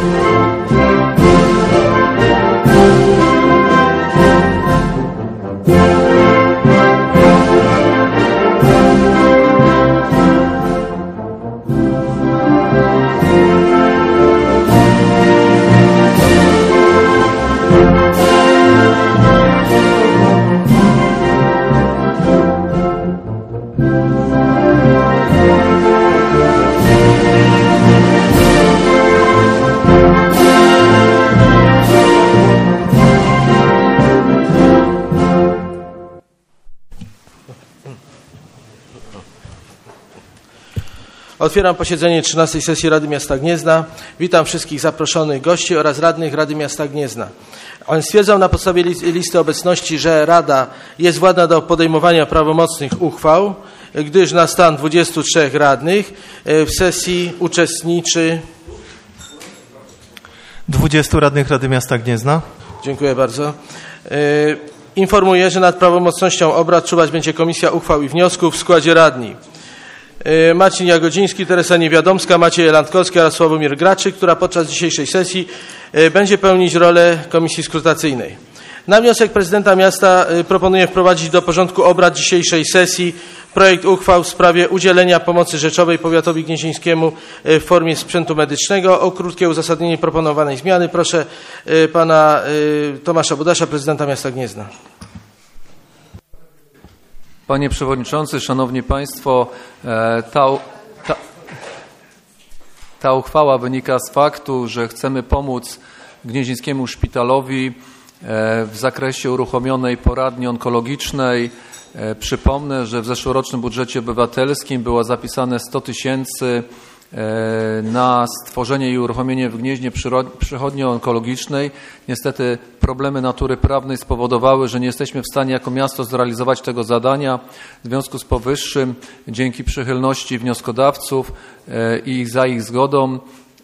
Otwieram posiedzenie 13. sesji Rady Miasta Gniezna. Witam wszystkich zaproszonych gości oraz radnych Rady Miasta Gniezna. Stwierdzam na podstawie listy obecności, że Rada jest władna do podejmowania prawomocnych uchwał, gdyż na stan 23 radnych w sesji uczestniczy 20 radnych Rady Miasta Gniezna. Dziękuję bardzo. Informuję, że nad prawomocnością obrad czuwać będzie Komisja Uchwał i Wniosków w składzie radni: Marcin Jagodziński, Teresa Niewiadomska, Maciej Landkowski oraz Sławomir Graczyk, która podczas dzisiejszej sesji będzie pełnić rolę komisji skrutacyjnej. Na wniosek prezydenta miasta proponuję wprowadzić do porządku obrad dzisiejszej sesji projekt uchwał w sprawie udzielenia pomocy rzeczowej powiatowi gnieźnieńskiemu w formie sprzętu medycznego. O krótkie uzasadnienie proponowanej zmiany proszę pana Tomasza Budasza, prezydenta miasta Gniezna. Panie Przewodniczący, Szanowni Państwo, ta uchwała wynika z faktu, że chcemy pomóc Gnieźnieńskiemu Szpitalowi w zakresie uruchomionej poradni onkologicznej. Przypomnę, że w zeszłorocznym budżecie obywatelskim było zapisane 100 000 na stworzenie i uruchomienie w Gnieźnie przychodni onkologicznej. Niestety problemy natury prawnej spowodowały, że nie jesteśmy w stanie jako miasto zrealizować tego zadania. W związku z powyższym, dzięki przychylności wnioskodawców i za ich zgodą,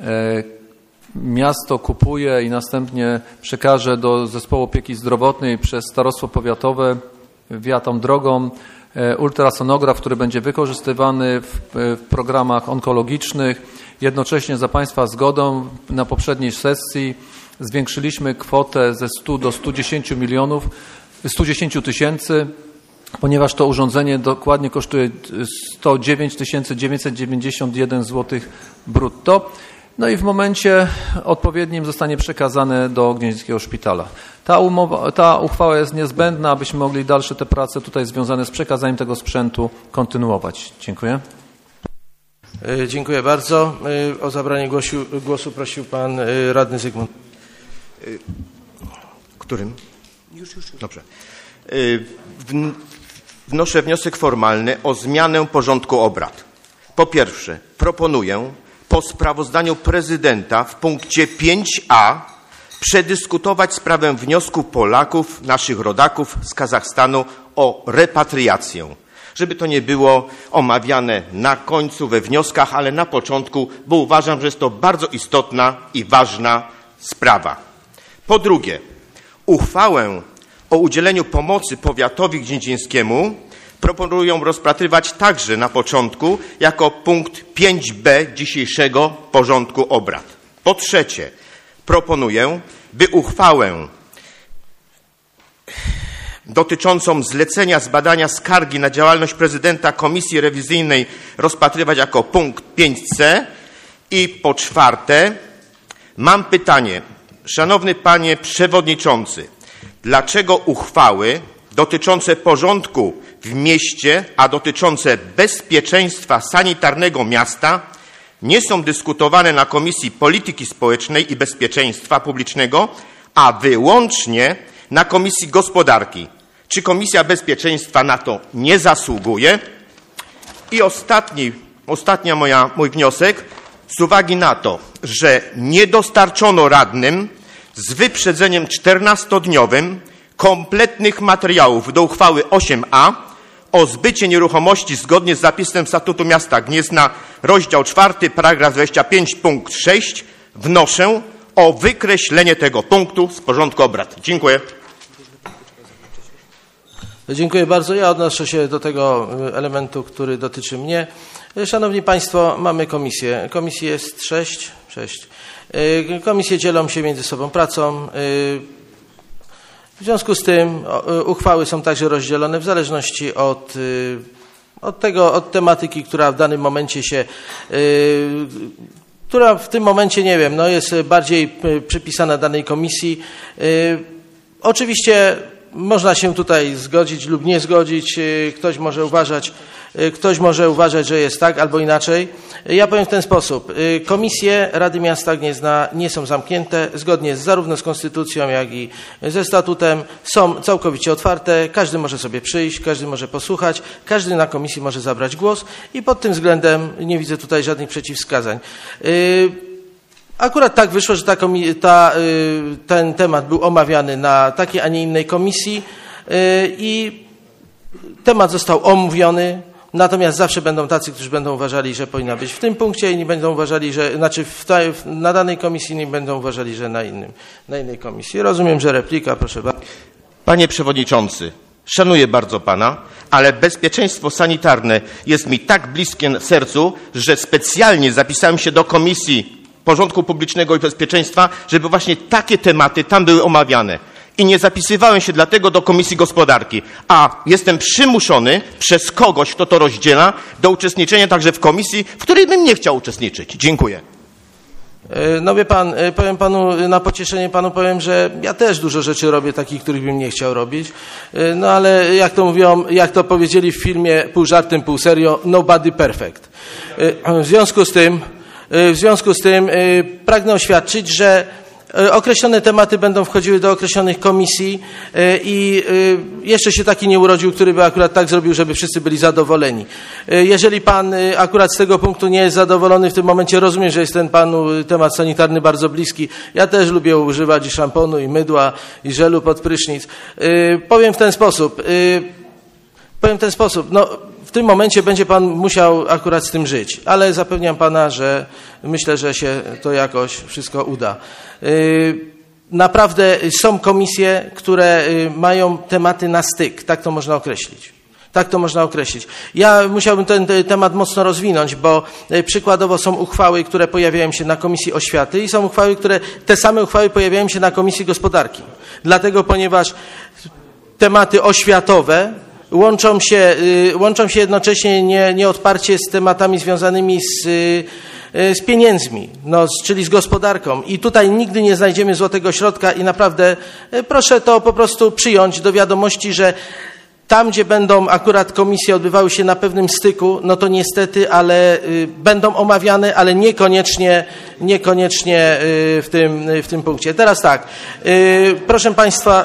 miasto kupuje i następnie przekaże do Zespołu Opieki Zdrowotnej przez Starostwo Powiatowe via tą drogą ultrasonograf, który będzie wykorzystywany w programach onkologicznych. Jednocześnie za Państwa zgodą na poprzedniej sesji zwiększyliśmy kwotę ze 100 do 110 tysięcy, ponieważ to urządzenie dokładnie kosztuje 109 991 zł brutto. No i w momencie odpowiednim zostanie przekazane do Gnieźnieńskiego Szpitala. Ta uchwała jest niezbędna, abyśmy mogli dalsze te prace tutaj związane z przekazaniem tego sprzętu kontynuować. Dziękuję. Dziękuję bardzo. O zabranie głosu prosił pan radny Zygmunt. Którym? Już. Dobrze. Wnoszę wniosek formalny o zmianę porządku obrad. Po pierwsze, proponuję po sprawozdaniu prezydenta w punkcie 5a przedyskutować sprawę wniosku Polaków, naszych rodaków z Kazachstanu o repatriację. Żeby to nie było omawiane na końcu we wnioskach, ale na początku, bo uważam, że jest to bardzo istotna i ważna sprawa. Po drugie, uchwałę o udzieleniu pomocy powiatowi gnieźnieńskiemu proponuję rozpatrywać także na początku jako punkt 5b dzisiejszego porządku obrad. Po trzecie, proponuję, by uchwałę dotyczącą zlecenia zbadania skargi na działalność prezydenta Komisji Rewizyjnej rozpatrywać jako punkt 5c. I po czwarte, mam pytanie. Szanowny Panie Przewodniczący, dlaczego uchwały dotyczące porządku w mieście, a dotyczące bezpieczeństwa sanitarnego miasta nie są dyskutowane na Komisji Polityki Społecznej i Bezpieczeństwa Publicznego, a wyłącznie na Komisji Gospodarki? Czy Komisja Bezpieczeństwa na to nie zasługuje? I ostatni mój wniosek, z uwagi na to, że nie dostarczono radnym z wyprzedzeniem 14-dniowym kompletnych materiałów do uchwały 8a o zbycie nieruchomości zgodnie z zapisem Statutu Miasta Gniezna, rozdział 4, paragraf 25, punkt 6, wnoszę o wykreślenie tego punktu z porządku obrad. Dziękuję. Dziękuję bardzo. Ja odnoszę się do tego elementu, który dotyczy mnie. Szanowni Państwo, mamy komisję. Komisji jest 6, 6. Komisje dzielą się między sobą pracą. W związku z tym uchwały są także rozdzielone w zależności od tematyki, która w danym momencie która w tym momencie, nie wiem, no jest bardziej przypisana danej komisji. Oczywiście można się tutaj zgodzić lub nie zgodzić. Ktoś może uważać, że jest tak albo inaczej. Ja powiem w ten sposób. Komisje Rady Miasta Gniezna nie są zamknięte. Zgodnie zarówno z konstytucją, jak i ze statutem są całkowicie otwarte. Każdy może sobie przyjść, każdy może posłuchać, każdy na komisji może zabrać głos i pod tym względem nie widzę tutaj żadnych przeciwwskazań. Akurat tak wyszło, że ten temat był omawiany na takiej, a nie innej komisji i temat został omówiony, natomiast zawsze będą tacy, którzy będą uważali, że powinna być w tym punkcie i nie będą uważali, że, na danej komisji nie będą uważali, że na innej komisji. Rozumiem, że replika, proszę bardzo. Panie Przewodniczący, szanuję bardzo Pana, ale bezpieczeństwo sanitarne jest mi tak bliskie sercu, że specjalnie zapisałem się do Komisji Porządku Publicznego i Bezpieczeństwa, żeby właśnie takie tematy tam były omawiane. I nie zapisywałem się dlatego do Komisji Gospodarki, a jestem przymuszony przez kogoś, kto to rozdziela, do uczestniczenia także w komisji, w której bym nie chciał uczestniczyć. Dziękuję. No wie pan, powiem panu, na pocieszenie panu powiem, że ja też dużo rzeczy robię takich, których bym nie chciał robić. No ale jak to mówią, jak to powiedzieli w filmie, pół żartem, pół serio, nobody perfect. W związku z tym pragnę oświadczyć, że określone tematy będą wchodziły do określonych komisji i jeszcze się taki nie urodził, który by akurat tak zrobił, żeby wszyscy byli zadowoleni. Jeżeli pan akurat z tego punktu nie jest zadowolony w tym momencie, rozumiem, że jest ten panu temat sanitarny bardzo bliski. Ja też lubię używać i szamponu, i mydła, i żelu pod prysznic. Powiem w ten sposób, no w tym momencie będzie pan musiał akurat z tym żyć, ale zapewniam pana, że myślę, że się to jakoś wszystko uda. Naprawdę są komisje, które mają tematy na styk, tak to można określić. Ja musiałbym ten temat mocno rozwinąć, bo przykładowo są uchwały, które pojawiają się na Komisji Oświaty i są te same uchwały pojawiają się na Komisji Gospodarki. Dlatego, ponieważ tematy oświatowe łączą się jednocześnie nieodparcie z tematami związanymi z pieniędzmi, czyli z gospodarką. I tutaj nigdy nie znajdziemy złotego środka i naprawdę proszę to po prostu przyjąć do wiadomości, że tam, gdzie będą akurat komisje odbywały się na pewnym styku, no to niestety, ale będą omawiane, ale niekoniecznie w tym punkcie. Teraz tak, proszę Państwa.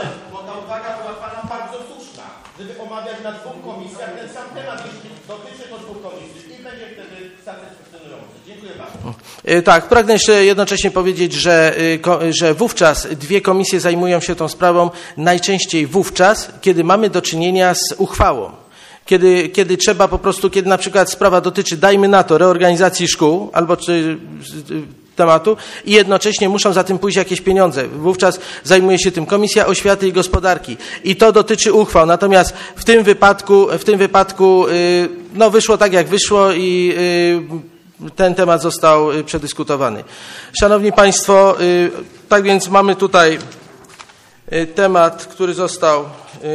Na dwóch komisjach ten sam temat, jeśli dotyczy to dwóch komisji i będzie wtedy satysfakcjonujący. Dziękuję bardzo. Tak, pragnę jeszcze jednocześnie powiedzieć, że wówczas dwie komisje zajmują się tą sprawą najczęściej wówczas, kiedy mamy do czynienia z uchwałą. Kiedy trzeba po prostu, kiedy na przykład sprawa dotyczy, dajmy na to, reorganizacji szkół albo tematu i jednocześnie muszą za tym pójść jakieś pieniądze. Wówczas zajmuje się tym Komisja Oświaty i Gospodarki i to dotyczy uchwał. Natomiast w tym wypadku no wyszło tak, jak wyszło i ten temat został przedyskutowany. Szanowni Państwo, tak więc mamy tutaj temat, który został,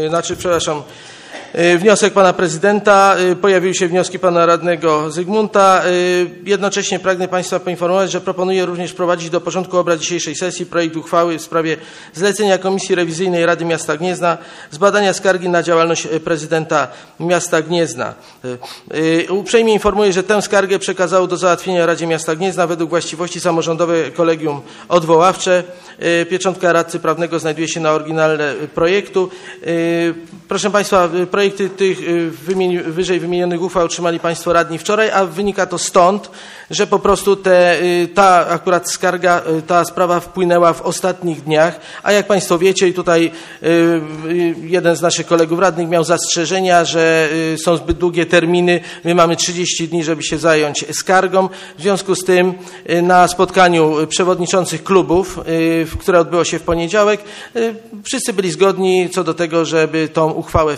wniosek pana prezydenta, pojawiły się wnioski pana radnego Zygmunta. Jednocześnie pragnę Państwa poinformować, że proponuję również wprowadzić do porządku obrad dzisiejszej sesji projekt uchwały w sprawie zlecenia Komisji Rewizyjnej Rady Miasta Gniezna zbadania skargi na działalność prezydenta miasta Gniezna. Uprzejmie informuję, że tę skargę przekazało do załatwienia Radzie Miasta Gniezna według właściwości samorządowe kolegium odwoławcze. Pieczątka radcy prawnego znajduje się na oryginale projektu. Proszę Państwa, projekty tych wyżej wymienionych uchwał otrzymali Państwo radni wczoraj, a wynika to stąd, że po prostu ta akurat skarga, ta sprawa wpłynęła w ostatnich dniach, a jak Państwo wiecie i tutaj jeden z naszych kolegów radnych miał zastrzeżenia, że są zbyt długie terminy, my mamy 30 dni, żeby się zająć skargą. W związku z tym na spotkaniu przewodniczących klubów, które odbyło się w poniedziałek, wszyscy byli zgodni co do tego, żeby tą uchwałę wprowadzić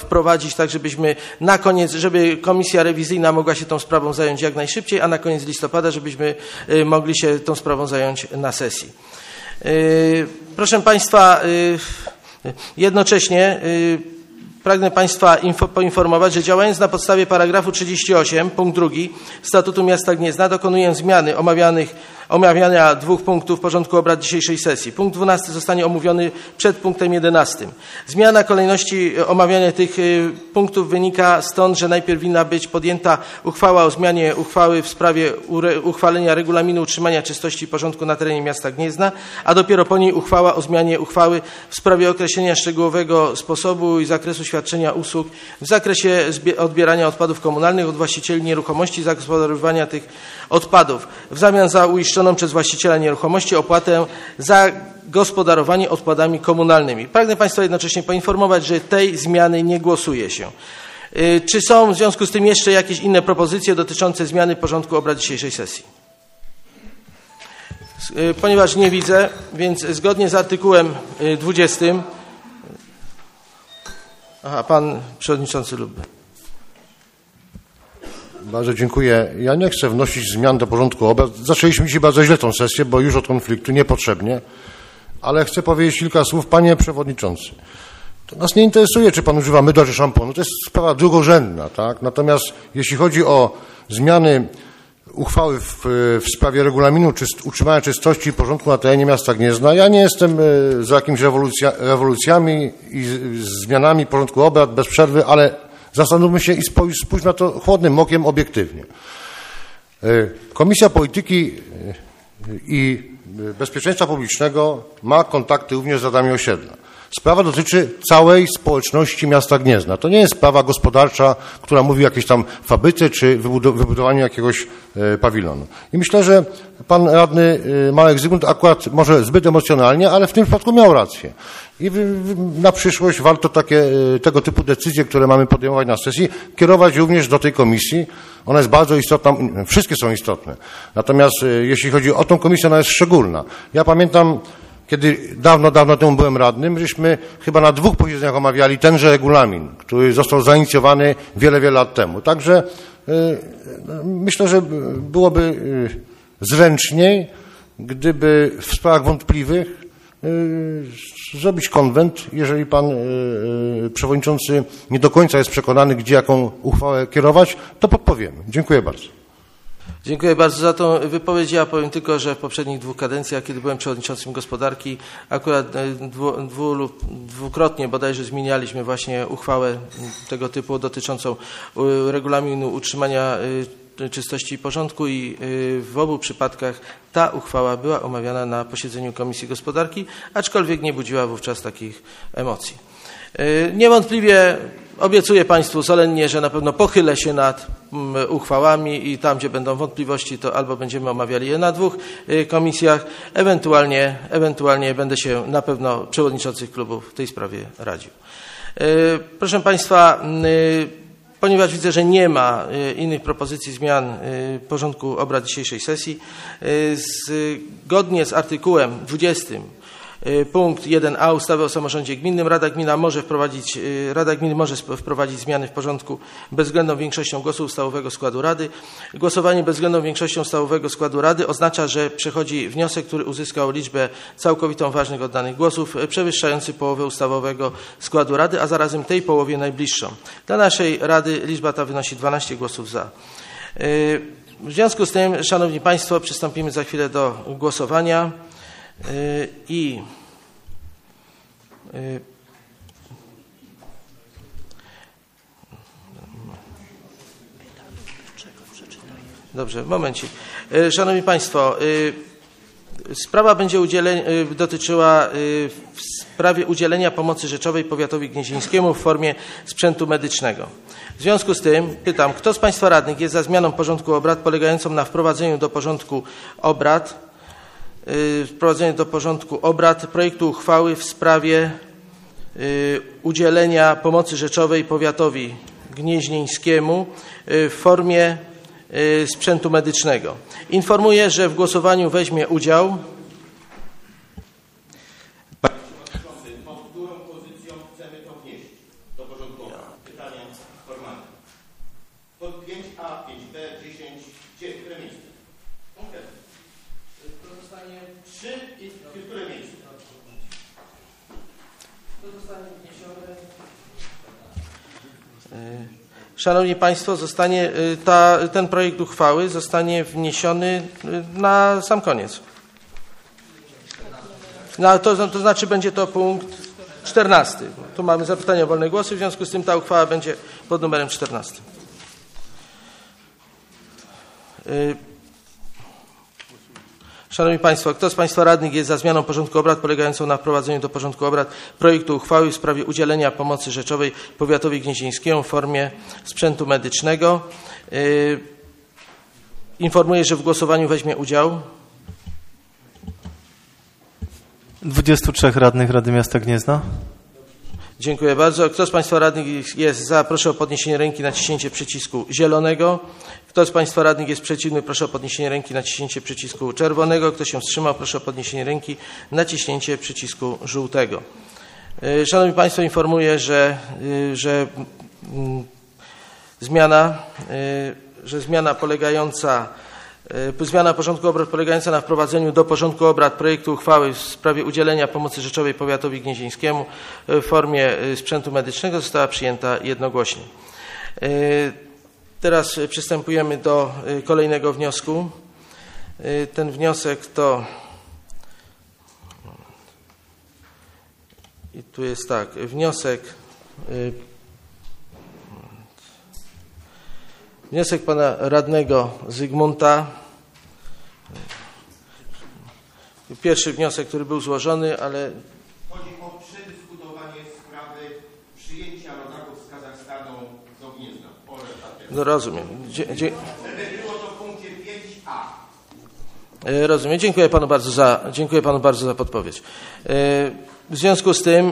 przeprowadzić tak, żebyśmy na koniec, żeby komisja rewizyjna mogła się tą sprawą zająć jak najszybciej, a na koniec listopada, żebyśmy mogli się tą sprawą zająć na sesji. Proszę Państwa, jednocześnie pragnę Państwa poinformować, że działając na podstawie paragrafu 38 punkt 2 Statutu Miasta Gniezna dokonuję zmiany omawiania 2 punktów porządku obrad dzisiejszej sesji. Punkt 12 zostanie omówiony przed punktem 11. Zmiana kolejności omawiania tych punktów wynika stąd, że najpierw winna być podjęta uchwała o zmianie uchwały w sprawie uchwalenia regulaminu utrzymania czystości i porządku na terenie miasta Gniezna, a dopiero po niej uchwała o zmianie uchwały w sprawie określenia szczegółowego sposobu i zakresu świadczenia usług w zakresie odbierania odpadów komunalnych od właścicieli nieruchomości i zagospodarowywania tych odpadów w zamian za uiszczoną przez właściciela nieruchomości opłatę za gospodarowanie odpadami komunalnymi. Pragnę Państwa jednocześnie poinformować, że tej zmiany nie głosuje się. Czy są w związku z tym jeszcze jakieś inne propozycje dotyczące zmiany porządku obrad dzisiejszej sesji? Ponieważ nie widzę, więc zgodnie z artykułem 20... Pan przewodniczący Lubbe. Bardzo dziękuję. Ja nie chcę wnosić zmian do porządku obrad. Zaczęliśmy dzisiaj bardzo źle tę sesję, bo już od konfliktu niepotrzebnie, ale chcę powiedzieć kilka słów. Panie przewodniczący, to nas nie interesuje, czy pan używa mydła czy szamponu. To jest sprawa drugorzędna, tak? Natomiast jeśli chodzi o zmiany uchwały w sprawie regulaminu utrzymania czystości i porządku na terenie miasta Gniezna, ja nie jestem za jakimiś rewolucjami i zmianami porządku obrad bez przerwy, ale zastanówmy się i spójrzmy na to chłodnym okiem obiektywnie. Komisja Polityki i Bezpieczeństwa Publicznego ma kontakty również z radami osiedla. Sprawa dotyczy całej społeczności miasta Gniezna. To nie jest sprawa gospodarcza, która mówi o jakiejś tam fabryce czy wybudowaniu jakiegoś pawilonu. I myślę, że pan radny Marek Zygmunt akurat może zbyt emocjonalnie, ale w tym przypadku miał rację. I na przyszłość warto tego typu decyzje, które mamy podejmować na sesji, kierować również do tej komisji. Ona jest bardzo istotna, wszystkie są istotne. Natomiast jeśli chodzi o tą komisję, ona jest szczególna. Ja pamiętam, kiedy dawno temu byłem radnym, żeśmy chyba na 2 posiedzeniach omawiali tenże regulamin, który został zainicjowany wiele lat temu. Także myślę, że byłoby zręczniej, gdyby w sprawach wątpliwych zrobić konwent. Jeżeli pan przewodniczący nie do końca jest przekonany, gdzie jaką uchwałę kierować, to podpowiemy. Dziękuję bardzo. Dziękuję bardzo za tą wypowiedź. Ja powiem tylko, że w poprzednich 2 kadencjach, kiedy byłem przewodniczącym gospodarki, akurat dwukrotnie bodajże zmienialiśmy właśnie uchwałę tego typu dotyczącą regulaminu utrzymania czystości i porządku i w obu przypadkach ta uchwała była omawiana na posiedzeniu Komisji Gospodarki, aczkolwiek nie budziła wówczas takich emocji. Niewątpliwie obiecuję Państwu solennie, że na pewno pochylę się nad uchwałami i tam, gdzie będą wątpliwości, to albo będziemy omawiali je na 2 komisjach, ewentualnie będę się na pewno przewodniczących klubów w tej sprawie radził. Proszę Państwa, ponieważ widzę, że nie ma innych propozycji zmian porządku obrad dzisiejszej sesji, zgodnie z artykułem 20 punkt 1a ustawy o samorządzie gminnym Rada Gminy może wprowadzić zmiany w porządku bezwzględną większością głosów ustawowego składu Rady. Głosowanie bezwzględną większością ustawowego składu Rady oznacza, że przechodzi wniosek, który uzyskał liczbę całkowitą ważnych oddanych głosów przewyższający połowę ustawowego składu Rady, a zarazem tej połowie najbliższą. Dla naszej Rady liczba ta wynosi 12 głosów za. W związku z tym, Szanowni Państwo, przystąpimy za chwilę do głosowania. Dobrze, momencik. Szanowni Państwo, sprawa będzie dotyczyła w sprawie udzielenia pomocy rzeczowej powiatowi gnieźnieńskiemu w formie sprzętu medycznego. W związku z tym pytam, kto z Państwa radnych jest za zmianą porządku obrad polegającą na wprowadzeniu do porządku obrad projektu uchwały w sprawie udzielenia pomocy rzeczowej powiatowi gnieźnieńskiemu w formie sprzętu medycznego. Informuję, że w głosowaniu weźmie udział Pod którą pozycją chcemy to wnieść do porządku obrad? Pytanie. Szanowni Państwo, ten projekt uchwały zostanie wniesiony na sam koniec. To znaczy będzie to punkt 14. Tu mamy zapytania o wolne głosy, w związku z tym ta uchwała będzie pod numerem 14. Szanowni Państwo, kto z Państwa radnych jest za zmianą porządku obrad polegającą na wprowadzeniu do porządku obrad projektu uchwały w sprawie udzielenia pomocy rzeczowej powiatowi gnieźnieńskiemu w formie sprzętu medycznego? Informuję, że w głosowaniu weźmie udział 23 radnych Rady Miasta Gniezna. Dziękuję bardzo. Kto z Państwa radnych jest za? Proszę o podniesienie ręki, naciśnięcie przycisku zielonego. Kto z Państwa radnych jest przeciwny? Proszę o podniesienie ręki, naciśnięcie przycisku czerwonego. Kto się wstrzymał? Proszę o podniesienie ręki, naciśnięcie przycisku żółtego. Szanowni Państwo, informuję, że zmiana porządku obrad polegająca na wprowadzeniu do porządku obrad projektu uchwały w sprawie udzielenia pomocy rzeczowej powiatowi gnieźnieńskiemu w formie sprzętu medycznego została przyjęta jednogłośnie. Teraz przystępujemy do kolejnego wniosku. Ten wniosek to... I tu jest tak, wniosek pana radnego Zygmunta. Pierwszy wniosek, który był złożony, ale... Chodzi o przedyskutowanie sprawy przyjęcia rodaków z Kazachstanu do Gniezna. No rozumiem. Było to w punkcie 5a. Rozumiem. Dziękuję panu bardzo za podpowiedź. W związku z tym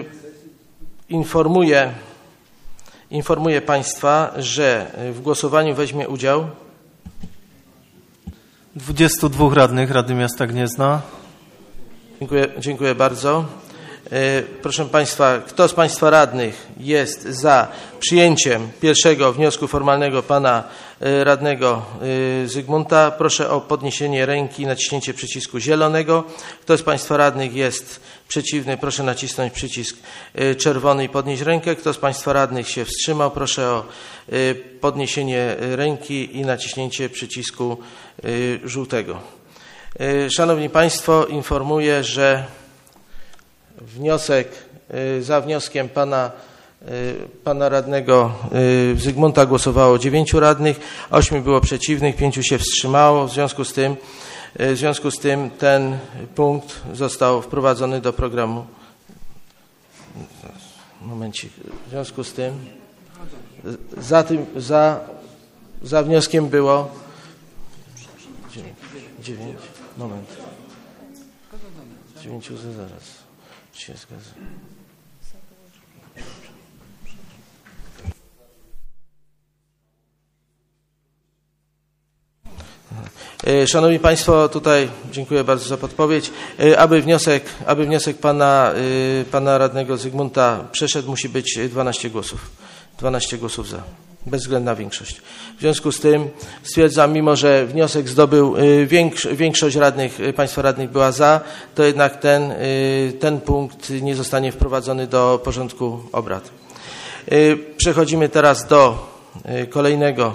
informuję Państwa, że w głosowaniu weźmie udział 22 radnych Rady Miasta Gniezna. Dziękuję bardzo. Proszę Państwa, kto z Państwa radnych jest za przyjęciem pierwszego wniosku formalnego pana radnego Zygmunta? Proszę o podniesienie ręki i naciśnięcie przycisku zielonego. Kto z Państwa radnych jest przeciwny? Proszę nacisnąć przycisk czerwony i podnieść rękę. Kto z Państwa radnych się wstrzymał? Proszę o podniesienie ręki i naciśnięcie przycisku żółtego. Szanowni Państwo, informuję, że za wnioskiem pana radnego Zygmunta głosowało 9 radnych, 8 było przeciwnych, 5 się wstrzymało. W związku z tym ten punkt został wprowadzony do programu. Momencik. W związku z tym za wnioskiem było 9. Moment. 9 zaraz. Się zgadza. Szanowni Państwo, tutaj dziękuję bardzo za podpowiedź. Aby wniosek pana radnego Zygmunta przeszedł, musi być 12 głosów. 12 głosów za. Bezwzględna większość. W związku z tym stwierdzam, mimo że wniosek zdobył większość radnych, Państwa radnych była za, to jednak ten punkt nie zostanie wprowadzony do porządku obrad. Przechodzimy teraz do kolejnego.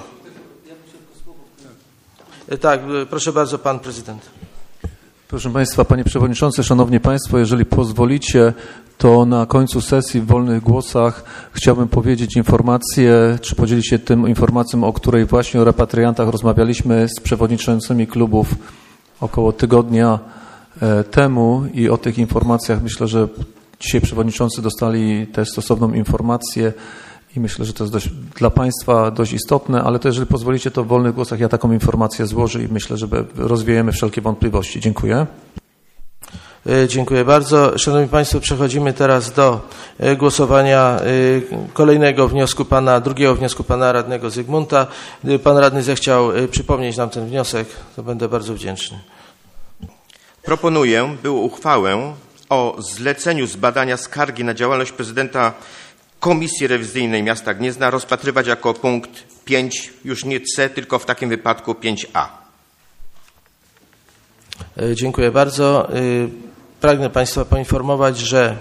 Tak, proszę bardzo, pan prezydent. Proszę Państwa, Panie Przewodniczący, Szanowni Państwo, jeżeli pozwolicie, to na końcu sesji w wolnych głosach chciałbym powiedzieć informację, czy podzielić się tym informacją, o której właśnie o repatriantach rozmawialiśmy z przewodniczącymi klubów około tygodnia temu i o tych informacjach myślę, że dzisiaj przewodniczący dostali też stosowną informację i myślę, że to jest dla Państwa dość istotne, ale to jeżeli pozwolicie, to w wolnych głosach ja taką informację złożę i myślę, że rozwiejemy wszelkie wątpliwości. Dziękuję. Dziękuję bardzo. Szanowni Państwo, przechodzimy teraz do głosowania drugiego wniosku pana radnego Zygmunta. Gdyby pan radny zechciał przypomnieć nam ten wniosek, to będę bardzo wdzięczny. Proponuję, by uchwałę o zleceniu zbadania skargi na działalność prezydenta Komisji Rewizyjnej Miasta Gniezna rozpatrywać jako punkt 5, już nie C, tylko w takim wypadku 5a. Dziękuję bardzo. Pragnę Państwa poinformować,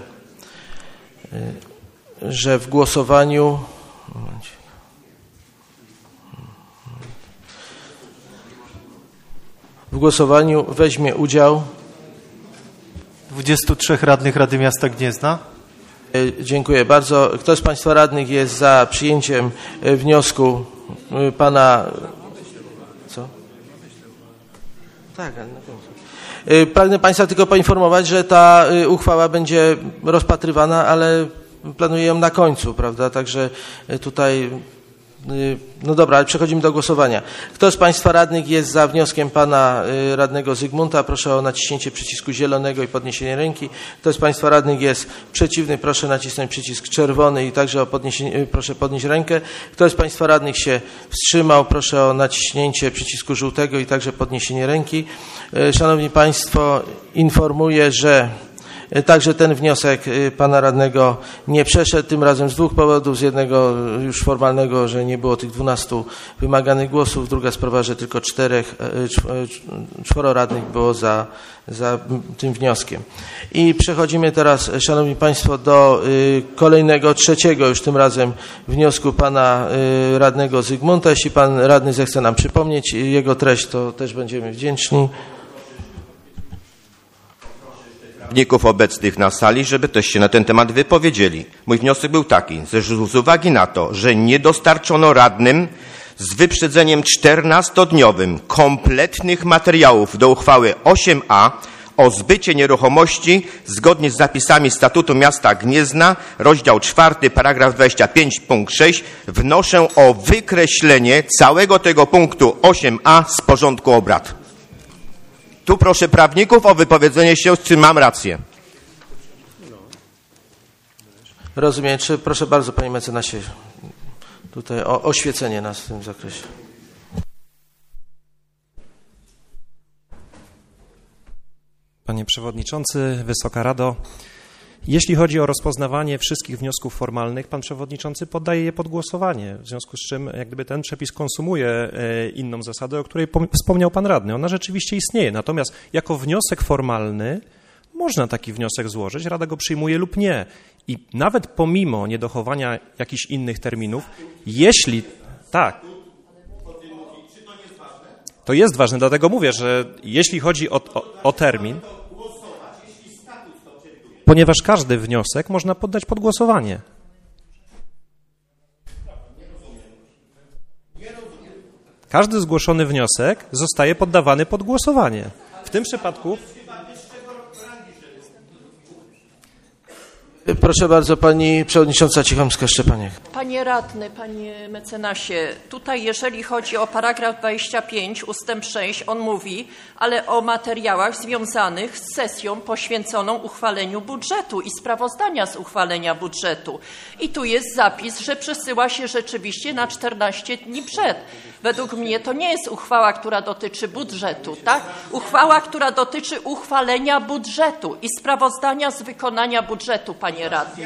że w głosowaniu weźmie udział 23 radnych Rady Miasta Gniezna. Dziękuję bardzo. Kto z Państwa radnych jest za przyjęciem wniosku pana... Co? Tak, ale na końcu. Pragnę Państwa tylko poinformować, że ta uchwała będzie rozpatrywana, ale planuję ją na końcu, prawda? Także tutaj... No dobra, ale przechodzimy do głosowania. Kto z Państwa radnych jest za wnioskiem pana radnego Zygmunta? Proszę o naciśnięcie przycisku zielonego i podniesienie ręki. Kto z Państwa radnych jest przeciwny? Proszę nacisnąć przycisk czerwony i także proszę podnieść rękę. Kto z Państwa radnych się wstrzymał? Proszę o naciśnięcie przycisku żółtego i także podniesienie ręki. Szanowni Państwo, informuję, że także ten wniosek pana radnego nie przeszedł, tym razem z dwóch powodów. Z jednego już formalnego, że nie było tych 12 wymaganych głosów. Druga sprawa, że tylko 4 radnych było za tym wnioskiem. I przechodzimy teraz, szanowni państwo, do kolejnego, trzeciego już tym razem wniosku pana radnego Zygmunta. Jeśli pan radny zechce nam przypomnieć jego treść, to też będziemy wdzięczni. Prawników obecnych na sali, żeby też się na ten temat wypowiedzieli. Mój wniosek był taki, że z uwagi na to, że nie dostarczono radnym z wyprzedzeniem 14-dniowym kompletnych materiałów do uchwały 8a o zbycie nieruchomości zgodnie z zapisami Statutu Miasta Gniezna, rozdział 4, paragraf 25, punkt 6, wnoszę o wykreślenie całego tego punktu 8a z porządku obrad. Tu proszę prawników o wypowiedzenie się, czy mam rację. Rozumiem. Proszę bardzo, panie mecenasie, tutaj o oświecenie nas w tym zakresie. Panie Przewodniczący, Wysoka Rado, jeśli chodzi o rozpoznawanie wszystkich wniosków formalnych, pan Przewodniczący poddaje je pod głosowanie, w związku z czym jak gdyby ten przepis konsumuje inną zasadę, o której wspomniał pan radny. Ona rzeczywiście istnieje, natomiast jako wniosek formalny można taki wniosek złożyć, Rada go przyjmuje lub nie. I nawet pomimo niedochowania jakichś innych terminów, jeśli... Tak. To jest ważne, dlatego mówię, że jeśli chodzi o termin... Ponieważ każdy wniosek można poddać pod głosowanie. Każdy zgłoszony wniosek zostaje poddawany pod głosowanie. W tym przypadku... Proszę bardzo, pani przewodnicząca Cichomska-Szczepaniak. Panie radny, panie mecenasie, tutaj jeżeli chodzi o paragraf 25 ustęp 6, on mówi, ale o materiałach związanych z sesją poświęconą uchwaleniu budżetu i sprawozdania z uchwalenia budżetu. I tu jest zapis, że przesyła się rzeczywiście na 14 dni przed. Według mnie to nie jest uchwała, która dotyczy budżetu, tak? Uchwała, która dotyczy uchwalenia budżetu i sprawozdania z wykonania budżetu, panie radny.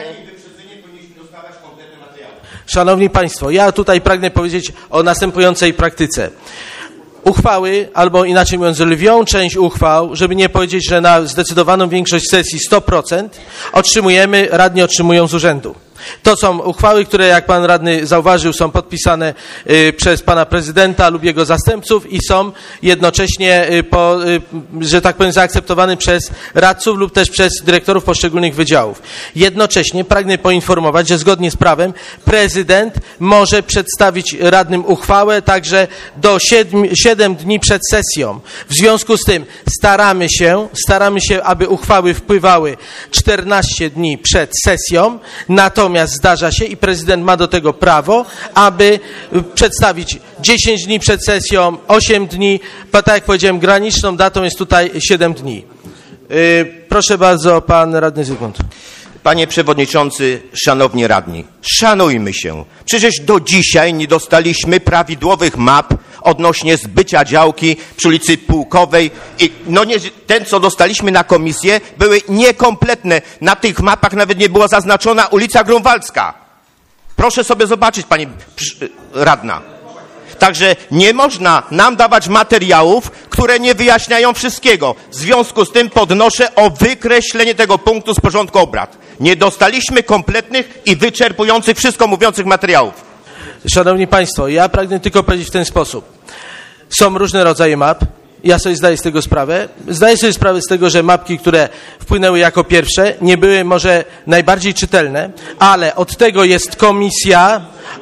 Szanowni Państwo, ja tutaj pragnę powiedzieć o następującej praktyce. Uchwały, albo inaczej mówiąc, lwią część uchwał, żeby nie powiedzieć, że na zdecydowaną większość sesji 100% radni otrzymują z urzędu. To są uchwały, które, jak pan radny zauważył, są podpisane przez pana prezydenta lub jego zastępców i są jednocześnie, że tak powiem, zaakceptowane przez radców lub też przez dyrektorów poszczególnych wydziałów. Jednocześnie pragnę poinformować, że zgodnie z prawem prezydent może przedstawić radnym uchwałę także do 7 dni przed sesją. W związku z tym staramy się, aby uchwały wpływały 14 dni przed sesją, natomiast zdarza się i prezydent ma do tego prawo, aby przedstawić 10 dni przed sesją, 8 dni, tak jak powiedziałem, graniczną datą jest tutaj 7 dni. Proszę bardzo, pan radny Zygmunt. Panie Przewodniczący, szanowni radni, szanujmy się. Przecież do dzisiaj nie dostaliśmy prawidłowych map odnośnie zbycia działki przy ulicy Pułkowej. I ten, co dostaliśmy na komisję, były niekompletne. Na tych mapach nawet nie była zaznaczona ulica Grunwaldzka. Proszę sobie zobaczyć, pani radna. Także nie można nam dawać materiałów, które nie wyjaśniają wszystkiego. W związku z tym podnoszę o wykreślenie tego punktu z porządku obrad. Nie dostaliśmy kompletnych i wyczerpujących, wszystko mówiących materiałów. Szanowni Państwo, ja pragnę tylko powiedzieć w ten sposób. Są różne rodzaje map. Ja sobie zdaję z tego sprawę. Zdaję sobie sprawę z tego, że mapki, które wpłynęły jako pierwsze, nie były może najbardziej czytelne, ale od tego jest komisja,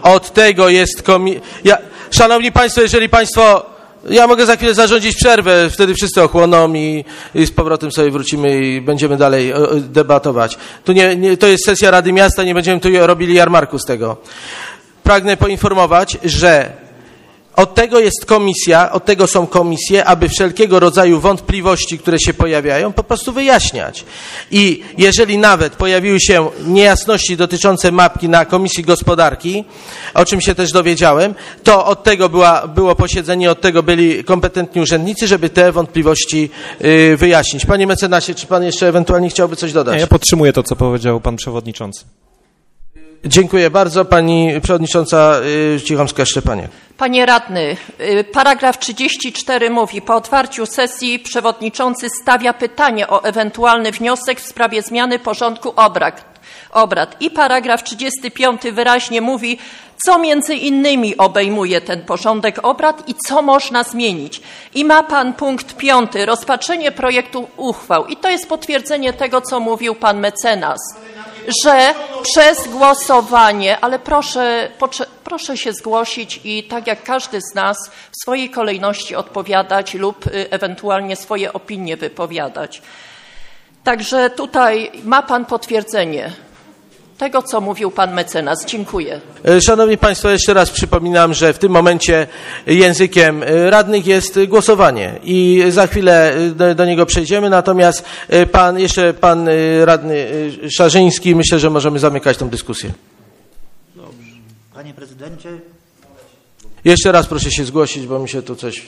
Szanowni Państwo, jeżeli Państwo... Ja mogę za chwilę zarządzić przerwę, wtedy wszyscy ochłoną i z powrotem sobie wrócimy i będziemy dalej debatować. To jest sesja Rady Miasta, nie będziemy tu robili jarmarku z tego. Pragnę poinformować, że od tego jest komisja, od tego są komisje, aby wszelkiego rodzaju wątpliwości, które się pojawiają, po prostu wyjaśniać. I jeżeli nawet pojawiły się niejasności dotyczące mapki na Komisji Gospodarki, o czym się też dowiedziałem, to od tego było posiedzenie, od tego byli kompetentni urzędnicy, żeby te wątpliwości wyjaśnić. Panie mecenasie, czy pan jeszcze ewentualnie chciałby coś dodać? Nie, ja podtrzymuję to, co powiedział pan przewodniczący. Dziękuję bardzo. Pani przewodnicząca Cichomska-Szczepaniak. Panie radny, paragraf 34 mówi, po otwarciu sesji przewodniczący stawia pytanie o ewentualny wniosek w sprawie zmiany porządku obrad. I paragraf 35 wyraźnie mówi, co między innymi obejmuje ten porządek obrad i co można zmienić. I ma pan punkt 5, rozpatrzenie projektu uchwał. I to jest potwierdzenie tego, co mówił pan mecenas, że przez głosowanie, ale proszę się zgłosić i tak jak każdy z nas w swojej kolejności odpowiadać lub ewentualnie swoje opinie wypowiadać. Także tutaj ma pan potwierdzenie tego, co mówił pan mecenas. Dziękuję. Szanowni Państwo, jeszcze raz przypominam, że w tym momencie językiem radnych jest głosowanie i za chwilę do niego przejdziemy, natomiast pan radny Szarzyński, myślę, że możemy zamykać tę dyskusję. Dobrze. Panie prezydencie. Jeszcze raz proszę się zgłosić, bo mi się tu coś...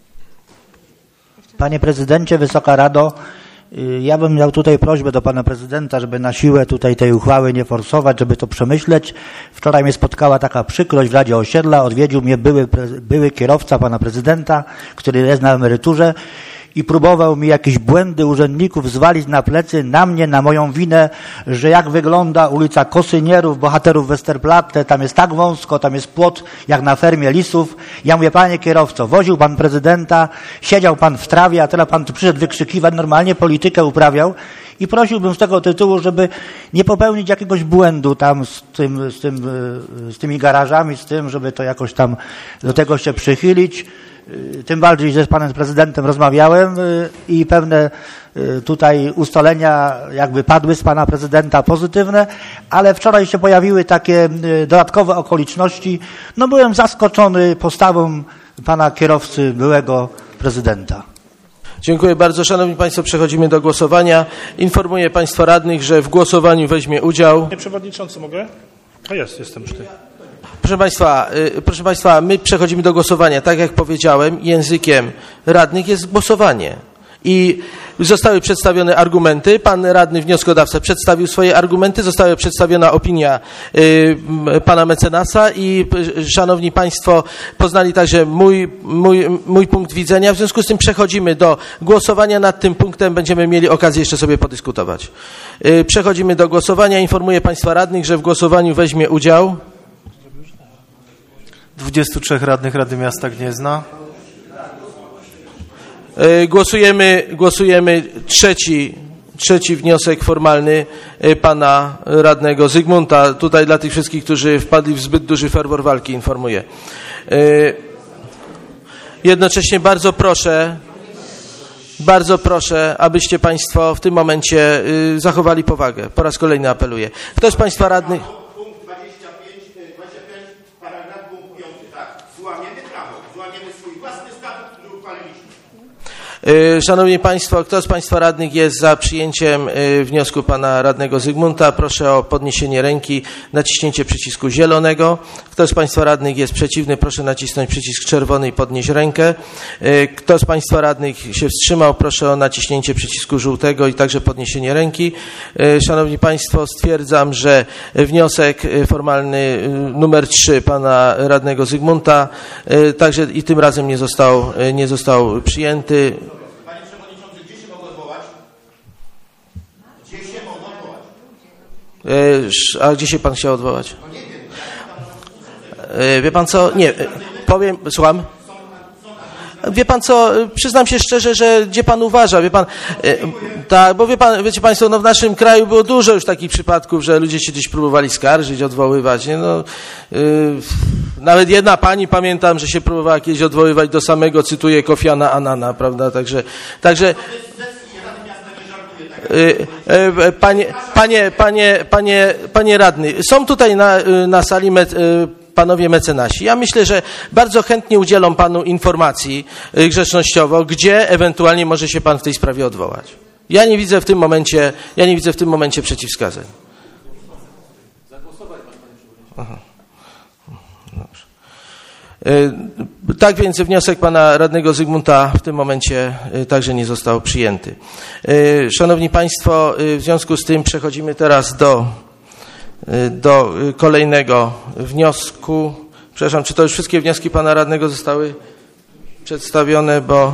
Panie prezydencie, Wysoka Rado, ja bym miał tutaj prośbę do pana prezydenta, żeby na siłę tutaj tej uchwały nie forsować, żeby to przemyśleć. Wczoraj mnie spotkała taka przykrość w Radzie Osiedla. Odwiedził mnie były kierowca pana prezydenta, który jest na emeryturze i próbował mi jakieś błędy urzędników zwalić na plecy, na mnie, na moją winę, że jak wygląda ulica Kosynierów, bohaterów Westerplatte, tam jest tak wąsko, tam jest płot jak na fermie lisów. Ja mówię, panie kierowco, woził pan prezydenta, siedział pan w trawie, a teraz pan tu przyszedł wykrzykiwać, normalnie politykę uprawiał i prosiłbym z tego tytułu, żeby nie popełnić jakiegoś błędu tam z tymi garażami, z tym, żeby to jakoś tam do tego się przychylić. Tym bardziej, że z panem prezydentem rozmawiałem i pewne tutaj ustalenia jakby padły z pana prezydenta pozytywne, ale wczoraj się pojawiły takie dodatkowe okoliczności. No byłem zaskoczony postawą pana kierowcy, byłego prezydenta. Dziękuję bardzo. Szanowni Państwo, przechodzimy do głosowania. Informuję Państwa radnych, że w głosowaniu weźmie udział... Panie przewodniczący, mogę? Jestem przy tym. Proszę Państwa, my przechodzimy do głosowania. Tak jak powiedziałem, językiem radnych jest głosowanie. I zostały przedstawione argumenty. Pan radny wnioskodawca przedstawił swoje argumenty. Została przedstawiona opinia pana mecenasa i szanowni Państwo poznali także mój punkt widzenia. W związku z tym przechodzimy do głosowania nad tym punktem. Będziemy mieli okazję jeszcze sobie podyskutować. Przechodzimy do głosowania. Informuję Państwa radnych, że w głosowaniu weźmie udział 23 radnych Rady Miasta Gniezna. Głosujemy trzeci wniosek formalny pana radnego Zygmunta. Tutaj dla tych wszystkich, którzy wpadli w zbyt duży ferwor walki, informuję. Jednocześnie bardzo proszę, abyście Państwo w tym momencie zachowali powagę. Po raz kolejny apeluję. Kto z Państwa radnych... Punkt 25, paragraf punkt 5, tak. Złamiemy prawo, złamiemy swój własny statut, który uchwaliliśmy. Szanowni Państwo, kto z Państwa radnych jest za przyjęciem wniosku pana radnego Zygmunta? Proszę o podniesienie ręki, naciśnięcie przycisku zielonego. Kto z Państwa radnych jest przeciwny? Proszę nacisnąć przycisk czerwony i podnieść rękę. Kto z Państwa radnych się wstrzymał? Proszę o naciśnięcie przycisku żółtego i także podniesienie ręki. Szanowni Państwo, stwierdzam, że wniosek formalny numer 3 pana radnego Zygmunta także i tym razem nie został przyjęty. Panie Przewodniczący, gdzie się mogło odwołać? Gdzie się mogło odwołać? A gdzie się Pan chciał odwołać? Wie Pan co? Nie, powiem, słucham. Wie Pan co, przyznam się szczerze, że gdzie Pan uważa, wie Pan, tak, bo wiecie Państwo, no w naszym kraju było dużo już takich przypadków, że ludzie się gdzieś próbowali skarżyć, odwoływać, nie? No, nawet jedna pani, pamiętam, że się próbowała kiedyś odwoływać do samego, cytuję, Kofiana Anana, prawda, także panie radny, są tutaj na sali panowie mecenasi. Ja myślę, że bardzo chętnie udzielą Panu informacji grzecznościowo, gdzie ewentualnie może się Pan w tej sprawie odwołać. Ja nie widzę w tym momencie przeciwwskazań. Aha. Dobrze. Tak więc wniosek pana radnego Zygmunta w tym momencie także nie został przyjęty. Szanowni Państwo, w związku z tym przechodzimy teraz do kolejnego wniosku. Przepraszam, czy to już wszystkie wnioski pana radnego zostały przedstawione, bo...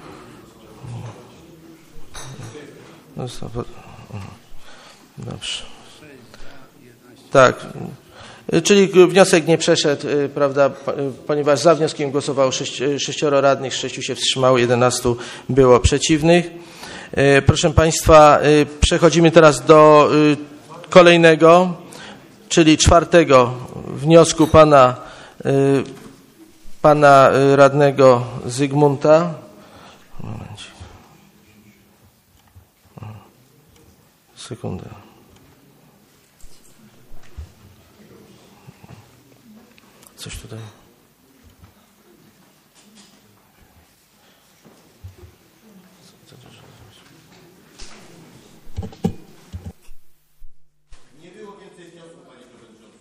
Dobrze. Tak. Czyli wniosek nie przeszedł, prawda, ponieważ za wnioskiem głosowało 6 radnych, 6 się wstrzymało, 11 było przeciwnych. Proszę Państwa, przechodzimy teraz do kolejnego, czyli 4 wniosku pana radnego Zygmunta. Momencik. Sekundę. Coś tutaj. Nie było więcej wniosków, panie przewodniczący.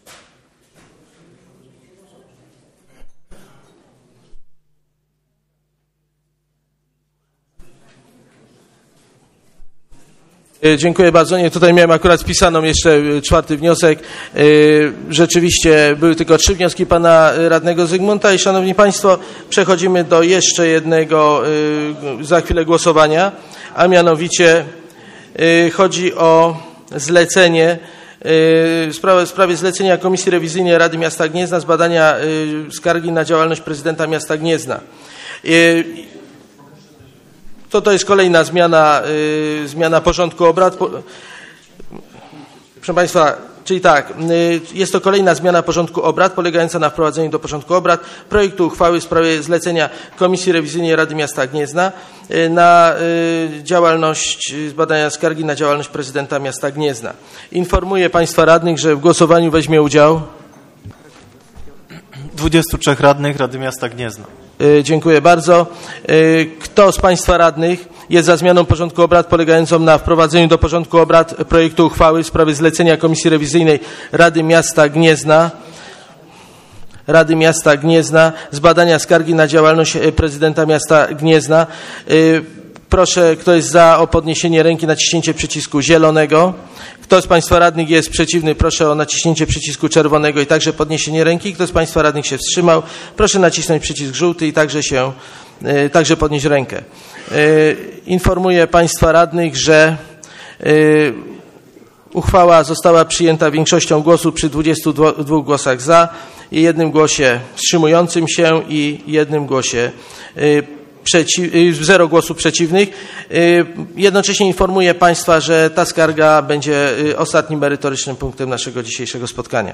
Dziękuję bardzo. Nie, tutaj miałem akurat wpisaną jeszcze 4 wniosek. Rzeczywiście były tylko 3 wnioski pana radnego Zygmunta i szanowni Państwo, przechodzimy do jeszcze jednego za chwilę głosowania, a mianowicie chodzi o zlecenie w sprawie zlecenia Komisji Rewizyjnej Rady Miasta Gniezna z badania skargi na działalność prezydenta miasta Gniezna. To jest kolejna zmiana porządku obrad. Proszę Państwa, czyli tak, jest to kolejna zmiana porządku obrad polegająca na wprowadzeniu do porządku obrad projektu uchwały w sprawie zlecenia Komisji Rewizyjnej Rady Miasta Gniezna na działalność, zbadania skargi na działalność prezydenta miasta Gniezna. Informuję Państwa radnych, że w głosowaniu weźmie udział 23 radnych Rady Miasta Gniezna. Dziękuję bardzo. Kto z Państwa radnych jest za zmianą porządku obrad polegającą na wprowadzeniu do porządku obrad projektu uchwały w sprawie zlecenia Komisji Rewizyjnej Rady Miasta Gniezna z badania skargi na działalność prezydenta miasta Gniezna? Proszę, kto jest za, o podniesienie ręki, naciśnięcie przycisku zielonego. Kto z Państwa radnych jest przeciwny, proszę o naciśnięcie przycisku czerwonego i także podniesienie ręki. Kto z Państwa radnych się wstrzymał, proszę nacisnąć przycisk żółty i także podnieść rękę. Informuję Państwa radnych, że uchwała została przyjęta większością głosów przy 22 głosach za i 1 głosie wstrzymującym się i 1 głosie 0 głosów przeciwnych. Jednocześnie informuję Państwa, że ta skarga będzie ostatnim merytorycznym punktem naszego dzisiejszego spotkania.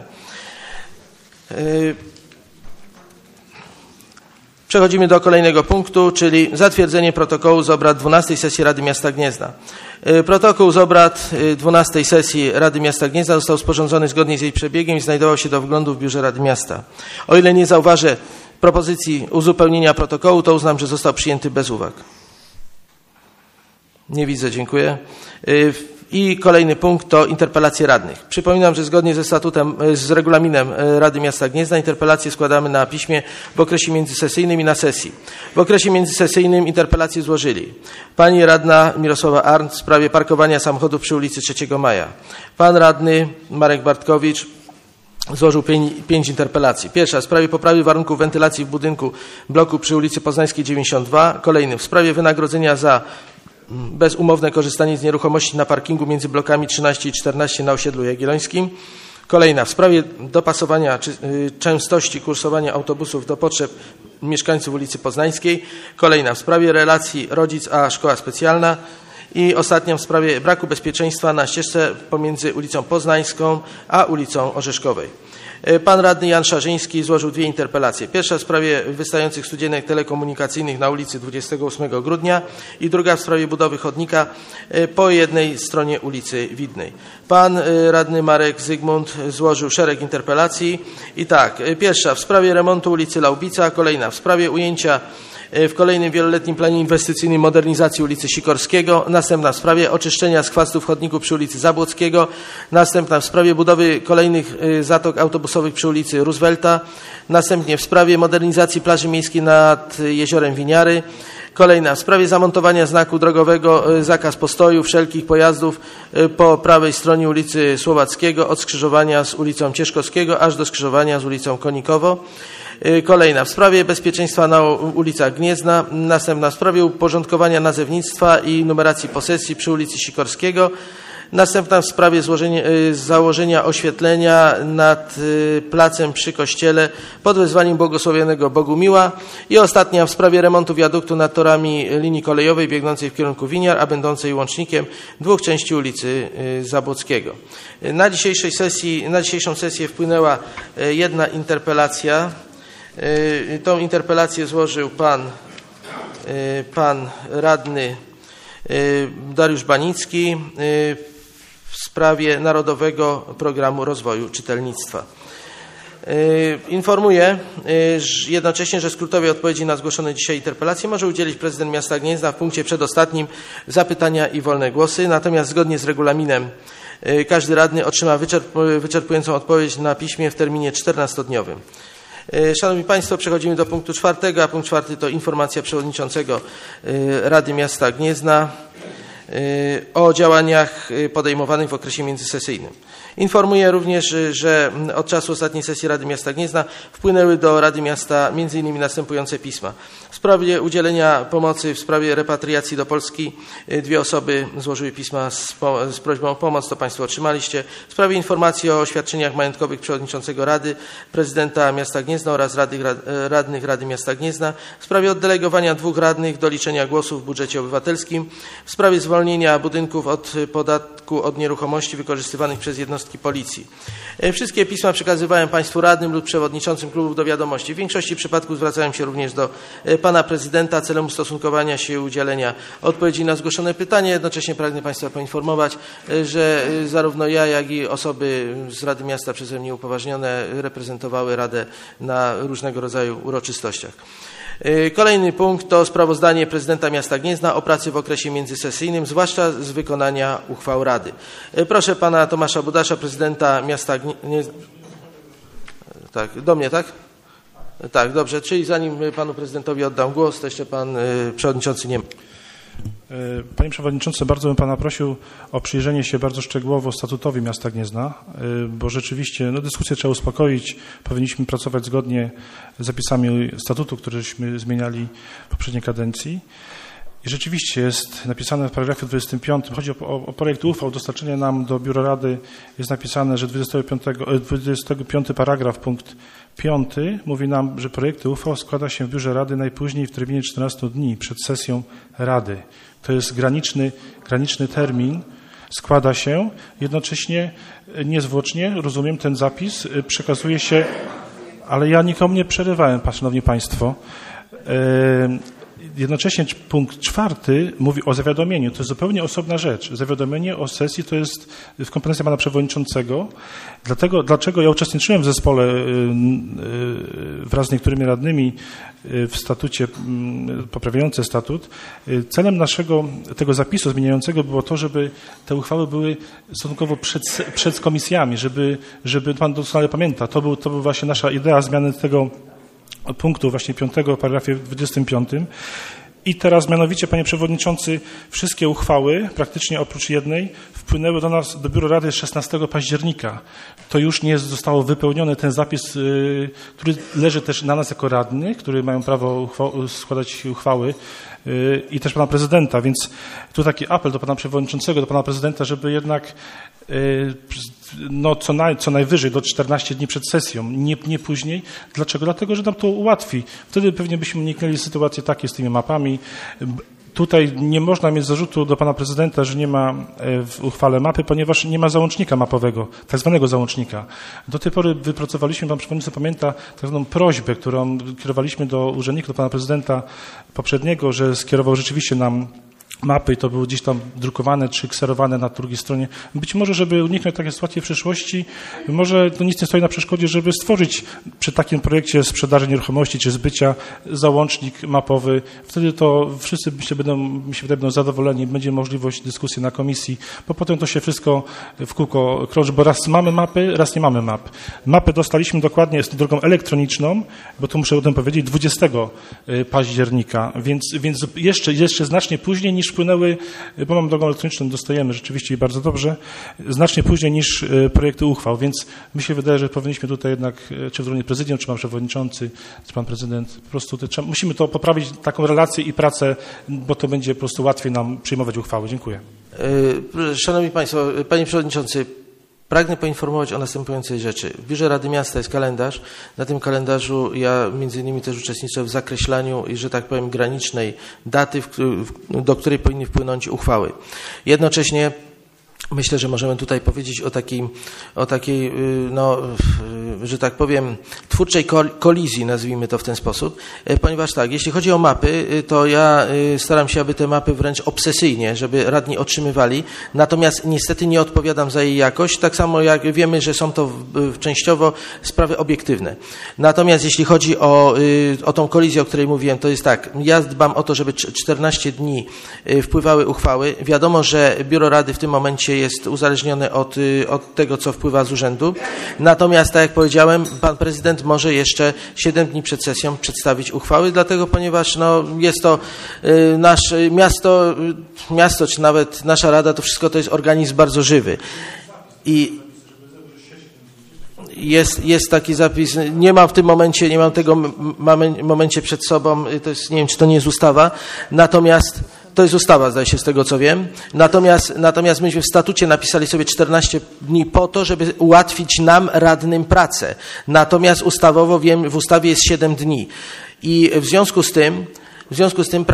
Przechodzimy do kolejnego punktu, czyli zatwierdzenie protokołu z obrad 12 sesji Rady Miasta Gniezna. Protokół z obrad 12 sesji Rady Miasta Gniezna został sporządzony zgodnie z jej przebiegiem i znajdował się do wglądu w Biurze Rady Miasta. O ile nie zauważę propozycji uzupełnienia protokołu, to uznam, że został przyjęty bez uwag. Nie widzę, dziękuję. I kolejny punkt to interpelacje radnych. Przypominam, że zgodnie ze statutem, z regulaminem Rady Miasta Gniezna interpelacje składamy na piśmie w okresie międzysesyjnym i na sesji. W okresie międzysesyjnym interpelacje złożyli pani radna Mirosława Arndt w sprawie parkowania samochodów przy ulicy 3 Maja. Pan radny Marek Bartkowicz złożył 5 interpelacji. Pierwsza w sprawie poprawy warunków wentylacji w budynku bloku przy ulicy Poznańskiej 92. Kolejny w sprawie wynagrodzenia za bezumowne korzystanie z nieruchomości na parkingu między blokami 13 i 14 na osiedlu Jagiellońskim. Kolejna w sprawie dopasowania częstości kursowania autobusów do potrzeb mieszkańców ulicy Poznańskiej. Kolejna w sprawie relacji rodzic a szkoła specjalna. I ostatnia w sprawie braku bezpieczeństwa na ścieżce pomiędzy ulicą Poznańską a ulicą Orzeszkowej. Pan radny Jan Szarzyński złożył 2 interpelacje. Pierwsza w sprawie wystających studzienek telekomunikacyjnych na ulicy 28 grudnia i druga w sprawie budowy chodnika po jednej stronie ulicy Widnej. Pan radny Marek Zygmunt złożył szereg interpelacji. I tak, pierwsza w sprawie remontu ulicy Laubica, kolejna w sprawie ujęcia w kolejnym wieloletnim planie inwestycyjnym modernizacji ulicy Sikorskiego, następna w sprawie oczyszczenia z chwastów chodników przy ulicy Zabłockiego, następna w sprawie budowy kolejnych zatok autobusowych przy ulicy Roosevelta, następnie w sprawie modernizacji plaży miejskiej nad jeziorem Winiary, kolejna w sprawie zamontowania znaku drogowego zakaz postoju wszelkich pojazdów po prawej stronie ulicy Słowackiego od skrzyżowania z ulicą Cieszkowskiego aż do skrzyżowania z ulicą Konikowo. Kolejna w sprawie bezpieczeństwa na ulicach Gniezna, następna w sprawie uporządkowania nazewnictwa i numeracji posesji przy ulicy Sikorskiego, następna w sprawie założenia oświetlenia nad placem przy kościele pod wezwaniem błogosławionego Bogumiła i ostatnia w sprawie remontu wiaduktu nad torami linii kolejowej biegnącej w kierunku Winiar, a będącej łącznikiem 2 części ulicy Zabłockiego. Na dzisiejszą sesję wpłynęła 1 interpelacja. Tą interpelację złożył pan radny Dariusz Banicki w sprawie Narodowego Programu Rozwoju Czytelnictwa. Informuję jednocześnie, że skrótowej odpowiedzi na zgłoszone dzisiaj interpelacje może udzielić prezydent miasta Gniezna w punkcie przedostatnim zapytania i wolne głosy. Natomiast zgodnie z regulaminem każdy radny otrzyma wyczerpującą odpowiedź na piśmie w terminie 14-dniowym. Szanowni Państwo, przechodzimy do punktu 4, a punkt 4 to informacja przewodniczącego Rady Miasta Gniezna o działaniach podejmowanych w okresie międzysesyjnym. Informuję również, że od czasu ostatniej sesji Rady Miasta Gniezna wpłynęły do Rady Miasta m.in. następujące pisma. W sprawie udzielenia pomocy w sprawie repatriacji do Polski 2 osoby złożyły pisma z prośbą o pomoc, to Państwo otrzymaliście. W sprawie informacji o oświadczeniach majątkowych przewodniczącego Rady, prezydenta miasta Gniezna oraz radnych Rady Miasta Gniezna. W sprawie oddelegowania 2 radnych do liczenia głosów w budżecie obywatelskim. W sprawie zwolnienia budynków od podatku od nieruchomości wykorzystywanych przez jednostki policji. Wszystkie pisma przekazywałem Państwu radnym lub przewodniczącym klubów do wiadomości. W większości przypadków zwracałem się również do Pana Prezydenta celem ustosunkowania się i udzielenia odpowiedzi na zgłoszone pytanie. Jednocześnie pragnę Państwa poinformować, że zarówno ja, jak i osoby z Rady Miasta przeze mnie upoważnione reprezentowały Radę na różnego rodzaju uroczystościach. Kolejny punkt to sprawozdanie prezydenta miasta Gniezna o pracy w okresie międzysesyjnym, zwłaszcza z wykonania uchwał Rady. Proszę pana Tomasza Budasza, prezydenta miasta Gniezna. Tak, do mnie, tak? Tak, dobrze. Czyli zanim panu prezydentowi oddam głos, to jeszcze pan przewodniczący nie ma. Panie Przewodniczący, bardzo bym Pana prosił o przyjrzenie się bardzo szczegółowo statutowi miasta Gniezna, bo rzeczywiście dyskusję trzeba uspokoić. Powinniśmy pracować zgodnie z zapisami statutu, któreśmy zmieniali w poprzedniej kadencji. I rzeczywiście jest napisane w paragrafie 25, chodzi o projekt uchwał, dostarczenie nam do Biura Rady, jest napisane, że 25 paragraf, punkt 5 mówi nam, że projekty uchwał składa się w Biurze Rady najpóźniej w terminie 14 dni przed sesją Rady. To jest graniczny termin, składa się, jednocześnie niezwłocznie, rozumiem, ten zapis przekazuje się, ale ja nikomu nie przerywałem, szanowni państwo. Jednocześnie punkt 4 mówi o zawiadomieniu. To jest zupełnie osobna rzecz. Zawiadomienie o sesji to jest w kompetencji pana przewodniczącego. Dlaczego ja uczestniczyłem w zespole wraz z niektórymi radnymi w statucie poprawiające statut. Celem tego zapisu zmieniającego było to, żeby te uchwały były stosunkowo przed komisjami, żeby pan doskonale pamięta. To był właśnie nasza idea zmiany tego punktu właśnie 5 w paragrafie 25. I teraz mianowicie, panie przewodniczący, wszystkie uchwały, praktycznie oprócz jednej, wpłynęły do nas, do Biura Rady 16 października. To już nie zostało wypełnione, ten zapis, który leży też na nas jako radnych, którzy mają prawo składać uchwały i też pana prezydenta, więc tu taki apel do pana przewodniczącego, do pana prezydenta, żeby jednak co najwyżej do 14 dni przed sesją, nie później. Dlaczego? Dlatego, że nam to ułatwi. Wtedy pewnie byśmy uniknęli sytuacji takiej z tymi mapami. Tutaj nie można mieć zarzutu do pana prezydenta, że nie ma w uchwale mapy, ponieważ nie ma załącznika mapowego, tak zwanego załącznika. Do tej pory wypracowaliśmy, pan przewodniczący pamięta, tak zwaną prośbę, którą kierowaliśmy do urzędników, do pana prezydenta poprzedniego, że skierował rzeczywiście nam mapy i to były gdzieś tam drukowane czy kserowane na drugiej stronie. Być może, żeby uniknąć takiej sytuacji w przyszłości, może to nic nie stoi na przeszkodzie, żeby stworzyć przy takim projekcie sprzedaży nieruchomości czy zbycia załącznik mapowy. Wtedy to wszyscy będą zadowoleni, będzie możliwość dyskusji na komisji, bo potem to się wszystko w kółko krąży, bo raz mamy mapy, raz nie mamy map. Mapę dostaliśmy dokładnie, jest drogą elektroniczną, bo tu muszę o tym powiedzieć, 20 października, więc jeszcze znacznie później niż wpłynęły, bo mam drogą elektroniczną, dostajemy rzeczywiście i bardzo dobrze, znacznie później niż projekty uchwał, więc mi się wydaje, że powinniśmy tutaj jednak, czy w stronie prezydium, czy pan przewodniczący, czy pan prezydent, po prostu musimy to poprawić, taką relację i pracę, bo to będzie po prostu łatwiej nam przyjmować uchwały. Dziękuję. Szanowni Państwo, panie przewodniczący, pragnę poinformować o następującej rzeczy. W Biurze Rady Miasta jest kalendarz. Na tym kalendarzu ja między innymi też uczestniczę w zakreślaniu, że tak powiem, granicznej daty, do której powinny wpłynąć uchwały. Jednocześnie myślę, że możemy tutaj powiedzieć o takiej, no, że tak powiem, twórczej kolizji, nazwijmy to w ten sposób, ponieważ tak, jeśli chodzi o mapy, to ja staram się, aby te mapy wręcz obsesyjnie, żeby radni otrzymywali, natomiast niestety nie odpowiadam za jej jakość, tak samo jak wiemy, że są to częściowo sprawy obiektywne. Natomiast jeśli chodzi o tą kolizję, o której mówiłem, to jest tak, ja dbam o to, żeby 14 dni wpływały uchwały. Wiadomo, że Biuro Rady w tym momencie jest uzależnione od tego, co wpływa z urzędu. Natomiast, tak jak powiedziałem, pan prezydent może jeszcze 7 dni przed sesją przedstawić uchwały, dlatego, ponieważ no, jest to nasze miasto, czy nawet nasza rada, to wszystko to jest organizm bardzo żywy. I jest taki zapis, nie mam w tym momencie, nie mam tego momencie przed sobą, to jest, nie wiem, czy to nie jest ustawa, natomiast to jest ustawa, zdaje się, z tego co wiem. Natomiast myśmy w statucie napisali sobie 14 dni po to, żeby ułatwić nam, radnym, pracę. Natomiast ustawowo wiem, w ustawie jest 7 dni. I w związku z tym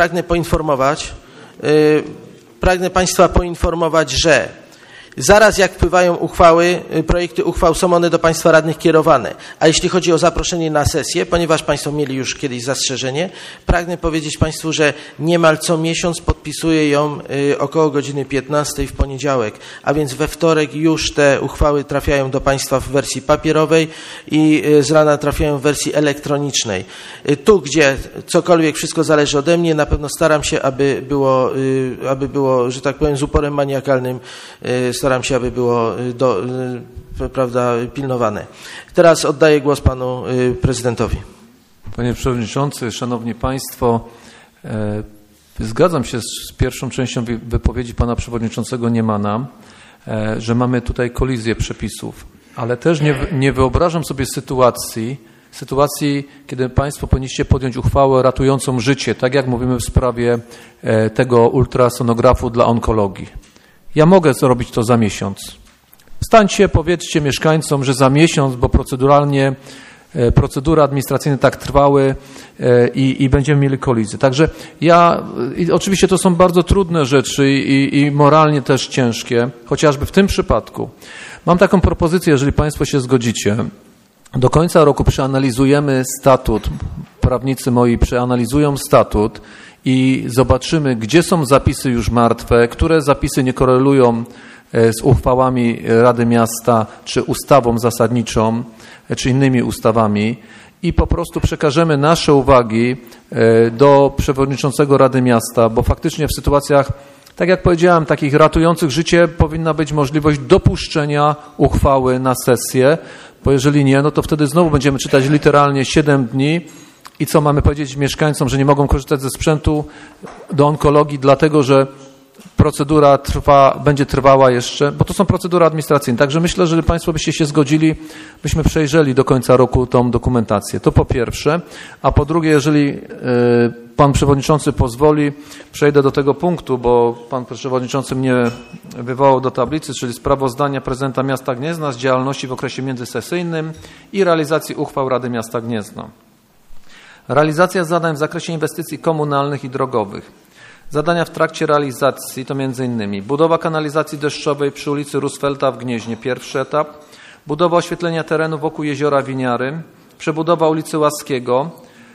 pragnę Państwa poinformować, że zaraz jak wpływają uchwały, projekty uchwał, są one do Państwa radnych kierowane. A jeśli chodzi o zaproszenie na sesję, ponieważ Państwo mieli już kiedyś zastrzeżenie, pragnę powiedzieć Państwu, że niemal co miesiąc podpisuję ją około godziny 15 w poniedziałek, a więc we wtorek już te uchwały trafiają do Państwa w wersji papierowej i z rana trafiają w wersji elektronicznej. Tu, gdzie cokolwiek, wszystko zależy ode mnie, na pewno staram się, aby było, że tak powiem, z uporem maniakalnym, staram się, aby było prawda, pilnowane. Teraz oddaję głos panu prezydentowi. Panie przewodniczący, szanowni państwo, zgadzam się z pierwszą częścią wypowiedzi pana przewodniczącego Niemana, że mamy tutaj kolizję przepisów, ale też nie wyobrażam sobie sytuacji, kiedy państwo powinniście podjąć uchwałę ratującą życie, tak jak mówimy w sprawie tego ultrasonografu dla onkologii. Ja mogę zrobić to za miesiąc. Wstańcie, powiedzcie mieszkańcom, że za miesiąc, bo procedury administracyjne tak trwały i będziemy mieli kolizję. Także oczywiście to są bardzo trudne rzeczy i moralnie też ciężkie, chociażby w tym przypadku. Mam taką propozycję, jeżeli państwo się zgodzicie. Do końca roku przeanalizujemy statut, prawnicy moi przeanalizują statut i zobaczymy, gdzie są zapisy już martwe, które zapisy nie korelują z uchwałami Rady Miasta, czy ustawą zasadniczą, czy innymi ustawami i po prostu przekażemy nasze uwagi do przewodniczącego Rady Miasta, bo faktycznie w sytuacjach, tak jak powiedziałem, takich ratujących życie powinna być możliwość dopuszczenia uchwały na sesję, bo jeżeli nie, no to wtedy znowu będziemy czytać literalnie 7 dni i co mamy powiedzieć mieszkańcom, że nie mogą korzystać ze sprzętu do onkologii, dlatego że procedura będzie trwała jeszcze, bo to są procedury administracyjne. Także myślę, że Państwo byście się zgodzili, byśmy przejrzeli do końca roku tą dokumentację. To po pierwsze. A po drugie, jeżeli Pan Przewodniczący pozwoli, przejdę do tego punktu, bo Pan Przewodniczący mnie wywołał do tablicy, czyli sprawozdania prezydenta miasta Gniezna z działalności w okresie międzysesyjnym i realizacji uchwał Rady Miasta Gniezna. Realizacja zadań w zakresie inwestycji komunalnych i drogowych. Zadania w trakcie realizacji to m.in. budowa kanalizacji deszczowej przy ulicy Roosevelta w Gnieźnie, pierwszy etap, budowa oświetlenia terenu wokół jeziora Winiary, przebudowa ulicy Łaskiego,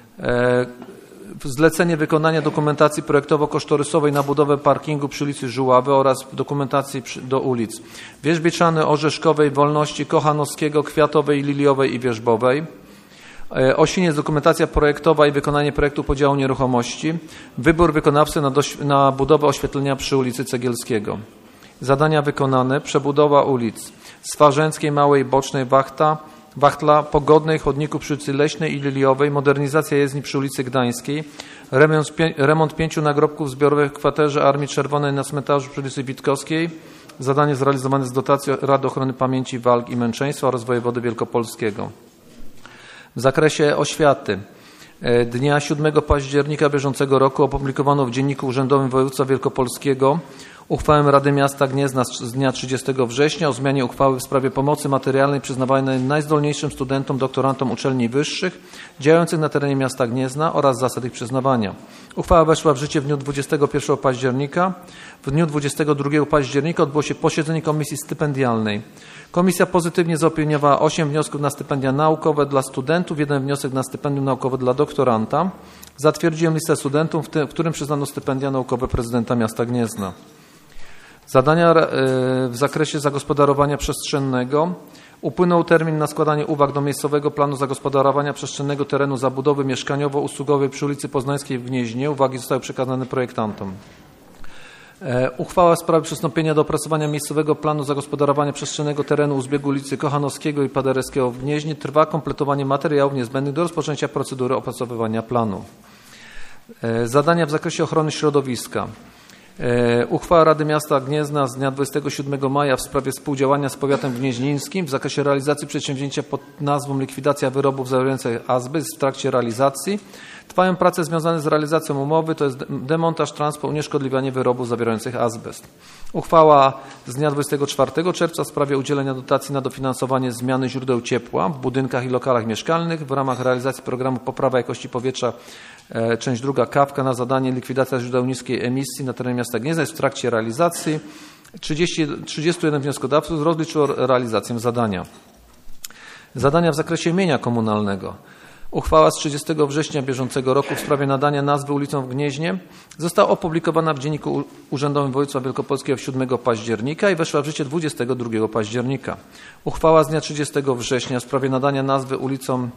zlecenie wykonania dokumentacji projektowo-kosztorysowej na budowę parkingu przy ulicy Żuławy oraz dokumentacji do ulic Wierzbieczany, Orzeszkowej, Wolności, Kochanowskiego, Kwiatowej, Liliowej i Wierzbowej. Osiniec, dokumentacja projektowa i wykonanie projektu podziału nieruchomości. Wybór wykonawcy na budowę oświetlenia przy ulicy Cegielskiego. Zadania wykonane. Przebudowa ulic Swarzęckiej, Małej, Bocznej, Wachtla, Pogodnej, chodników przy ulicy Leśnej i Liliowej, modernizacja jezdni przy ulicy Gdańskiej, remont 5 nagrobków zbiorowych w kwaterze Armii Czerwonej na cmentarzu przy ulicy Witkowskiej. Zadanie zrealizowane z dotacji Rady Ochrony Pamięci, Walk i Męczeństwa oraz wojewody wielkopolskiego. W zakresie oświaty dnia 7 października bieżącego roku opublikowano w Dzienniku Urzędowym Województwa Wielkopolskiego uchwałę Rady Miasta Gniezna z dnia 30 września o zmianie uchwały w sprawie pomocy materialnej przyznawanej najzdolniejszym studentom, doktorantom uczelni wyższych działających na terenie miasta Gniezna oraz zasad ich przyznawania. Uchwała weszła w życie w dniu 21 października. W dniu 22 października odbyło się posiedzenie Komisji Stypendialnej. Komisja pozytywnie zaopiniowała 8 wniosków na stypendia naukowe dla studentów, 1 wniosek na stypendium naukowe dla doktoranta. Zatwierdziłem listę studentów, w którym przyznano stypendia naukowe prezydenta miasta Gniezna. Zadania w zakresie zagospodarowania przestrzennego. Upłynął termin na składanie uwag do miejscowego planu zagospodarowania przestrzennego terenu zabudowy mieszkaniowo-usługowej przy ulicy Poznańskiej w Gnieźnie. Uwagi zostały przekazane projektantom. Uchwała w sprawie przystąpienia do opracowania miejscowego planu zagospodarowania przestrzennego terenu u zbiegu ulicy Kochanowskiego i Paderewskiego w Gnieźnie. Trwa kompletowanie materiałów niezbędnych do rozpoczęcia procedury opracowywania planu. Zadania w zakresie ochrony środowiska. Uchwała Rady Miasta Gniezna z dnia 27 maja w sprawie współdziałania z powiatem gnieźnińskim w zakresie realizacji przedsięwzięcia pod nazwą likwidacja wyrobów zawierających azbest w trakcie realizacji. Trwają prace związane z realizacją umowy, to jest demontaż, transport, unieszkodliwianie wyrobów zawierających azbest. Uchwała z dnia 24 czerwca w sprawie udzielenia dotacji na dofinansowanie zmiany źródeł ciepła w budynkach i lokalach mieszkalnych w ramach realizacji programu Poprawa jakości powietrza, część druga Kawka na zadanie likwidacja źródeł niskiej emisji na terenie miasta Gniezna jest w trakcie realizacji. 31 wnioskodawców rozliczyło realizację zadania. Zadania w zakresie mienia komunalnego. Uchwała z 30 września bieżącego roku w sprawie nadania nazwy ulicom w Gnieźnie została opublikowana w Dzienniku Urzędowym Województwa Wielkopolskiego 7 października i weszła w życie 22 października. Uchwała z dnia 30 września w sprawie nadania nazwy ulicom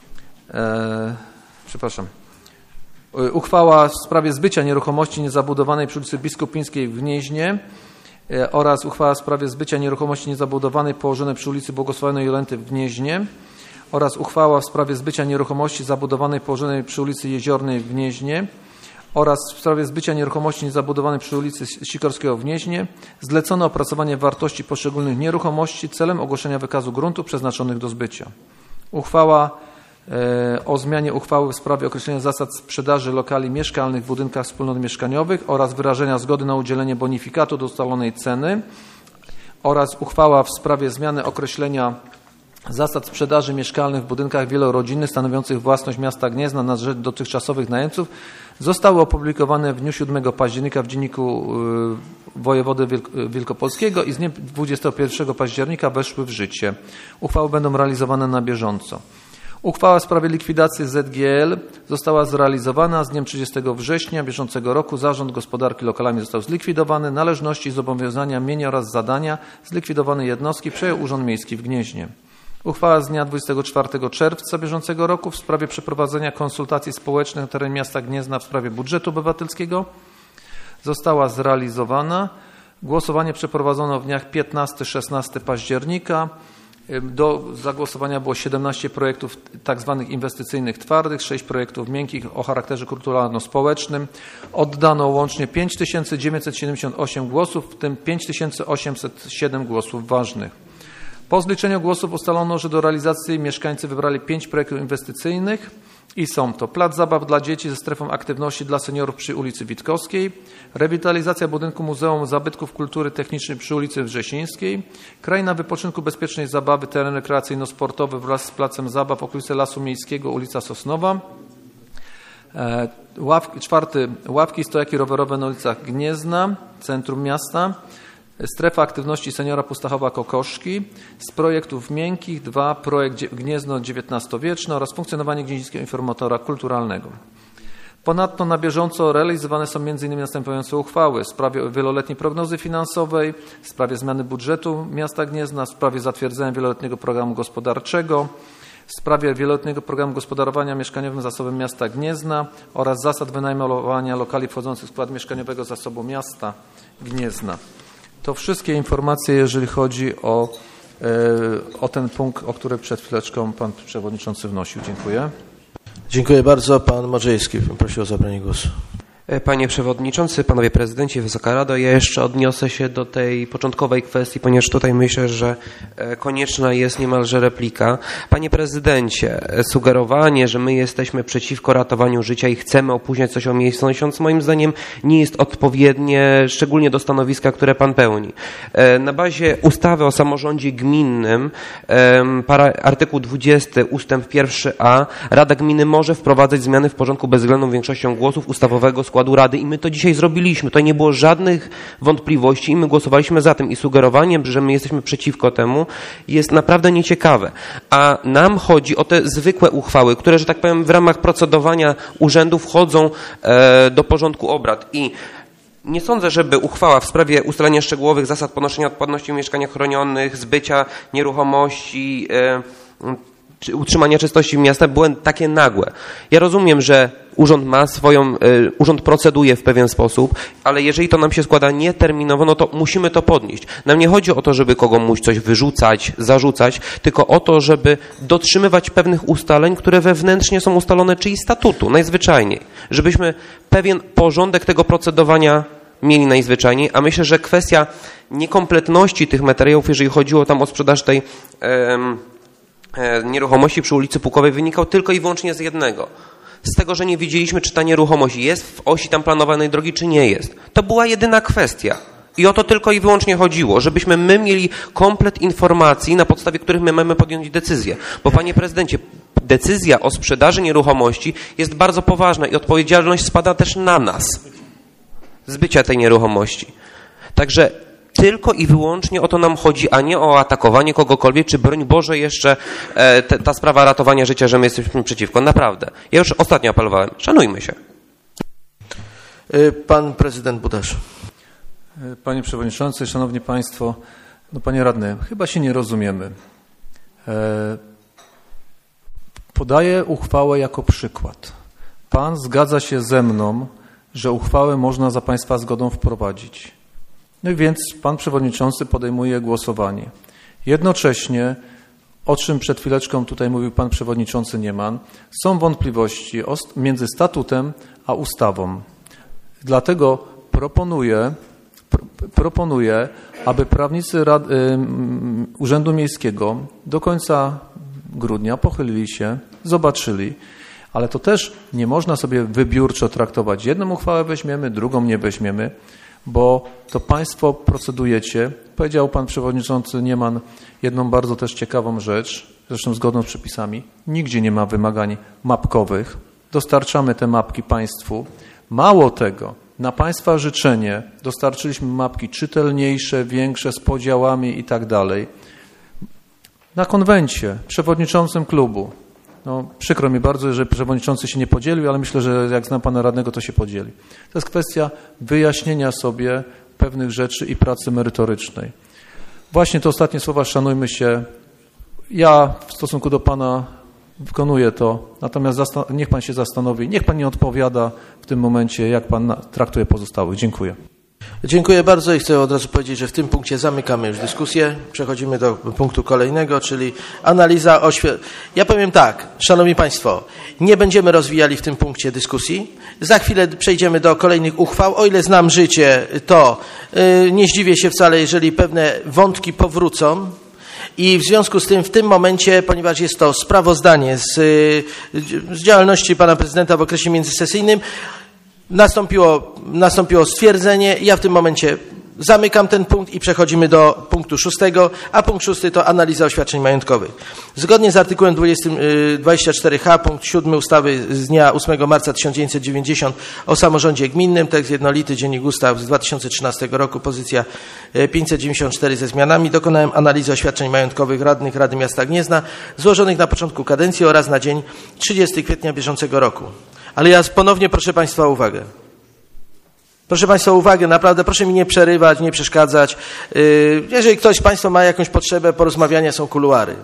Uchwała w sprawie zbycia nieruchomości niezabudowanej przy ulicy Biskupińskiej w Gnieźnie oraz uchwała w sprawie zbycia nieruchomości niezabudowanej położonej przy ulicy Błogosławionej Jolenty w Gnieźnie oraz uchwała w sprawie zbycia nieruchomości zabudowanej położonej przy ulicy Jeziornej w Gnieźnie oraz w sprawie zbycia nieruchomości niezabudowanej przy ulicy Sikorskiego w Gnieźnie zlecono opracowanie wartości poszczególnych nieruchomości celem ogłoszenia wykazu gruntów przeznaczonych do zbycia. Uchwała o zmianie uchwały w sprawie określenia zasad sprzedaży lokali mieszkalnych w budynkach wspólnot mieszkaniowych oraz wyrażenia zgody na udzielenie bonifikatu do ustalonej ceny oraz uchwała w sprawie zmiany określenia zasad sprzedaży mieszkalnych w budynkach wielorodzinnych stanowiących własność miasta Gniezna na rzecz dotychczasowych najemców zostały opublikowane w dniu 7 października w Dzienniku Wojewody Wielkopolskiego i z dniem 21 października weszły w życie. Uchwały będą realizowane na bieżąco. Uchwała w sprawie likwidacji ZGL została zrealizowana z dniem 30 września bieżącego roku. Zarząd Gospodarki Lokalami został zlikwidowany. Należności i zobowiązania mienia oraz zadania zlikwidowanej jednostki przejął Urząd Miejski w Gnieźnie. Uchwała z dnia 24 czerwca bieżącego roku w sprawie przeprowadzenia konsultacji społecznych na terenie miasta Gniezna w sprawie budżetu obywatelskiego została zrealizowana. Głosowanie przeprowadzono w dniach 15-16 października. Do zagłosowania było 17 projektów tzw. inwestycyjnych twardych, 6 projektów miękkich o charakterze kulturalno-społecznym. Oddano łącznie 5978 głosów, w tym 5807 głosów ważnych. Po zliczeniu głosów ustalono, że do realizacji mieszkańcy wybrali 5 projektów inwestycyjnych i są to plac zabaw dla dzieci ze strefą aktywności dla seniorów przy ulicy Witkowskiej, rewitalizacja budynku Muzeum Zabytków Kultury Technicznej przy ulicy Wrzesińskiej, kraina wypoczynku bezpiecznej zabawy, teren rekreacyjno-sportowy wraz z placem zabaw, okolice Lasu Miejskiego, ulica Sosnowa. Ławki i stojaki rowerowe na ulicach Gniezna, centrum miasta. Strefa aktywności seniora Pustachowa-Kokoszki. Z projektów miękkich 2, projekt Gniezno XIX-wieczne oraz funkcjonowanie Gnieźnieńskiego Informatora Kulturalnego. Ponadto na bieżąco realizowane są m.in. następujące uchwały w sprawie wieloletniej prognozy finansowej, w sprawie zmiany budżetu miasta Gniezna, w sprawie zatwierdzenia wieloletniego programu gospodarczego, w sprawie wieloletniego programu gospodarowania mieszkaniowym zasobem miasta Gniezna oraz zasad wynajmowania lokali wchodzących w skład mieszkaniowego zasobu miasta Gniezna. To wszystkie informacje, jeżeli chodzi o ten punkt, o który przed chwileczką pan przewodniczący wnosił. Dziękuję. Dziękuję bardzo. Pan Modrzejewski, prosił o zabranie głosu. Panie Przewodniczący, Panowie Prezydenci, Wysoka Rado, ja jeszcze odniosę się do tej początkowej kwestii, ponieważ tutaj myślę, że konieczna jest niemalże replika. Panie Prezydencie, sugerowanie, że my jesteśmy przeciwko ratowaniu życia i chcemy opóźniać coś o miesiąc, moim zdaniem nie jest odpowiednie, szczególnie do stanowiska, które Pan pełni. Na bazie ustawy o samorządzie gminnym, artykuł 20 ustęp 1a, Rada Gminy może wprowadzać zmiany w porządku bezwzględną większością głosów ustawowego składu Rady i my to dzisiaj zrobiliśmy. Tutaj nie było żadnych wątpliwości i my głosowaliśmy za tym i sugerowanie, że my jesteśmy przeciwko temu jest naprawdę nieciekawe. A nam chodzi o te zwykłe uchwały, które, że tak powiem, w ramach procedowania urzędu wchodzą do porządku obrad i nie sądzę, żeby uchwała w sprawie ustalenia szczegółowych zasad ponoszenia odpłatności w mieszkaniach chronionych, zbycia nieruchomości, czy utrzymania czystości miasta były takie nagłe. Ja rozumiem, że urząd proceduje w pewien sposób, ale jeżeli to nam się składa nieterminowo, no to musimy to podnieść. Nam nie chodzi o to, żeby komuś coś wyrzucać, zarzucać, tylko o to, żeby dotrzymywać pewnych ustaleń, które wewnętrznie są ustalone, czyli statutu, najzwyczajniej. Żebyśmy pewien porządek tego procedowania mieli najzwyczajniej, a myślę, że kwestia niekompletności tych materiałów, jeżeli chodziło tam o sprzedaż tej nieruchomości przy ulicy Pukowej, wynikał tylko i wyłącznie z jednego. Z tego, że nie wiedzieliśmy, czy ta nieruchomość jest w osi tam planowanej drogi, czy nie jest. To była jedyna kwestia. I o to tylko i wyłącznie chodziło, żebyśmy my mieli komplet informacji, na podstawie których my mamy podjąć decyzję. Bo panie prezydencie, decyzja o sprzedaży nieruchomości jest bardzo poważna i odpowiedzialność spada też na nas. Zbycia tej nieruchomości. Także tylko i wyłącznie o to nam chodzi, a nie o atakowanie kogokolwiek, czy broń Boże jeszcze ta sprawa ratowania życia, że my jesteśmy przeciwko. Naprawdę. Ja już ostatnio apelowałem. Szanujmy się. Pan prezydent Budasz. Panie Przewodniczący, Szanowni Państwo, no Panie Radny, chyba się nie rozumiemy. Podaję uchwałę jako przykład. Pan zgadza się ze mną, że uchwałę można za Państwa zgodą wprowadzić. No i więc Pan Przewodniczący podejmuje głosowanie. Jednocześnie, o czym przed chwileczką tutaj mówił Pan Przewodniczący Nieman, są wątpliwości między statutem a ustawą. Dlatego proponuję, aby prawnicy Urzędu Miejskiego do końca grudnia pochylili się, zobaczyli, ale to też nie można sobie wybiórczo traktować. Jedną uchwałę weźmiemy, drugą nie weźmiemy, bo to Państwo procedujecie. Powiedział Pan Przewodniczący Nieman jedną bardzo też ciekawą rzecz, zresztą zgodną z przepisami. Nigdzie nie ma wymagań mapkowych. Dostarczamy te mapki Państwu. Mało tego, na Państwa życzenie dostarczyliśmy mapki czytelniejsze, większe, z podziałami i tak dalej. Na konwencie, przewodniczącym klubu No, przykro mi bardzo, że przewodniczący się nie podzielił, ale myślę, że jak znam pana radnego, to się podzieli. To jest kwestia wyjaśnienia sobie pewnych rzeczy i pracy merytorycznej. Właśnie te ostatnie słowa, szanujmy się. Ja w stosunku do pana wykonuję to, natomiast niech pan się zastanowi, niech pan nie odpowiada w tym momencie, jak pan traktuje pozostałych. Dziękuję. Dziękuję bardzo i chcę od razu powiedzieć, że w tym punkcie zamykamy już dyskusję. Przechodzimy do punktu kolejnego, czyli analiza Ja powiem tak, szanowni państwo, nie będziemy rozwijali w tym punkcie dyskusji. Za chwilę przejdziemy do kolejnych uchwał. O ile znam życie, to nie zdziwię się wcale, jeżeli pewne wątki powrócą. I w związku z tym w tym momencie, ponieważ jest to sprawozdanie z działalności pana prezydenta w okresie międzysesyjnym, nastąpiło stwierdzenie. Ja w tym momencie zamykam ten punkt i przechodzimy do punktu 6, a punkt 6 to analiza oświadczeń majątkowych. Zgodnie z artykułem 24h punkt 7 ustawy z dnia 8 marca 1990 o samorządzie gminnym, tekst jednolity, Dziennik Ustaw z 2013 roku, pozycja 594 ze zmianami, dokonałem analizy oświadczeń majątkowych radnych Rady Miasta Gniezna złożonych na początku kadencji oraz na dzień 30 kwietnia bieżącego roku. Ale ja ponownie proszę państwa o uwagę. Proszę państwa o uwagę, naprawdę proszę mi nie przerywać, nie przeszkadzać. Jeżeli ktoś z państwa ma jakąś potrzebę porozmawiania, są kuluary.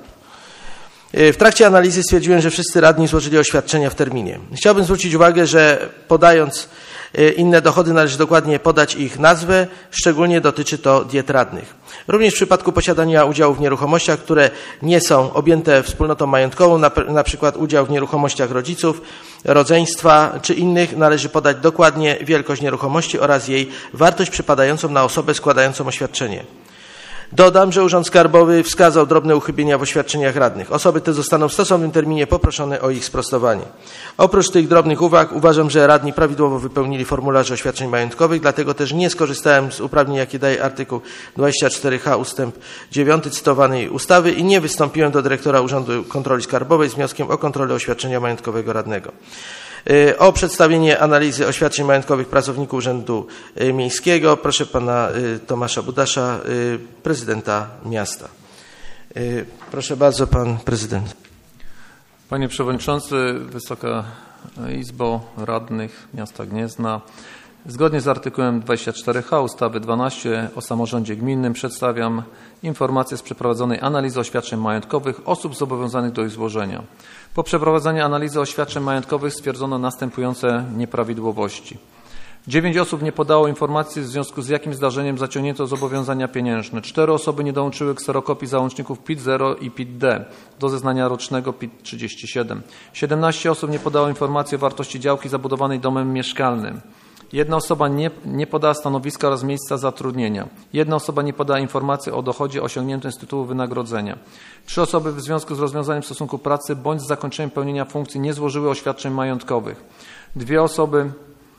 W trakcie analizy stwierdziłem, że wszyscy radni złożyli oświadczenia w terminie. Chciałbym zwrócić uwagę, że podając inne dochody należy dokładnie podać ich nazwę, szczególnie dotyczy to diet radnych. Również w przypadku posiadania udziałów w nieruchomościach, które nie są objęte wspólnotą majątkową, na przykład udział w nieruchomościach rodziców, rodzeństwa czy innych, należy podać dokładnie wielkość nieruchomości oraz jej wartość przypadającą na osobę składającą oświadczenie. Dodam, że Urząd Skarbowy wskazał drobne uchybienia w oświadczeniach radnych. Osoby te zostaną w stosownym terminie poproszone o ich sprostowanie. Oprócz tych drobnych uwag uważam, że radni prawidłowo wypełnili formularze oświadczeń majątkowych, dlatego też nie skorzystałem z uprawnień, jakie daje artykuł 24h ustęp 9 cytowanej ustawy i nie wystąpiłem do dyrektora Urzędu Kontroli Skarbowej z wnioskiem o kontrolę oświadczenia majątkowego radnego. O przedstawienie analizy oświadczeń majątkowych pracowników Urzędu Miejskiego proszę pana Tomasza Budasza, prezydenta miasta. Proszę bardzo, pan prezydent. Panie przewodniczący, Wysoka Izbo, radnych miasta Gniezna. Zgodnie z artykułem 24h ustawy 12 o samorządzie gminnym przedstawiam informację z przeprowadzonej analizy oświadczeń majątkowych osób zobowiązanych do ich złożenia. Po przeprowadzeniu analizy oświadczeń majątkowych stwierdzono następujące nieprawidłowości. 9 osób nie podało informacji, w związku z jakim zdarzeniem zaciągnięto zobowiązania pieniężne. 4 osoby nie dołączyły kserokopii załączników PIT-0 i PIT-D do zeznania rocznego PIT-37. 17 osób nie podało informacji o wartości działki zabudowanej domem mieszkalnym. 1 osoba nie podała stanowiska oraz miejsca zatrudnienia. 1 osoba nie podała informacji o dochodzie osiągniętym z tytułu wynagrodzenia. 3 osoby w związku z rozwiązaniem stosunku pracy bądź z zakończeniem pełnienia funkcji nie złożyły oświadczeń majątkowych. 2 osoby,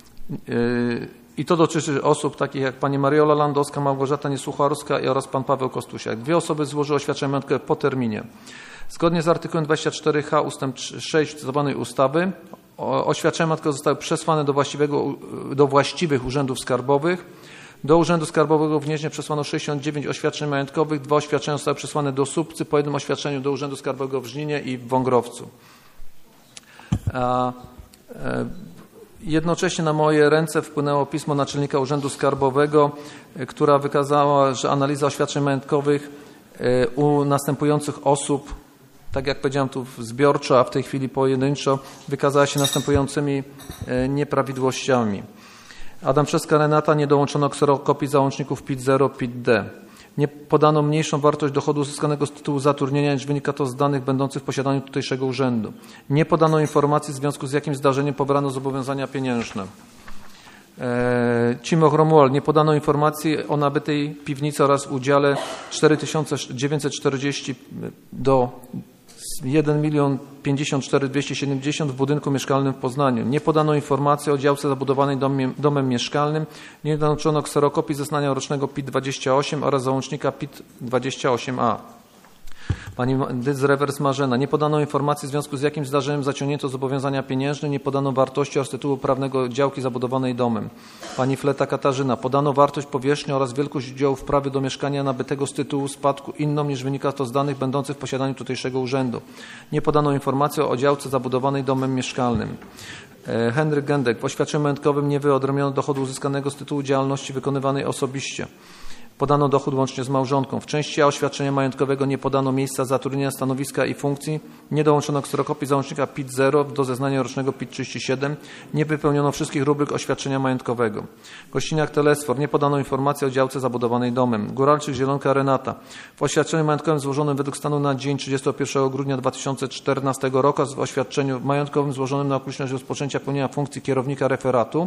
i to dotyczy osób takich jak pani Mariola Landowska, Małgorzata Niesłucharska oraz pan Paweł Kostusiak. 2 osoby złożyły oświadczenie majątkowe po terminie. Zgodnie z artykułem 24h ustęp 6 cytowanej ustawy oświadczenia majątkowe zostały przesłane do właściwych urzędów skarbowych. Do Urzędu Skarbowego w Gnieźnie przesłano 69 oświadczeń majątkowych, 2 oświadczenia zostały przesłane do Słupcy, po 1 oświadczeniu do Urzędu Skarbowego w Żninie i w Wągrowcu. Jednocześnie na moje ręce wpłynęło pismo naczelnika Urzędu Skarbowego, która wykazała, że analiza oświadczeń majątkowych u następujących osób, tak jak powiedziałem tu zbiorczo, a w tej chwili pojedynczo, wykazała się następującymi nieprawidłowościami. Adamczewska Renata, nie dołączono kserokopii załączników PIT-0, PIT-D. Nie podano mniejszą wartość dochodu uzyskanego z tytułu zatrudnienia, niż wynika to z danych będących w posiadaniu tutejszego urzędu. Nie podano informacji, w związku z jakim zdarzeniem pobrano zobowiązania pieniężne. Cimoch Romuald, nie podano informacji o nabytej piwnicy oraz udziale 4940 do 1 054 270 w budynku mieszkalnym w Poznaniu. Nie podano informacji o działce zabudowanej domem mieszkalnym. Nie dołączono kserokopii zeznania rocznego PIT-28 oraz załącznika PIT-28a. Pani Dyz-Rewers Marzena. Nie podano informacji, w związku z jakim zdarzeniem zaciągnięto zobowiązania pieniężne. Nie podano wartości oraz tytułu prawnego działki zabudowanej domem. Pani Fleta Katarzyna. Podano wartość powierzchni oraz wielkość udziałów w prawie do mieszkania nabytego z tytułu spadku inną niż wynika to z danych będących w posiadaniu tutejszego urzędu. Nie podano informacji o działce zabudowanej domem mieszkalnym. Henryk Gędek. W oświadczeniu majątkowym nie wyodrębniono dochodu uzyskanego z tytułu działalności wykonywanej osobiście. Podano dochód łącznie z małżonką. W części A oświadczenia majątkowego nie podano miejsca zatrudnienia, stanowiska i funkcji. Nie dołączono kserokopii załącznika PIT-0 do zeznania rocznego PIT-37. Nie wypełniono wszystkich rubryk oświadczenia majątkowego. Gościniak Telesfor. Nie podano informacji o działce zabudowanej domem. Góralczyk Zielonka Renata. W oświadczeniu majątkowym złożonym według stanu na dzień 31 grudnia 2014 roku, a w oświadczeniu majątkowym złożonym na okoliczność rozpoczęcia pełnienia funkcji kierownika referatu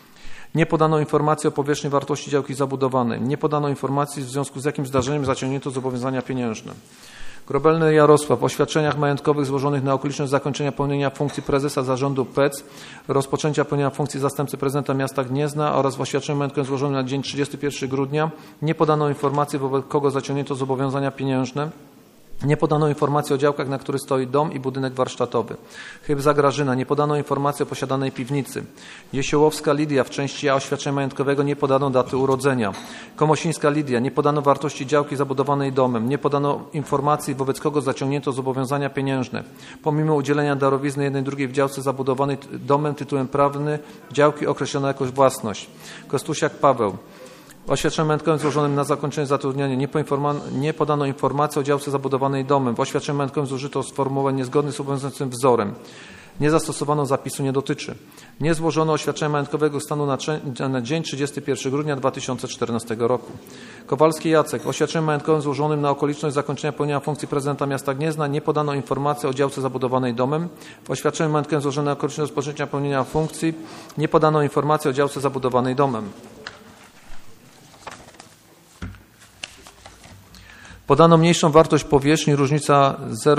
nie podano informacji o powierzchni wartości działki zabudowanej. Nie podano informacji, w związku z jakim zdarzeniem zaciągnięto zobowiązania pieniężne. Grobelny Jarosław. W oświadczeniach majątkowych złożonych na okoliczność zakończenia pełnienia funkcji prezesa zarządu PEC, rozpoczęcia pełnienia funkcji zastępcy prezydenta miasta Gniezna oraz w oświadczeniu majątkowym złożonym na dzień 31 grudnia nie podano informacji, wobec kogo zaciągnięto zobowiązania pieniężne. Nie podano informacji o działkach, na których stoi dom i budynek warsztatowy. Chybza Grażyna. Nie podano informacji o posiadanej piwnicy. Jesiołowska Lidia. W części A oświadczenia majątkowego nie podano daty urodzenia. Komosińska Lidia. Nie podano wartości działki zabudowanej domem. Nie podano informacji, wobec kogo zaciągnięto zobowiązania pieniężne. Pomimo udzielenia darowizny 1/2 w działce zabudowanej domem tytułem prawny działki określono jako własność. Kostusiak Paweł. W oświadczeniu majątkowym złożonym na zakończenie zatrudniania nie podano informacji o działce zabudowanej domem. W oświadczeniu majątkowym zużyto sformułowanie niezgodne z obowiązującym wzorem. Nie zastosowano zapisu nie dotyczy. Nie złożono oświadczenia majątkowego stanu na dzień 31 grudnia 2014 roku. Kowalski Jacek. W oświadczeniu majątkowym złożonym na okoliczność zakończenia pełnienia funkcji prezydenta miasta Gniezna nie podano informacji o działce zabudowanej domem. W oświadczeniu majątkowym złożonym na okoliczność rozpoczęcia pełnienia funkcji nie podano informacji o działce zabudowanej domem. Podano mniejszą wartość powierzchni, różnica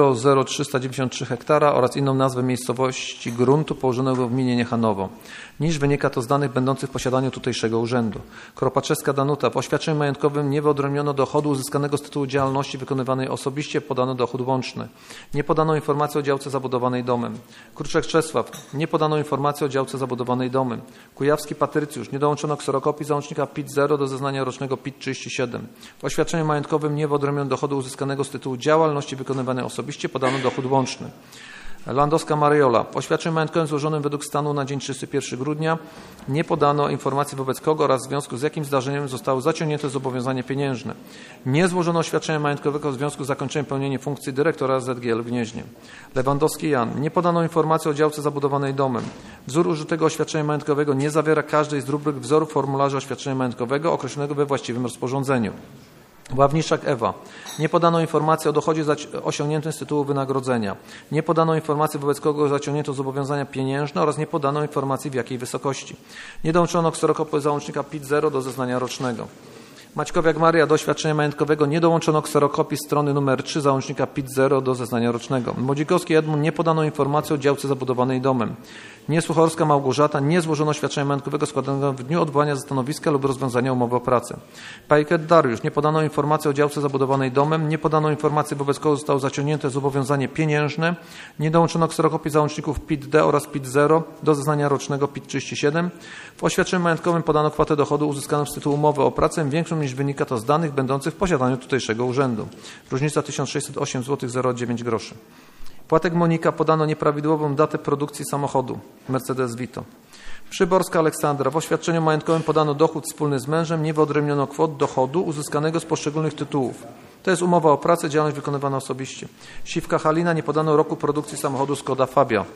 0,0393 hektara oraz inną nazwę miejscowości gruntu położonego w gminie Niechanowo, niż wynika to z danych będących w posiadaniu tutejszego urzędu. Kropaczewska Danuta. W oświadczeniu majątkowym nie wyodrębniono dochodu uzyskanego z tytułu działalności wykonywanej osobiście, podano dochód łączny. Nie podano informacji o działce zabudowanej domem. Kruczek Czesław. Nie podano informacji o działce zabudowanej domem. Kujawski Patrycjusz. Nie dołączono kserokopii załącznika PIT-0 do zeznania rocznego PIT-37. W oświadczeniu majątkowym nie wyodrębniono dochodu uzyskanego z tytułu działalności wykonywanej osobiście, podano dochód łączny. Landowska Mariola. W oświadczeniu majątkowym złożonym według stanu na dzień 31 grudnia nie podano informacji wobec kogo oraz w związku z jakim zdarzeniem zostało zaciągnięte zobowiązanie pieniężne. Nie złożono oświadczenia majątkowego w związku z zakończeniem pełnienia funkcji dyrektora ZGL w Gnieźnie. Lewandowski Jan. Nie podano informacji o działce zabudowanej domem. Wzór użytego oświadczenia majątkowego nie zawiera każdej z rubryk wzoru formularza oświadczenia majątkowego określonego we właściwym rozporządzeniu. Ławniczak Ewa. Nie podano informacji o dochodzie osiągniętym z tytułu wynagrodzenia. Nie podano informacji, wobec kogo zaciągnięto zobowiązania pieniężne oraz nie podano informacji, w jakiej wysokości. Nie dołączono kserokopii załącznika PIT-0 do zeznania rocznego. Maćkowiak Maria. Do oświadczenia majątkowego nie dołączono kserokopii strony numer 3 załącznika PIT-0 do zeznania rocznego. Młodzikowski Edmund. Nie podano informacji o działce zabudowanej domem. Niesłuchorska Małgorzata. Nie złożono oświadczenia majątkowego składanego w dniu odwołania ze stanowiska lub rozwiązania umowy o pracę. Pajket Dariusz. Nie podano informacji o działce zabudowanej domem. Nie podano informacji, wobec kogo zostało zaciągnięte zobowiązanie pieniężne. Nie dołączono kserokopii załączników PIT-D oraz PIT-0 do zeznania rocznego PIT-37. W oświadczeniu majątkowym podano kwotę dochodu uzyskaną z tytułu umowy o pracę większą niż wynika to z danych będących w posiadaniu tutejszego urzędu. Różnica 1608,09 zł. Płatek Monika. Podano nieprawidłową datę produkcji samochodu Mercedes Vito. Przyborska Aleksandra. W oświadczeniu majątkowym podano dochód wspólny z mężem, nie wyodrębniono kwot dochodu uzyskanego z poszczególnych tytułów. To jest umowa o pracę, działalność wykonywana osobiście. Siwka Halina. Nie podano roku produkcji samochodu Skoda Fabia.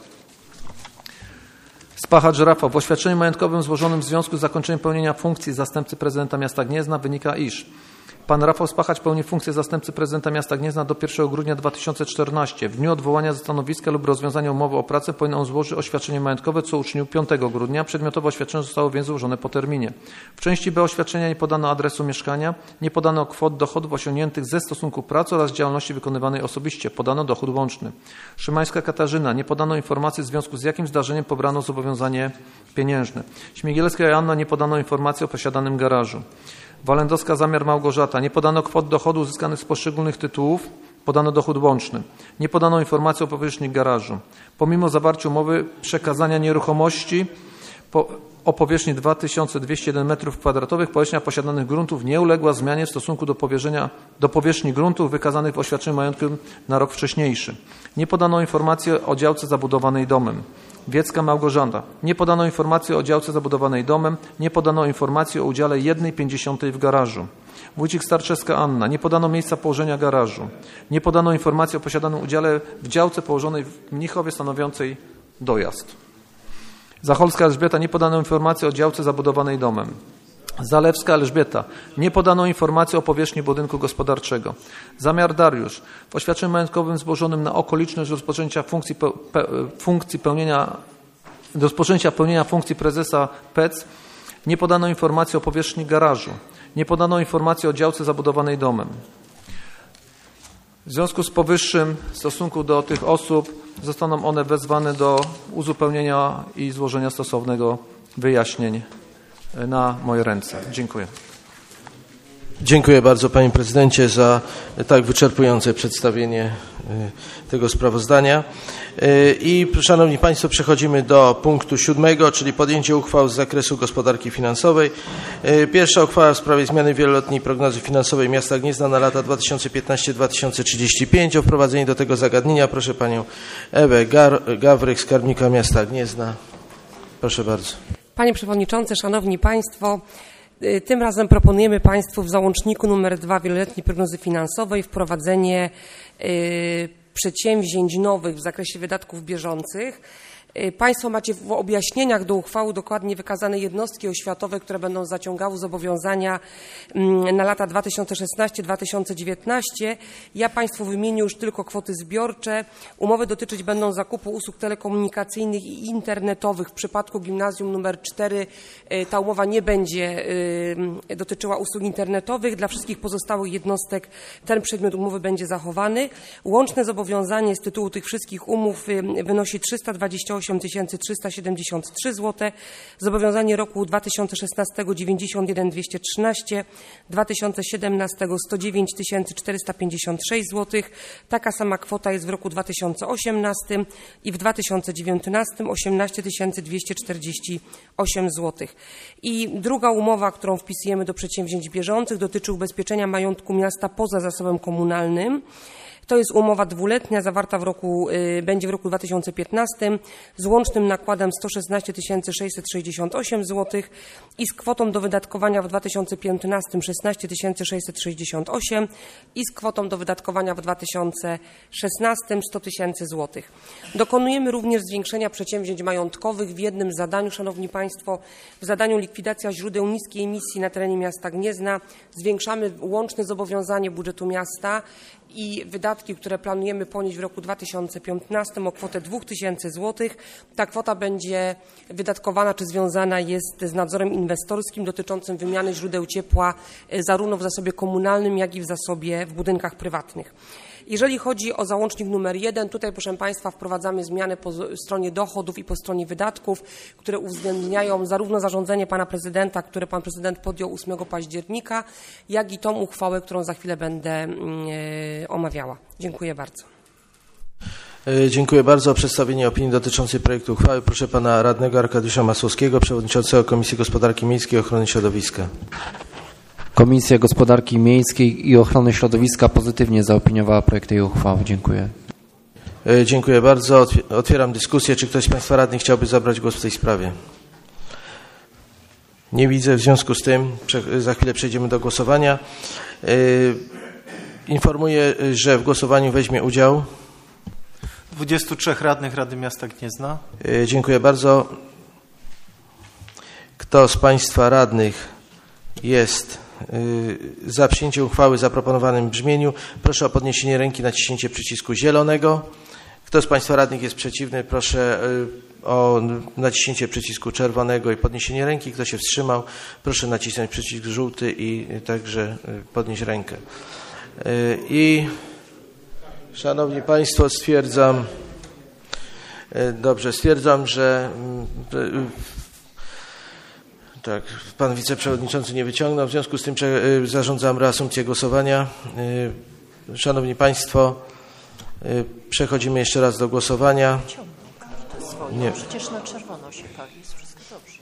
Spachacz Rafał. W oświadczeniu majątkowym złożonym w związku z zakończeniem pełnienia funkcji zastępcy prezydenta miasta Gniezna wynika, iż pan Rafał Spachacz pełni funkcję zastępcy prezydenta miasta Gniezna do 1 grudnia 2014. W dniu odwołania ze stanowiska lub rozwiązania umowy o pracę powinien on złożyć oświadczenie majątkowe, co uczynił 5 grudnia. Przedmiotowe oświadczenie zostało więc złożone po terminie. W części B oświadczenia nie podano adresu mieszkania, nie podano kwot dochodów osiągniętych ze stosunku pracy oraz działalności wykonywanej osobiście. Podano dochód łączny. Szymańska Katarzyna. Nie podano informacji, w związku z jakim zdarzeniem pobrano zobowiązanie pieniężne. Śmigielska Joanna. Nie podano informacji o posiadanym garażu. Walendowska Zamiar Małgorzata. Nie podano kwot dochodu uzyskanych z poszczególnych tytułów. Podano dochód łączny. Nie podano informacji o powierzchni garażu. Pomimo zawarcia umowy przekazania nieruchomości o powierzchni 2201 m2 powierzchnia posiadanych gruntów nie uległa zmianie w stosunku do powierzchni gruntów wykazanych w oświadczeniu majątkowym na rok wcześniejszy. Nie podano informacji o działce zabudowanej domem. Wiecka Małgorzata. Nie podano informacji o działce zabudowanej domem. Nie podano informacji o udziale 1/50 w garażu. Wójcik Starczewska Anna. Nie podano miejsca położenia garażu. Nie podano informacji o posiadanym udziale w działce położonej w Mnichowie stanowiącej dojazd. Zacholska Elżbieta. Nie podano informacji o działce zabudowanej domem. Zalewska Elżbieta. Nie podano informacji o powierzchni budynku gospodarczego. Zamiar Dariusz. W oświadczeniu majątkowym złożonym na okoliczność rozpoczęcia pełnienia funkcji prezesa PEC nie podano informacji o powierzchni garażu. Nie podano informacji o działce zabudowanej domem. W związku z powyższym w stosunku do tych osób zostaną one wezwane do uzupełnienia i złożenia stosownego wyjaśnień na moje ręce. Dziękuję. Dziękuję bardzo panie prezydencie za tak wyczerpujące przedstawienie tego sprawozdania. I szanowni państwo, przechodzimy do punktu 7, czyli podjęcie uchwał z zakresu gospodarki finansowej. Pierwsza uchwała w sprawie zmiany wieloletniej prognozy finansowej miasta Gniezna na lata 2015-2035. O wprowadzenie do tego zagadnienia proszę panią Ewę Gawrych, skarbnika miasta Gniezna. Proszę bardzo. Panie Przewodniczący, Szanowni Państwo, tym razem proponujemy Państwu w załączniku nr 2 wieloletniej prognozy finansowej wprowadzenie przedsięwzięć nowych w zakresie wydatków bieżących. Państwo macie w objaśnieniach do uchwały dokładnie wykazane jednostki oświatowe, które będą zaciągały zobowiązania na lata 2016-2019. Ja Państwu wymienię już tylko kwoty zbiorcze. Umowy dotyczyć będą zakupu usług telekomunikacyjnych i internetowych. W przypadku gimnazjum nr 4 ta umowa nie będzie dotyczyła usług internetowych. Dla wszystkich pozostałych jednostek ten przedmiot umowy będzie zachowany. Łączne zobowiązanie z tytułu tych wszystkich umów wynosi 328 373 zł, zobowiązanie roku 2016 91 213, 2017 109 456 zł, taka sama kwota jest w roku 2018 i w 2019 18 248 zł. I druga umowa, którą wpisujemy do przedsięwzięć bieżących, dotyczy ubezpieczenia majątku miasta poza zasobem komunalnym. To jest umowa dwuletnia, zawarta będzie w roku 2015 z łącznym nakładem 116 668 zł i z kwotą do wydatkowania w 2015 16 668 i z kwotą do wydatkowania w 2016 100 000 zł. Dokonujemy również zwiększenia przedsięwzięć majątkowych w jednym zadaniu, Szanowni Państwo, w zadaniu likwidacja źródeł niskiej emisji na terenie miasta Gniezna. Zwiększamy łączne zobowiązanie budżetu miasta i wydatki, które planujemy ponieść w roku 2015 o kwotę 2000 zł. Ta kwota będzie wydatkowana czy związana jest z nadzorem inwestorskim dotyczącym wymiany źródeł ciepła zarówno w zasobie komunalnym, jak i w budynkach prywatnych. Jeżeli chodzi o załącznik numer 1, tutaj proszę Państwa wprowadzamy zmiany po stronie dochodów i po stronie wydatków, które uwzględniają zarówno zarządzenie Pana Prezydenta, które Pan Prezydent podjął 8 października, jak i tą uchwałę, którą za chwilę będę omawiała. Dziękuję bardzo. Dziękuję bardzo. O przedstawienie opinii dotyczącej projektu uchwały proszę Pana Radnego Arkadiusza Masłowskiego, Przewodniczącego Komisji Gospodarki Miejskiej i Ochrony Środowiska. Komisja Gospodarki Miejskiej i Ochrony Środowiska pozytywnie zaopiniowała projekt tej uchwały. Dziękuję. Dziękuję bardzo. Otwieram dyskusję. Czy ktoś z Państwa radnych chciałby zabrać głos w tej sprawie? Nie widzę. W związku z tym za chwilę przejdziemy do głosowania. Informuję, że w głosowaniu weźmie udział 23 radnych Rady Miasta Gniezna. Dziękuję bardzo. Kto z Państwa radnych jest za przyjęciem uchwały w zaproponowanym brzmieniu, proszę o podniesienie ręki, naciśnięcie przycisku zielonego. Kto z Państwa radnych jest przeciwny, proszę o naciśnięcie przycisku czerwonego i podniesienie ręki. Kto się wstrzymał, proszę nacisnąć przycisk żółty i także podnieść rękę. I Szanowni Państwo, stwierdzam, że tak, Pan Wiceprzewodniczący nie wyciągnął, w związku z tym zarządzam reasumpcję głosowania. Szanowni Państwo, przechodzimy jeszcze raz do głosowania. Nie. Przecież na czerwono się pali, jest wszystko dobrze.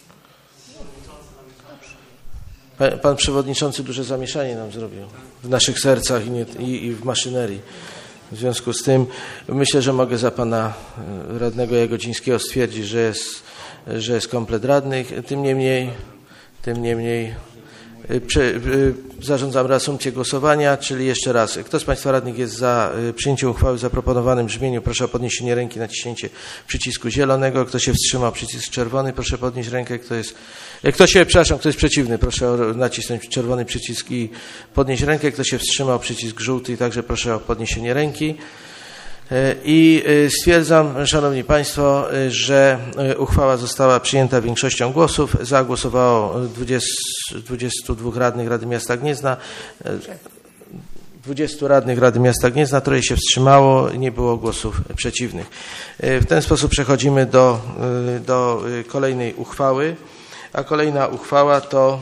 Pan Przewodniczący duże zamieszanie nam zrobił w naszych sercach i w maszynerii. W związku z tym myślę, że mogę za pana radnego Jagodzińskiego stwierdzić, że jest komplet radnych. Tym niemniej zarządzam reasumpcję głosowania, czyli jeszcze raz. Kto z Państwa radnych jest za przyjęciem uchwały w zaproponowanym brzmieniu? Proszę o podniesienie ręki, naciśnięcie przycisku zielonego. Kto się wstrzymał? Przycisk czerwony. Proszę podnieść rękę. Kto jest przeciwny? Proszę o nacisnąć czerwony przycisk i podnieść rękę. Kto się wstrzymał? Przycisk żółty i także proszę o podniesienie ręki. I stwierdzam, Szanowni Państwo, że uchwała została przyjęta większością głosów. Za głosowało 22 radnych Rady Miasta Gniezna, 20 radnych Rady Miasta Gniezna, troje się wstrzymało, nie było głosów przeciwnych. W ten sposób przechodzimy do kolejnej uchwały, a kolejna uchwała to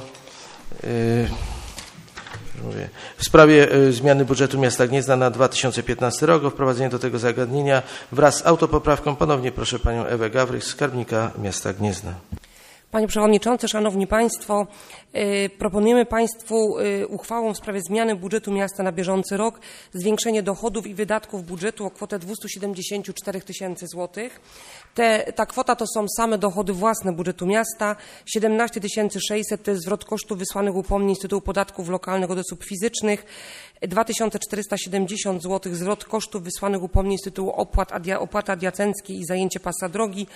w sprawie zmiany budżetu miasta Gniezna na 2015 rok, o wprowadzenie do tego zagadnienia wraz z autopoprawką. Ponownie proszę panią Ewę Gawrych, skarbnika miasta Gniezna. Panie Przewodniczący, Szanowni Państwo, proponujemy Państwu uchwałą w sprawie zmiany budżetu miasta na bieżący rok zwiększenie dochodów i wydatków budżetu o kwotę 274 tysięcy złotych. Ta kwota to są same dochody własne budżetu miasta. 17 600 to jest zwrot kosztów wysłanych upomnień z tytułu podatków lokalnych od osób fizycznych. 2470 zł zwrot kosztów wysłanych upomnień z tytułu opłaty adiacenckiej i zajęcie pasa drogi.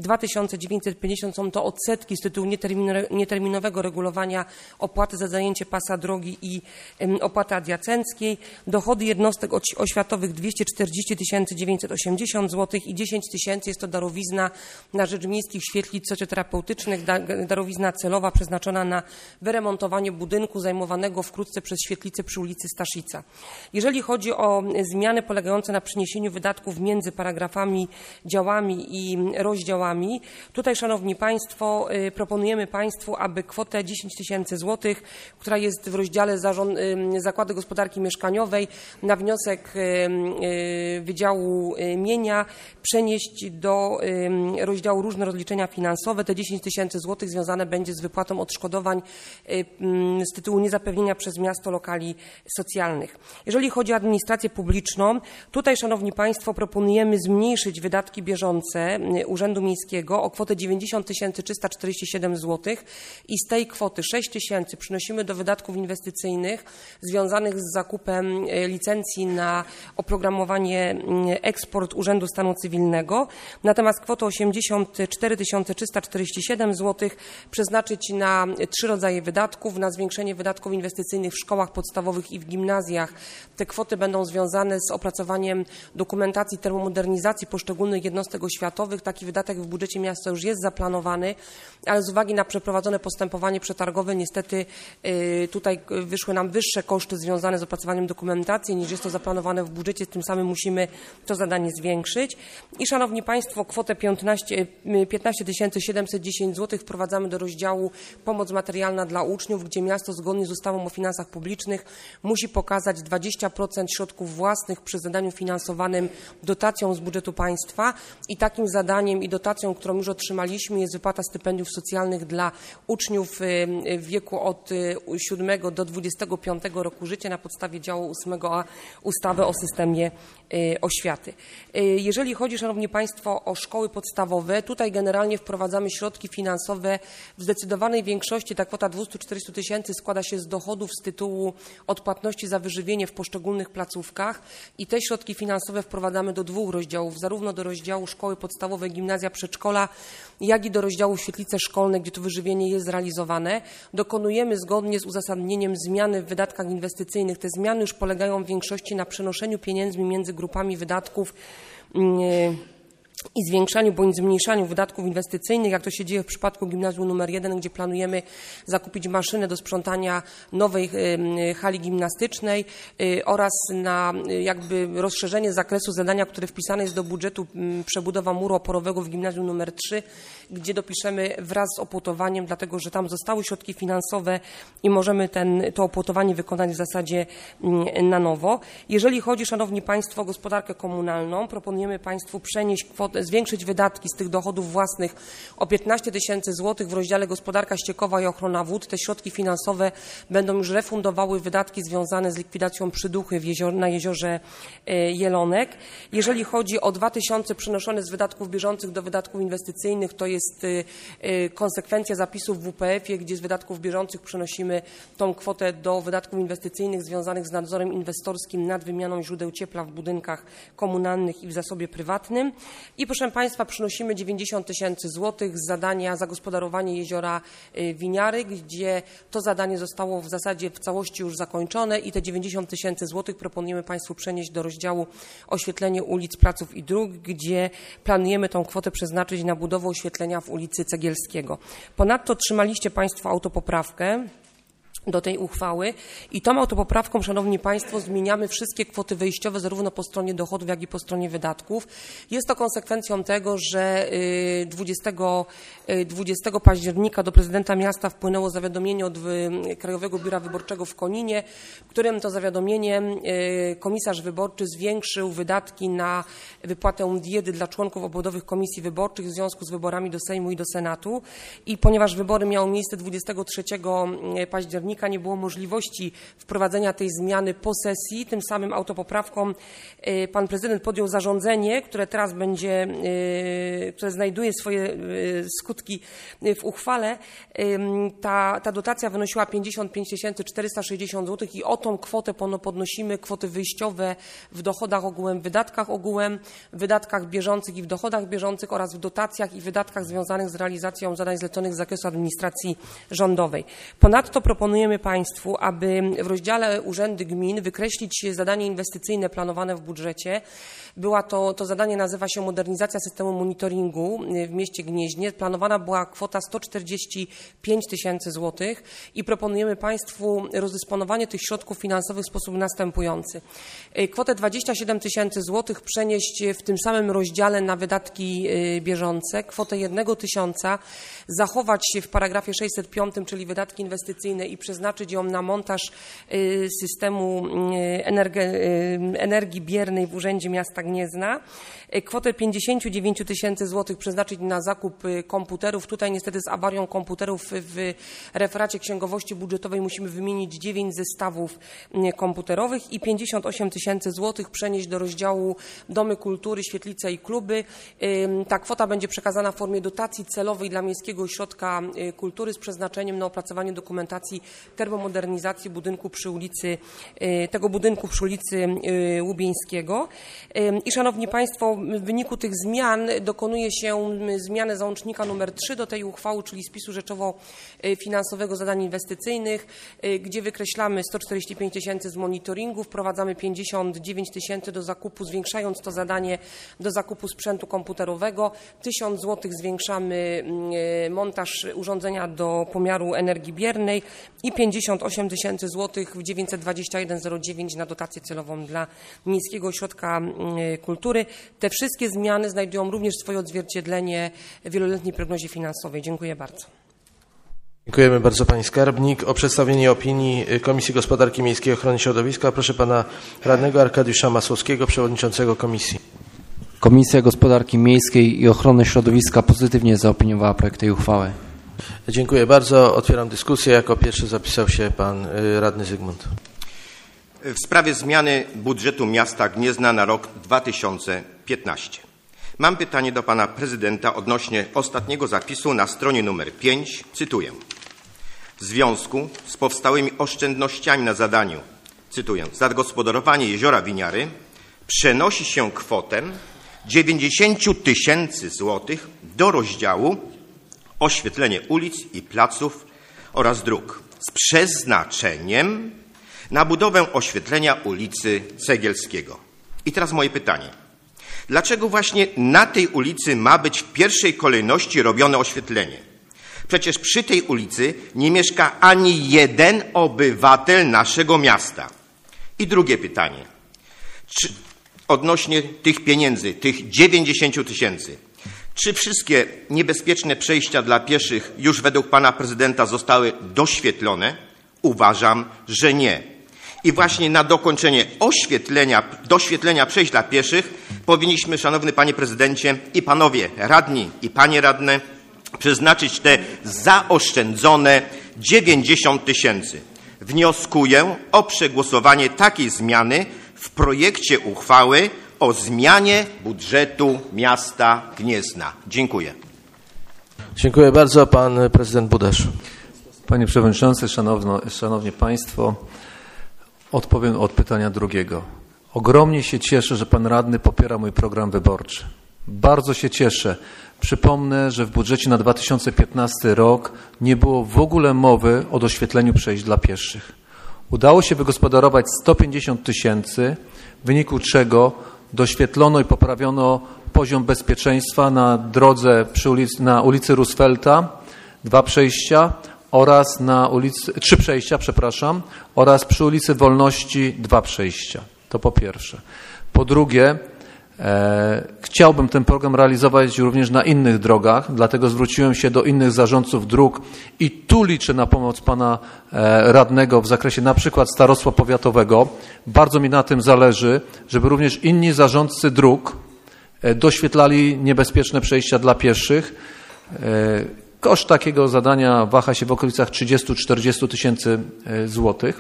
2950 są to odsetki z tytułu nieterminowego regulowania opłaty za zajęcie pasa drogi i opłaty adiacenckiej. Dochody jednostek oświatowych 240 980 zł i 10 tysięcy jest to darowizna na rzecz miejskich świetlic socjoterapeutycznych, darowizna celowa przeznaczona na wyremontowanie budynku zajmowanego wkrótce przez świetlicę przy ulicy Staszica. Jeżeli chodzi o zmiany polegające na przeniesieniu wydatków między paragrafami, działami i rozdziałami, tutaj, Szanowni Państwo, proponujemy Państwu, aby kwotę 10 tysięcy złotych, która jest w rozdziale Zakłady Gospodarki Mieszkaniowej, na wniosek Wydziału Mienia przenieść do rozdziału Różne rozliczenia finansowe. Te 10 tysięcy złotych związane będzie z wypłatą odszkodowań z tytułu niezapewnienia przez miasto lokali socjalnych. Jeżeli chodzi o administrację publiczną, tutaj, Szanowni Państwo, proponujemy zmniejszyć wydatki bieżące Urzędu Miejskiego o kwotę 90 347 zł i z tej kwoty 6 tysięcy przynosimy do wydatków inwestycyjnych związanych z zakupem licencji na oprogramowanie eksport Urzędu Stanu Cywilnego. Natomiast kwotę 84 347 zł przeznaczyć na 3 rodzaje wydatków, na zwiększenie wydatków inwestycyjnych w szkołach podstawowych i w gimnazjach. Te kwoty będą związane z opracowaniem dokumentacji termomodernizacji poszczególnych jednostek oświatowych. Taki wydatek w budżecie miasta już jest zaplanowany, ale z uwagi na przeprowadzone postępowanie przetargowe niestety tutaj wyszły nam wyższe koszty związane z opracowaniem dokumentacji niż jest to zaplanowane w budżecie. Tym samym musimy to zadanie zwiększyć. I, Szanowni Państwo, kwotę 15 710 zł wprowadzamy do rozdziału Pomoc materialna dla uczniów, gdzie miasto zgodnie z ustawą o finansach publicznych musi pokazać 20% środków własnych przy zadaniu finansowanym dotacją z budżetu państwa i takim zadaniem i dotacją, którą już otrzymaliśmy, jest wypłata stypendiów socjalnych dla uczniów w wieku od 7 do 25 roku życia na podstawie działu 8a ustawy o systemie oświaty. Jeżeli chodzi, Szanowni Państwo, o szkoły podstawowe, tutaj generalnie wprowadzamy środki finansowe w zdecydowanej większości. Ta kwota 240 tysięcy składa się z dochodów z tytułu odpłatności za wyżywienie w poszczególnych placówkach i te środki finansowe wprowadzamy do 2 rozdziałów, zarówno do rozdziału szkoły podstawowe, gimnazja, przedszkola, jak i do rozdziału świetlice szkolne, gdzie to wyżywienie jest zrealizowane. Dokonujemy zgodnie z uzasadnieniem zmiany w wydatkach inwestycyjnych. Te zmiany już polegają w większości na przenoszeniu pieniędzmi między grupami wydatków i zwiększaniu bądź zmniejszaniu wydatków inwestycyjnych, jak to się dzieje w przypadku gimnazjum nr 1, gdzie planujemy zakupić maszynę do sprzątania nowej hali gimnastycznej oraz na jakby rozszerzenie zakresu zadania, które wpisane jest do budżetu przebudowa muru oporowego w gimnazjum nr 3, gdzie dopiszemy wraz z opłotowaniem, dlatego że tam zostały środki finansowe i możemy to opłotowanie wykonać w zasadzie na nowo. Jeżeli chodzi, Szanowni Państwo, o gospodarkę komunalną, proponujemy Państwu przenieść kwotę, zwiększyć wydatki z tych dochodów własnych o 15 000 złotych w rozdziale gospodarka ściekowa i ochrona wód. Te środki finansowe będą już refundowały wydatki związane z likwidacją przyduchy na jeziorze Jelonek. Jeżeli chodzi o 2000 przenoszone z wydatków bieżących do wydatków inwestycyjnych, to jest konsekwencja zapisów w WPF-ie, gdzie z wydatków bieżących przenosimy tą kwotę do wydatków inwestycyjnych związanych z nadzorem inwestorskim nad wymianą źródeł ciepła w budynkach komunalnych i w zasobie prywatnym. I proszę Państwa, przynosimy 90 000 złotych z zadania zagospodarowanie jeziora Winiary, gdzie to zadanie zostało w zasadzie w całości już zakończone i te 90 000 złotych proponujemy Państwu przenieść do rozdziału oświetlenie ulic, placów i dróg, gdzie planujemy tą kwotę przeznaczyć na budowę oświetlenia w ulicy Cegielskiego. Ponadto otrzymaliście Państwo autopoprawkę do tej uchwały i tą autopoprawką, Szanowni Państwo, zmieniamy wszystkie kwoty wejściowe zarówno po stronie dochodów, jak i po stronie wydatków. Jest to konsekwencją tego, że 20 października do prezydenta miasta wpłynęło zawiadomienie od Krajowego Biura Wyborczego w Koninie, w którym to zawiadomieniem komisarz wyborczy zwiększył wydatki na wypłatę diety dla członków obwodowych komisji wyborczych w związku z wyborami do Sejmu i do Senatu. I ponieważ wybory miały miejsce 23 października, nie było możliwości wprowadzenia tej zmiany po sesji. Tym samym autopoprawką pan prezydent podjął zarządzenie, które teraz które znajduje swoje skutki w uchwale. Ta dotacja wynosiła 55 460 zł i o tą kwotę podnosimy kwoty wyjściowe w dochodach ogółem, w wydatkach ogółem, w wydatkach bieżących i w dochodach bieżących oraz w dotacjach i wydatkach związanych z realizacją zadań zleconych z zakresu administracji rządowej. Ponadto proponujemy Państwu, aby w rozdziale Urzędy Gmin wykreślić zadanie inwestycyjne planowane w budżecie. To zadanie nazywa się modernizacja systemu monitoringu w mieście Gnieźnie. Planowana była kwota 145 000 złotych i proponujemy Państwu rozdysponowanie tych środków finansowych w sposób następujący. Kwotę 27 000 złotych przenieść w tym samym rozdziale na wydatki bieżące. Kwotę 1 000 zachować w paragrafie 605, czyli wydatki inwestycyjne i przeznaczyć ją na montaż systemu energii biernej w Urzędzie Miasta Gniezna. Kwotę 59 000 złotych przeznaczyć na zakup komputerów. Tutaj niestety z awarią komputerów w referacie księgowości budżetowej musimy wymienić 9 zestawów komputerowych i 58 000 złotych przenieść do rozdziału Domy Kultury, Świetlice i Kluby. Ta kwota będzie przekazana w formie dotacji celowej dla Miejskiego Ośrodka Kultury z przeznaczeniem na opracowanie dokumentacji termomodernizacji budynku przy ulicy Łubieńskiego. I Szanowni Państwo, w wyniku tych zmian dokonuje się zmiany załącznika nr 3 do tej uchwały, czyli spisu rzeczowo-finansowego zadań inwestycyjnych, gdzie wykreślamy 145 000 z monitoringu, wprowadzamy 59 000 do zakupu, zwiększając to zadanie do zakupu sprzętu komputerowego, 1000 zł zwiększamy montaż urządzenia do pomiaru energii biernej i 58 000 zł w 92109 na dotację celową dla Miejskiego Ośrodka Kultury. Te wszystkie zmiany znajdują również swoje odzwierciedlenie w wieloletniej prognozie finansowej. Dziękuję bardzo. Dziękujemy bardzo Pani Skarbnik. O przedstawienie opinii Komisji Gospodarki Miejskiej i Ochrony Środowiska proszę Pana Radnego Arkadiusza Masłowskiego, Przewodniczącego Komisji. Komisja Gospodarki Miejskiej i Ochrony Środowiska pozytywnie zaopiniowała projekt tej uchwały. Dziękuję bardzo. Otwieram dyskusję. Jako pierwszy zapisał się Pan Radny Zygmunt. W sprawie zmiany budżetu miasta Gniezna na rok 2015. Mam pytanie do Pana Prezydenta odnośnie ostatniego zapisu na stronie numer 5. Cytuję. W związku z powstałymi oszczędnościami na zadaniu, cytuję, zagospodarowanie jeziora Winiary przenosi się kwotę 90 000 złotych do rozdziału oświetlenie ulic i placów oraz dróg z przeznaczeniem na budowę oświetlenia ulicy Cegielskiego. I teraz moje pytanie. Dlaczego właśnie na tej ulicy ma być w pierwszej kolejności robione oświetlenie? Przecież przy tej ulicy nie mieszka ani jeden obywatel naszego miasta. I drugie pytanie. Odnośnie tych pieniędzy, tych 90 000. Czy wszystkie niebezpieczne przejścia dla pieszych już według pana prezydenta zostały doświetlone? Uważam, że nie. I właśnie na dokończenie doświetlenia przejść dla pieszych powinniśmy, szanowny panie prezydencie, i panowie radni, i panie radne, przeznaczyć te zaoszczędzone 90 000. Wnioskuję o przegłosowanie takiej zmiany w projekcie uchwały o zmianie budżetu miasta Gniezna. Dziękuję. Dziękuję bardzo. Pan prezydent Budasz. Panie Przewodniczący, Szanowni Państwo, odpowiem od pytania drugiego. Ogromnie się cieszę, że Pan Radny popiera mój program wyborczy. Bardzo się cieszę. Przypomnę, że w budżecie na 2015 rok nie było w ogóle mowy o doświetleniu przejść dla pieszych. Udało się wygospodarować 150 000, w wyniku czego doświetlono i poprawiono poziom bezpieczeństwa na drodze na ulicy Roosevelta, 2 przejścia, oraz na ulicy, 3 przejścia, przepraszam, oraz przy ulicy Wolności 2 przejścia. To po pierwsze. Po drugie, chciałbym ten program realizować również na innych drogach, dlatego zwróciłem się do innych zarządców dróg i tu liczę na pomoc pana radnego w zakresie na przykład starostwa powiatowego. Bardzo mi na tym zależy, żeby również inni zarządcy dróg doświetlali niebezpieczne przejścia dla pieszych. Koszt takiego zadania waha się w okolicach 30-40 tysięcy złotych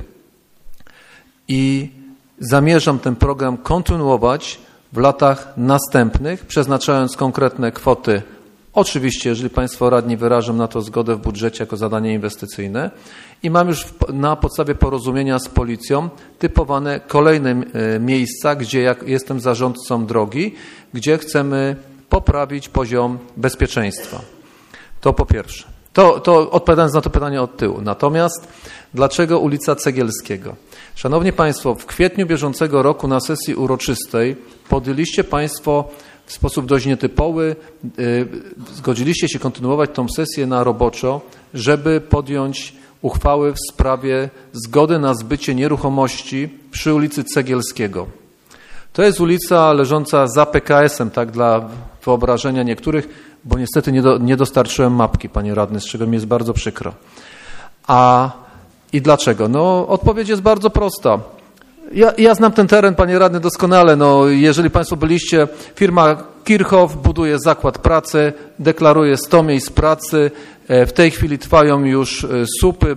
i zamierzam ten program kontynuować w latach następnych, przeznaczając konkretne kwoty. Oczywiście, jeżeli Państwo radni wyrażą na to zgodę w budżecie jako zadanie inwestycyjne i mam już na podstawie porozumienia z policją typowane kolejne miejsca, gdzie jestem zarządcą drogi, gdzie chcemy poprawić poziom bezpieczeństwa. To po pierwsze. To odpowiadając na to pytanie od tyłu. Natomiast dlaczego ulica Cegielskiego? Szanowni Państwo, w kwietniu bieżącego roku na sesji uroczystej podjęliście Państwo w sposób dość nietypowy, zgodziliście się kontynuować tą sesję na roboczo, żeby podjąć uchwały w sprawie zgody na zbycie nieruchomości przy ulicy Cegielskiego. To jest ulica leżąca za PKS-em, tak dla wyobrażenia niektórych, bo niestety nie dostarczyłem mapki, panie radny, z czego mi jest bardzo przykro. I dlaczego? No, odpowiedź jest bardzo prosta. Ja znam ten teren, panie radny, doskonale. No, jeżeli Państwo byliście, firma Kirchhoff buduje zakład pracy, deklaruje 100 miejsc pracy. W tej chwili trwają już słupy,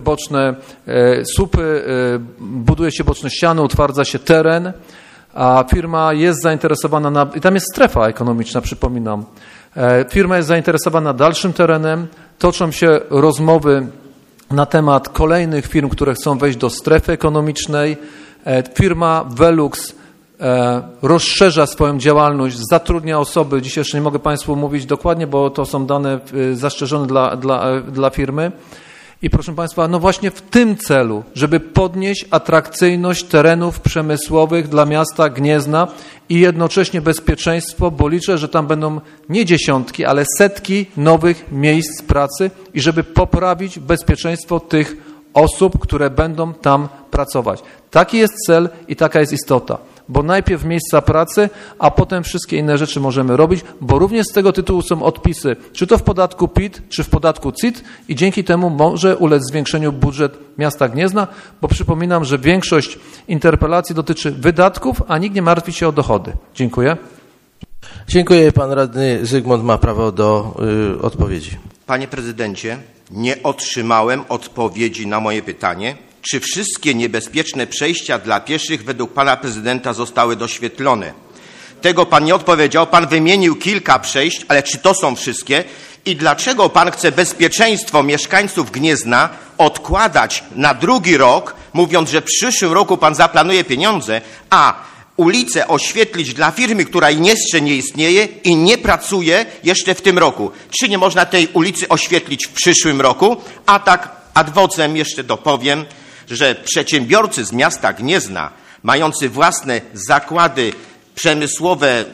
buduje się boczne ściany, utwardza się teren, a firma jest zainteresowana i tam jest strefa ekonomiczna, przypominam. Firma jest zainteresowana dalszym terenem, toczą się rozmowy na temat kolejnych firm, które chcą wejść do strefy ekonomicznej. Firma Velux rozszerza swoją działalność, zatrudnia osoby. Dzisiaj jeszcze nie mogę Państwu mówić dokładnie, bo to są dane zastrzeżone dla firmy. I proszę Państwa, no właśnie w tym celu, żeby podnieść atrakcyjność terenów przemysłowych dla miasta Gniezna i jednocześnie bezpieczeństwo, bo liczę, że tam będą nie dziesiątki, ale setki nowych miejsc pracy i żeby poprawić bezpieczeństwo tych osób, które będą tam pracować. Taki jest cel i taka jest istota, bo najpierw miejsca pracy, a potem wszystkie inne rzeczy możemy robić, bo również z tego tytułu są odpisy, czy to w podatku PIT, czy w podatku CIT i dzięki temu może ulec zwiększeniu budżet miasta Gniezna, bo przypominam, że większość interpelacji dotyczy wydatków, a nikt nie martwi się o dochody. Dziękuję. Dziękuję. Pan radny Zygmunt ma prawo do odpowiedzi. Panie prezydencie, nie otrzymałem odpowiedzi na moje pytanie, czy wszystkie niebezpieczne przejścia dla pieszych według pana prezydenta zostały doświetlone. Tego pan nie odpowiedział. Pan wymienił kilka przejść, ale czy to są wszystkie? I dlaczego pan chce bezpieczeństwo mieszkańców Gniezna odkładać na drugi rok, mówiąc, że w przyszłym roku pan zaplanuje pieniądze, a ulicę oświetlić dla firmy, która jeszcze nie istnieje i nie pracuje jeszcze w tym roku? Czy nie można tej ulicy oświetlić w przyszłym roku? A tak ad vocem jeszcze dopowiem, że przedsiębiorcy z miasta Gniezna, mający własne zakłady przemysłowe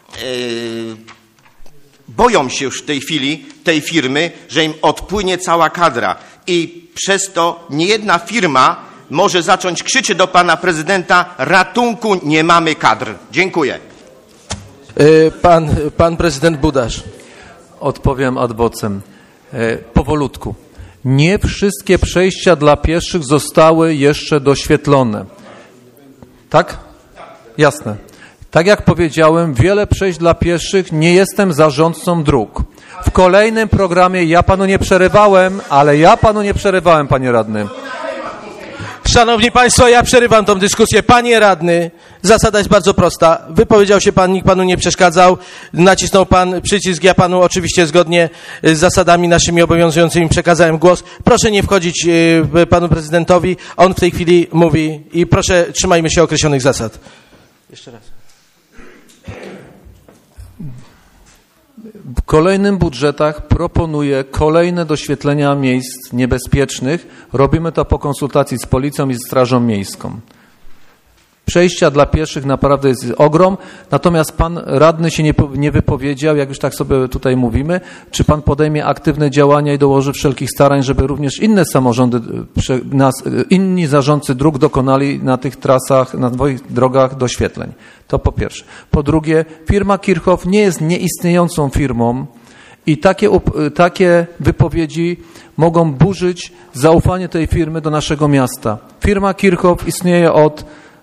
boją się już w tej chwili tej firmy, że im odpłynie cała kadra i przez to niejedna firma może zacząć krzyczeć do pana prezydenta: ratunku, nie mamy kadr. Dziękuję. Pan prezydent Budasz. Odpowiem ad vocem. Powolutku. Nie wszystkie przejścia dla pieszych zostały jeszcze doświetlone. Tak? Jasne. Tak jak powiedziałem, wiele przejść dla pieszych, nie jestem zarządcą dróg. W kolejnym programie ja panu nie przerywałem, panie radny. Szanowni Państwo, ja przerywam tą dyskusję. Panie radny, zasada jest bardzo prosta. Wypowiedział się pan, nikt panu nie przeszkadzał. Nacisnął pan przycisk, ja panu oczywiście zgodnie z zasadami naszymi obowiązującymi przekazałem głos. Proszę nie wchodzić panu prezydentowi. On w tej chwili mówi i proszę, trzymajmy się określonych zasad. Jeszcze raz. W kolejnym budżetach proponuję kolejne doświetlenia miejsc niebezpiecznych. Robimy to po konsultacji z policją i z Strażą Miejską. Przejścia dla pieszych naprawdę jest ogrom, natomiast pan radny się nie wypowiedział, jak już tak sobie tutaj mówimy, czy pan podejmie aktywne działania i dołoży wszelkich starań, żeby również inne samorządy, inni zarządcy dróg dokonali na tych trasach, na swoich drogach doświetleń. To po pierwsze. Po drugie, firma Kirchhoff nie jest nieistniejącą firmą i takie wypowiedzi mogą burzyć zaufanie tej firmy do naszego miasta. Firma Kirchhoff istnieje od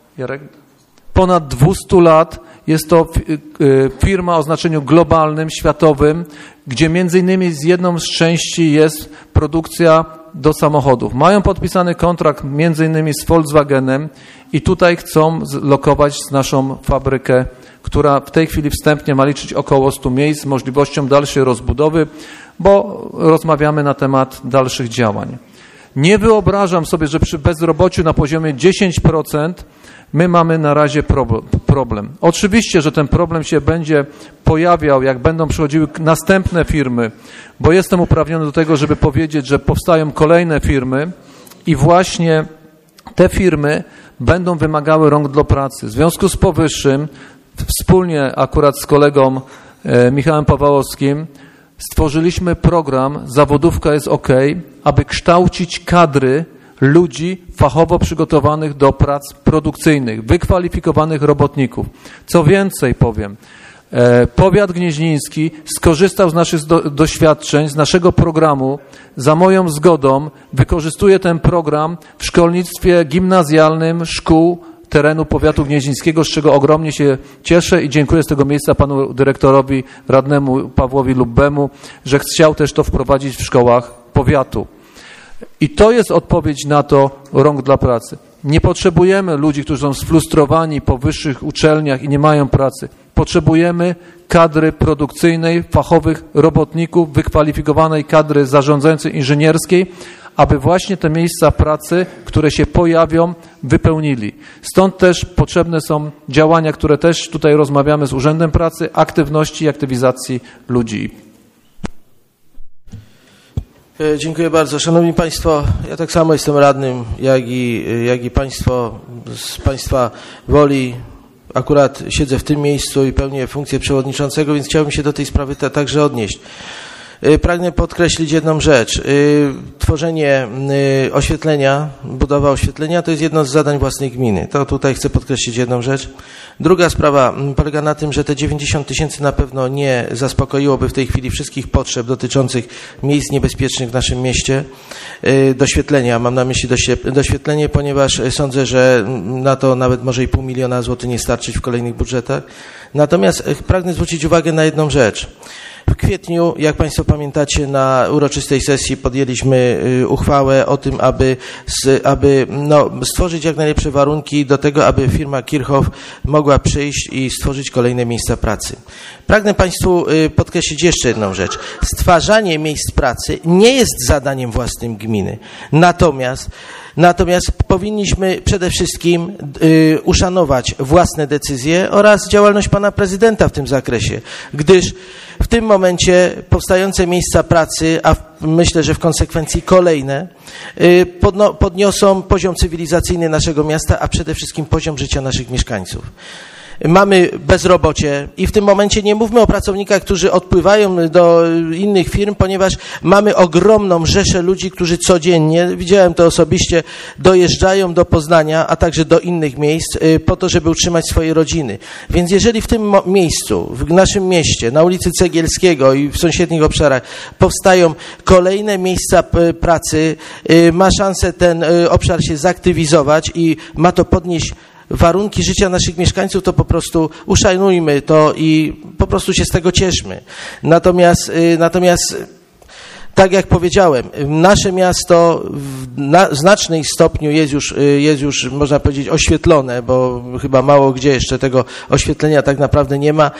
ponad 200 lat. Jest to firma o znaczeniu globalnym, światowym, gdzie między innymi z jedną z części jest produkcja do samochodów. Mają podpisany kontrakt między innymi z Volkswagenem i tutaj chcą zlokować naszą fabrykę, która w tej chwili wstępnie ma liczyć około 100 miejsc z możliwością dalszej rozbudowy, bo rozmawiamy na temat dalszych działań. Nie wyobrażam sobie, że przy bezrobociu na poziomie 10% my mamy na razie problem. Oczywiście, że ten problem się będzie pojawiał, jak będą przychodziły następne firmy, bo jestem uprawniony do tego, żeby powiedzieć, że powstają kolejne firmy i właśnie te firmy będą wymagały rąk do pracy. W związku z powyższym, wspólnie akurat z kolegą Michałem Pawałowskim, stworzyliśmy program Zawodówka jest OK, aby kształcić kadry ludzi fachowo przygotowanych do prac produkcyjnych, wykwalifikowanych robotników. Co więcej powiem, powiat gnieźnieński skorzystał z naszych doświadczeń, z naszego programu, za moją zgodą wykorzystuje ten program w szkolnictwie gimnazjalnym szkół terenu powiatu gnieźnieńskiego, z czego ogromnie się cieszę i dziękuję z tego miejsca panu dyrektorowi, radnemu Pawłowi Lubbemu, że chciał też to wprowadzić w szkołach powiatu. I to jest odpowiedź na to rąk dla pracy. Nie potrzebujemy ludzi, którzy są sfrustrowani po wyższych uczelniach i nie mają pracy. Potrzebujemy kadry produkcyjnej, fachowych robotników, wykwalifikowanej kadry zarządzającej inżynierskiej, aby właśnie te miejsca pracy, które się pojawią, wypełnili. Stąd też potrzebne są działania, które też tutaj rozmawiamy z Urzędem Pracy, aktywności i aktywizacji ludzi. Dziękuję bardzo. Szanowni Państwo, ja tak samo jestem radnym, jak i Państwo z Państwa woli. Akurat siedzę w tym miejscu i pełnię funkcję przewodniczącego, więc chciałbym się do tej sprawy także odnieść. Pragnę podkreślić jedną rzecz. Tworzenie oświetlenia, budowa oświetlenia to jest jedno z zadań własnej gminy. To tutaj chcę podkreślić jedną rzecz. Druga sprawa polega na tym, że te 90 000 na pewno nie zaspokoiłoby w tej chwili wszystkich potrzeb dotyczących miejsc niebezpiecznych w naszym mieście. Doświetlenia, mam na myśli doświetlenie, ponieważ sądzę, że na to nawet może i 500 000 złotych nie starczyć w kolejnych budżetach. Natomiast pragnę zwrócić uwagę na jedną rzecz. W kwietniu, jak Państwo pamiętacie, na uroczystej sesji podjęliśmy uchwałę o tym, aby stworzyć jak najlepsze warunki do tego, aby firma Kirchhoff mogła przyjść i stworzyć kolejne miejsca pracy. Pragnę Państwu podkreślić jeszcze jedną rzecz. Stwarzanie miejsc pracy nie jest zadaniem własnym gminy. Natomiast powinniśmy przede wszystkim uszanować własne decyzje oraz działalność pana prezydenta w tym zakresie, gdyż w tym momencie powstające miejsca pracy, a myślę, że w konsekwencji kolejne, podniosą poziom cywilizacyjny naszego miasta, a przede wszystkim poziom życia naszych mieszkańców. mamy bezrobocie i w tym momencie nie mówmy o pracownikach, którzy odpływają do innych firm, ponieważ mamy ogromną rzeszę ludzi, którzy codziennie, widziałem to osobiście, dojeżdżają do Poznania, a także do innych miejsc po to, żeby utrzymać swoje rodziny. Więc jeżeli w tym miejscu, w naszym mieście, na ulicy Cegielskiego i w sąsiednich obszarach powstają kolejne miejsca pracy, ma szansę ten obszar się zaktywizować i ma to podnieść warunki życia naszych mieszkańców, to po prostu uszanujmy to i po prostu się z tego cieszmy. Natomiast tak jak powiedziałem, nasze miasto w znacznym stopniu jest już, można powiedzieć, oświetlone, bo chyba mało gdzie jeszcze tego oświetlenia tak naprawdę nie ma.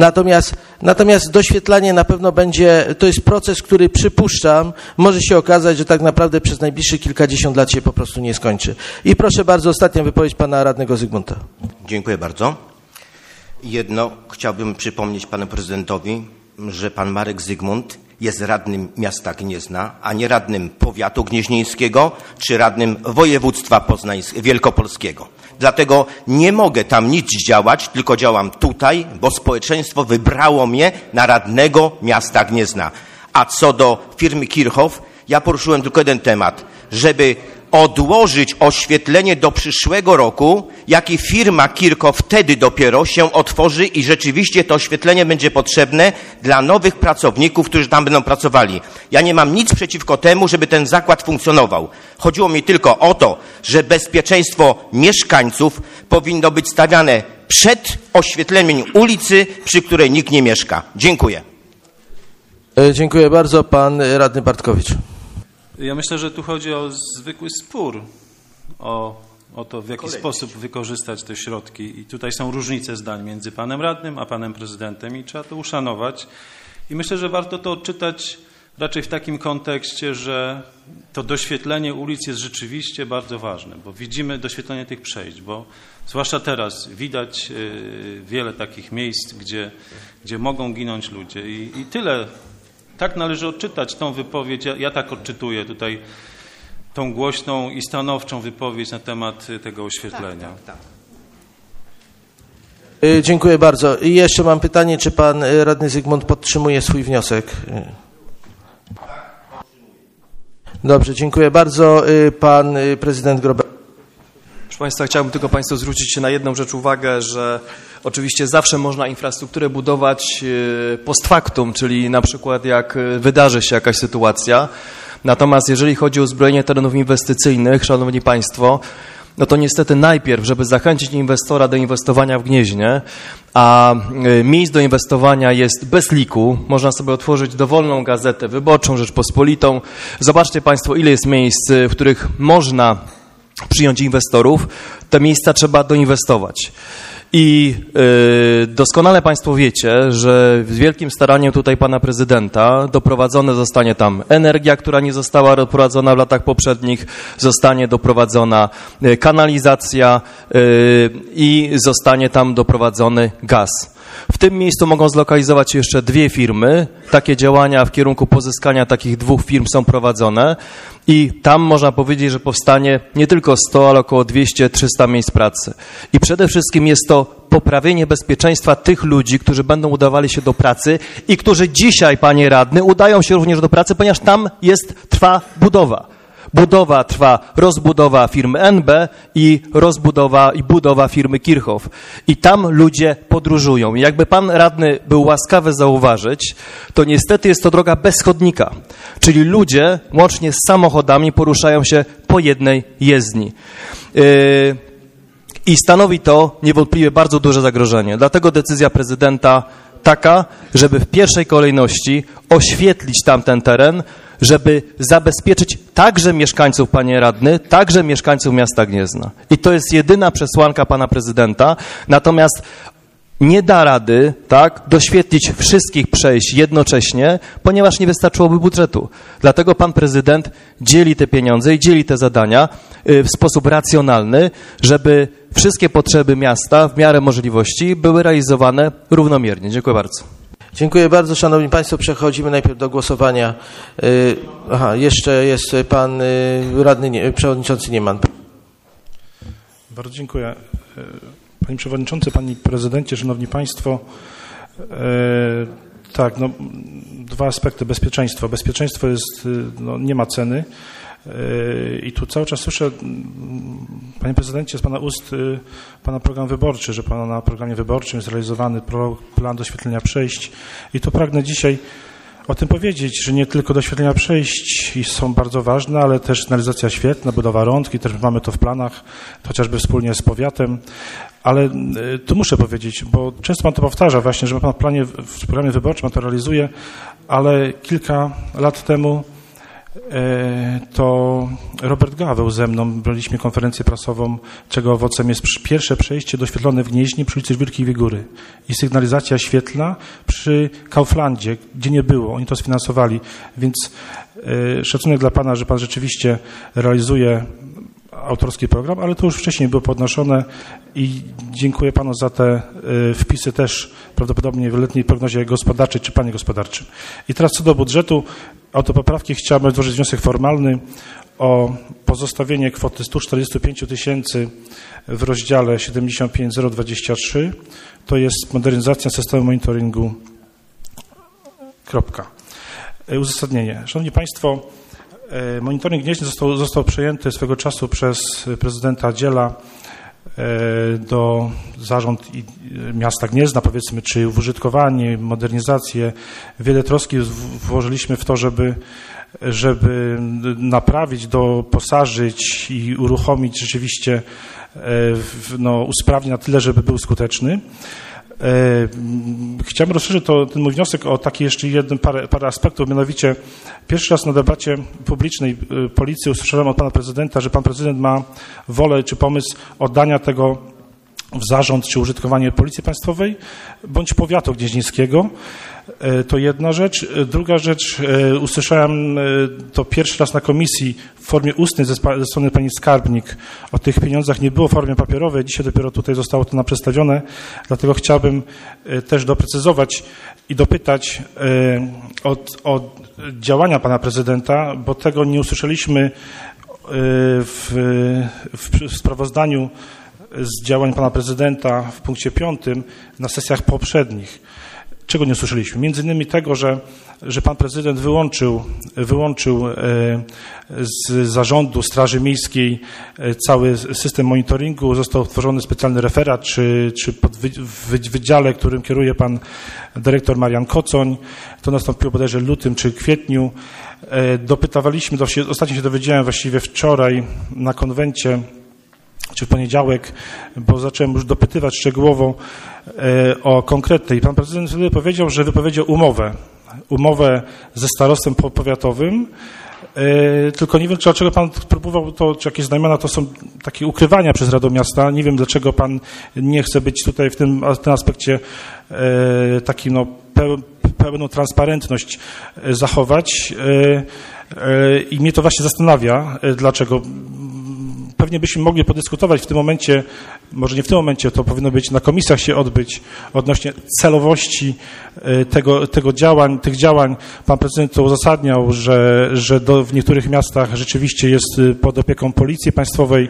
Natomiast doświetlanie na pewno będzie, to jest proces, który przypuszczam, może się okazać, że tak naprawdę przez najbliższych kilkadziesiąt lat się po prostu nie skończy. I proszę bardzo, ostatnia wypowiedź pana radnego Zygmunta. Dziękuję bardzo. Jedno chciałbym przypomnieć panu prezydentowi, że pan Marek Zygmunt jest radnym miasta Gniezna, a nie radnym powiatu gnieźnieńskiego czy radnym województwa wielkopolskiego. Dlatego nie mogę tam nic działać, tylko działam tutaj, bo społeczeństwo wybrało mnie na radnego miasta Gniezna. A co do firmy Kirchhoff, ja poruszyłem tylko jeden temat, żeby odłożyć oświetlenie do przyszłego roku, jak i firma Kirchhoff wtedy dopiero się otworzy i rzeczywiście to oświetlenie będzie potrzebne dla nowych pracowników, którzy tam będą pracowali. Ja nie mam nic przeciwko temu, żeby ten zakład funkcjonował. Chodziło mi tylko o to, że bezpieczeństwo mieszkańców powinno być stawiane przed oświetleniem ulicy, przy której nikt nie mieszka. Dziękuję. Dziękuję bardzo. Pan radny Bartkowicz. Ja myślę, że tu chodzi o zwykły spór, o to, w jaki sposób wykorzystać te środki. I tutaj są różnice zdań między panem radnym a panem prezydentem i trzeba to uszanować. I myślę, że warto to odczytać raczej w takim kontekście, że to doświetlenie ulic jest rzeczywiście bardzo ważne, bo widzimy doświetlenie tych przejść, bo zwłaszcza teraz widać wiele takich miejsc, gdzie mogą ginąć ludzie i tyle. Tak należy odczytać tą wypowiedź. Ja tak odczytuję tutaj tą głośną i stanowczą wypowiedź na temat tego oświetlenia. Tak. Dziękuję bardzo. I jeszcze mam pytanie, czy pan radny Zygmunt podtrzymuje swój wniosek? Dobrze, dziękuję bardzo. Pan prezydent Grobek. Proszę Państwa, chciałbym tylko Państwu zwrócić się na jedną rzecz uwagę, że oczywiście zawsze można infrastrukturę budować post factum, czyli na przykład jak wydarzy się jakaś sytuacja. Natomiast jeżeli chodzi o uzbrojenie terenów inwestycyjnych, Szanowni Państwo, no to niestety najpierw, żeby zachęcić inwestora do inwestowania w Gnieźnie, a miejsc do inwestowania jest bez liku, można sobie otworzyć dowolną gazetę wyborczą, Rzeczpospolitą. Zobaczcie Państwo, ile jest miejsc, w których można przyjąć inwestorów, te miejsca trzeba doinwestować. I doskonale Państwo wiecie, że z wielkim staraniem tutaj pana prezydenta doprowadzona zostanie tam energia, która nie została doprowadzona w latach poprzednich, zostanie doprowadzona kanalizacja i zostanie tam doprowadzony gaz. W tym miejscu mogą zlokalizować się jeszcze 2 firmy. Takie działania w kierunku pozyskania takich 2 firm są prowadzone i tam można powiedzieć, że powstanie nie tylko 100, ale około 200-300 miejsc pracy. I przede wszystkim jest to poprawienie bezpieczeństwa tych ludzi, którzy będą udawali się do pracy i którzy dzisiaj, panie radny, udają się również do pracy, ponieważ tam trwa budowa. Trwa rozbudowa firmy NB i budowa firmy Kirchhoff. I tam ludzie podróżują. I jakby pan radny był łaskawy zauważyć, to niestety jest to droga bez chodnika. Czyli ludzie łącznie z samochodami poruszają się po jednej jezdni. I stanowi to niewątpliwie bardzo duże zagrożenie. Dlatego decyzja prezydenta taka, żeby w pierwszej kolejności oświetlić tamten teren, żeby zabezpieczyć także mieszkańców, panie radny, także mieszkańców miasta Gniezna. I to jest jedyna przesłanka pana prezydenta. Natomiast nie da rady, doświetlić wszystkich przejść jednocześnie, ponieważ nie wystarczyłoby budżetu. Dlatego pan prezydent dzieli te pieniądze i dzieli te zadania w sposób racjonalny, żeby wszystkie potrzeby miasta w miarę możliwości były realizowane równomiernie. Dziękuję bardzo. Dziękuję bardzo. Szanowni Państwo, przechodzimy najpierw do głosowania. Jeszcze jest pan radny, przewodniczący Nieman. Bardzo dziękuję. Panie Przewodniczący, Panie Prezydencie, Szanowni Państwo, tak, no, dwa aspekty. Bezpieczeństwo. Bezpieczeństwo jest, no, nie ma ceny. I tu cały czas słyszę, Panie Prezydencie, z Pana ust Pana program wyborczy, że Pana programie wyborczym jest realizowany plan doświetlenia przejść. I tu pragnę dzisiaj o tym powiedzieć, że nie tylko doświetlenia przejść są bardzo ważne, ale też sygnalizacja świetlna, budowa rondki, też mamy to w planach, chociażby wspólnie z powiatem. Ale tu muszę powiedzieć, bo często Pan to powtarza właśnie, że Pan w programie wyborczym Pan to realizuje, ale kilka lat temu to Robert Gaweł ze mną braliśmy konferencję prasową, czego owocem jest pierwsze przejście doświetlone w Gnieźnie przy ulicy Żwirkiej Góry i sygnalizacja świetlna przy Kauflandzie, gdzie nie było. Oni to sfinansowali, więc szacunek dla Pana, że Pan rzeczywiście realizuje autorski program, ale to już wcześniej było podnoszone i dziękuję Panu za te wpisy też prawdopodobnie w letniej prognozie gospodarczej czy planie gospodarczym. I teraz co do budżetu, autopoprawki chciałbym złożyć wniosek formalny o pozostawienie kwoty 145 000 w rozdziale 75023. To jest modernizacja systemu monitoringu. Kropka. Uzasadnienie. Szanowni Państwo, monitoring Gnieźny został przejęty swego czasu przez prezydenta Dziela do zarząd miasta Gniezna, powiedzmy, czy w użytkowanie, modernizację. Wiele troski włożyliśmy w to, żeby naprawić, doposażyć i uruchomić rzeczywiście, no, usprawnić na tyle, żeby był skuteczny. Chciałbym rozszerzyć ten mój wniosek o taki jeszcze parę aspektów, mianowicie pierwszy raz na debacie publicznej Policji usłyszałem od Pana Prezydenta, że Pan Prezydent ma wolę czy pomysł oddania tego w zarząd czy użytkowanie Policji Państwowej bądź powiatu gnieźnieńskiego. To jedna rzecz. Druga rzecz, usłyszałem to pierwszy raz na komisji w formie ustnej ze strony pani skarbnik. O tych pieniądzach nie było w formie papierowej, dzisiaj dopiero tutaj zostało to nam przedstawione, dlatego chciałbym też doprecyzować i dopytać o działania pana prezydenta, bo tego nie usłyszeliśmy w sprawozdaniu z działań pana prezydenta w punkcie 5 na sesjach poprzednich. Czego nie usłyszeliśmy? Między innymi tego, że pan prezydent wyłączył z zarządu Straży Miejskiej cały system monitoringu. Został utworzony specjalny referat, czy w wydziale, którym kieruje pan dyrektor Marian Kocoń. To nastąpiło bodajże w lutym czy kwietniu. Dopytawaliśmy, ostatnio się dowiedziałem właściwie wczoraj na konwencie, czy w poniedziałek, bo zacząłem już dopytywać szczegółowo o konkretne. I pan prezydent wtedy powiedział, że wypowiedział umowę ze starostwem powiatowym, tylko nie wiem, dlaczego pan próbował to, czy jakieś znamiona to są takie ukrywania przez Radę Miasta. Nie wiem, dlaczego pan nie chce być tutaj w tym aspekcie taki, no, pełną transparentność zachować. I mnie to właśnie zastanawia, dlaczego. Pewnie byśmy mogli podyskutować w tym momencie, może nie w tym momencie, to powinno być na komisjach się odbyć odnośnie celowości tych działań. Pan prezydent to uzasadniał, że w niektórych miastach rzeczywiście jest pod opieką Policji Państwowej,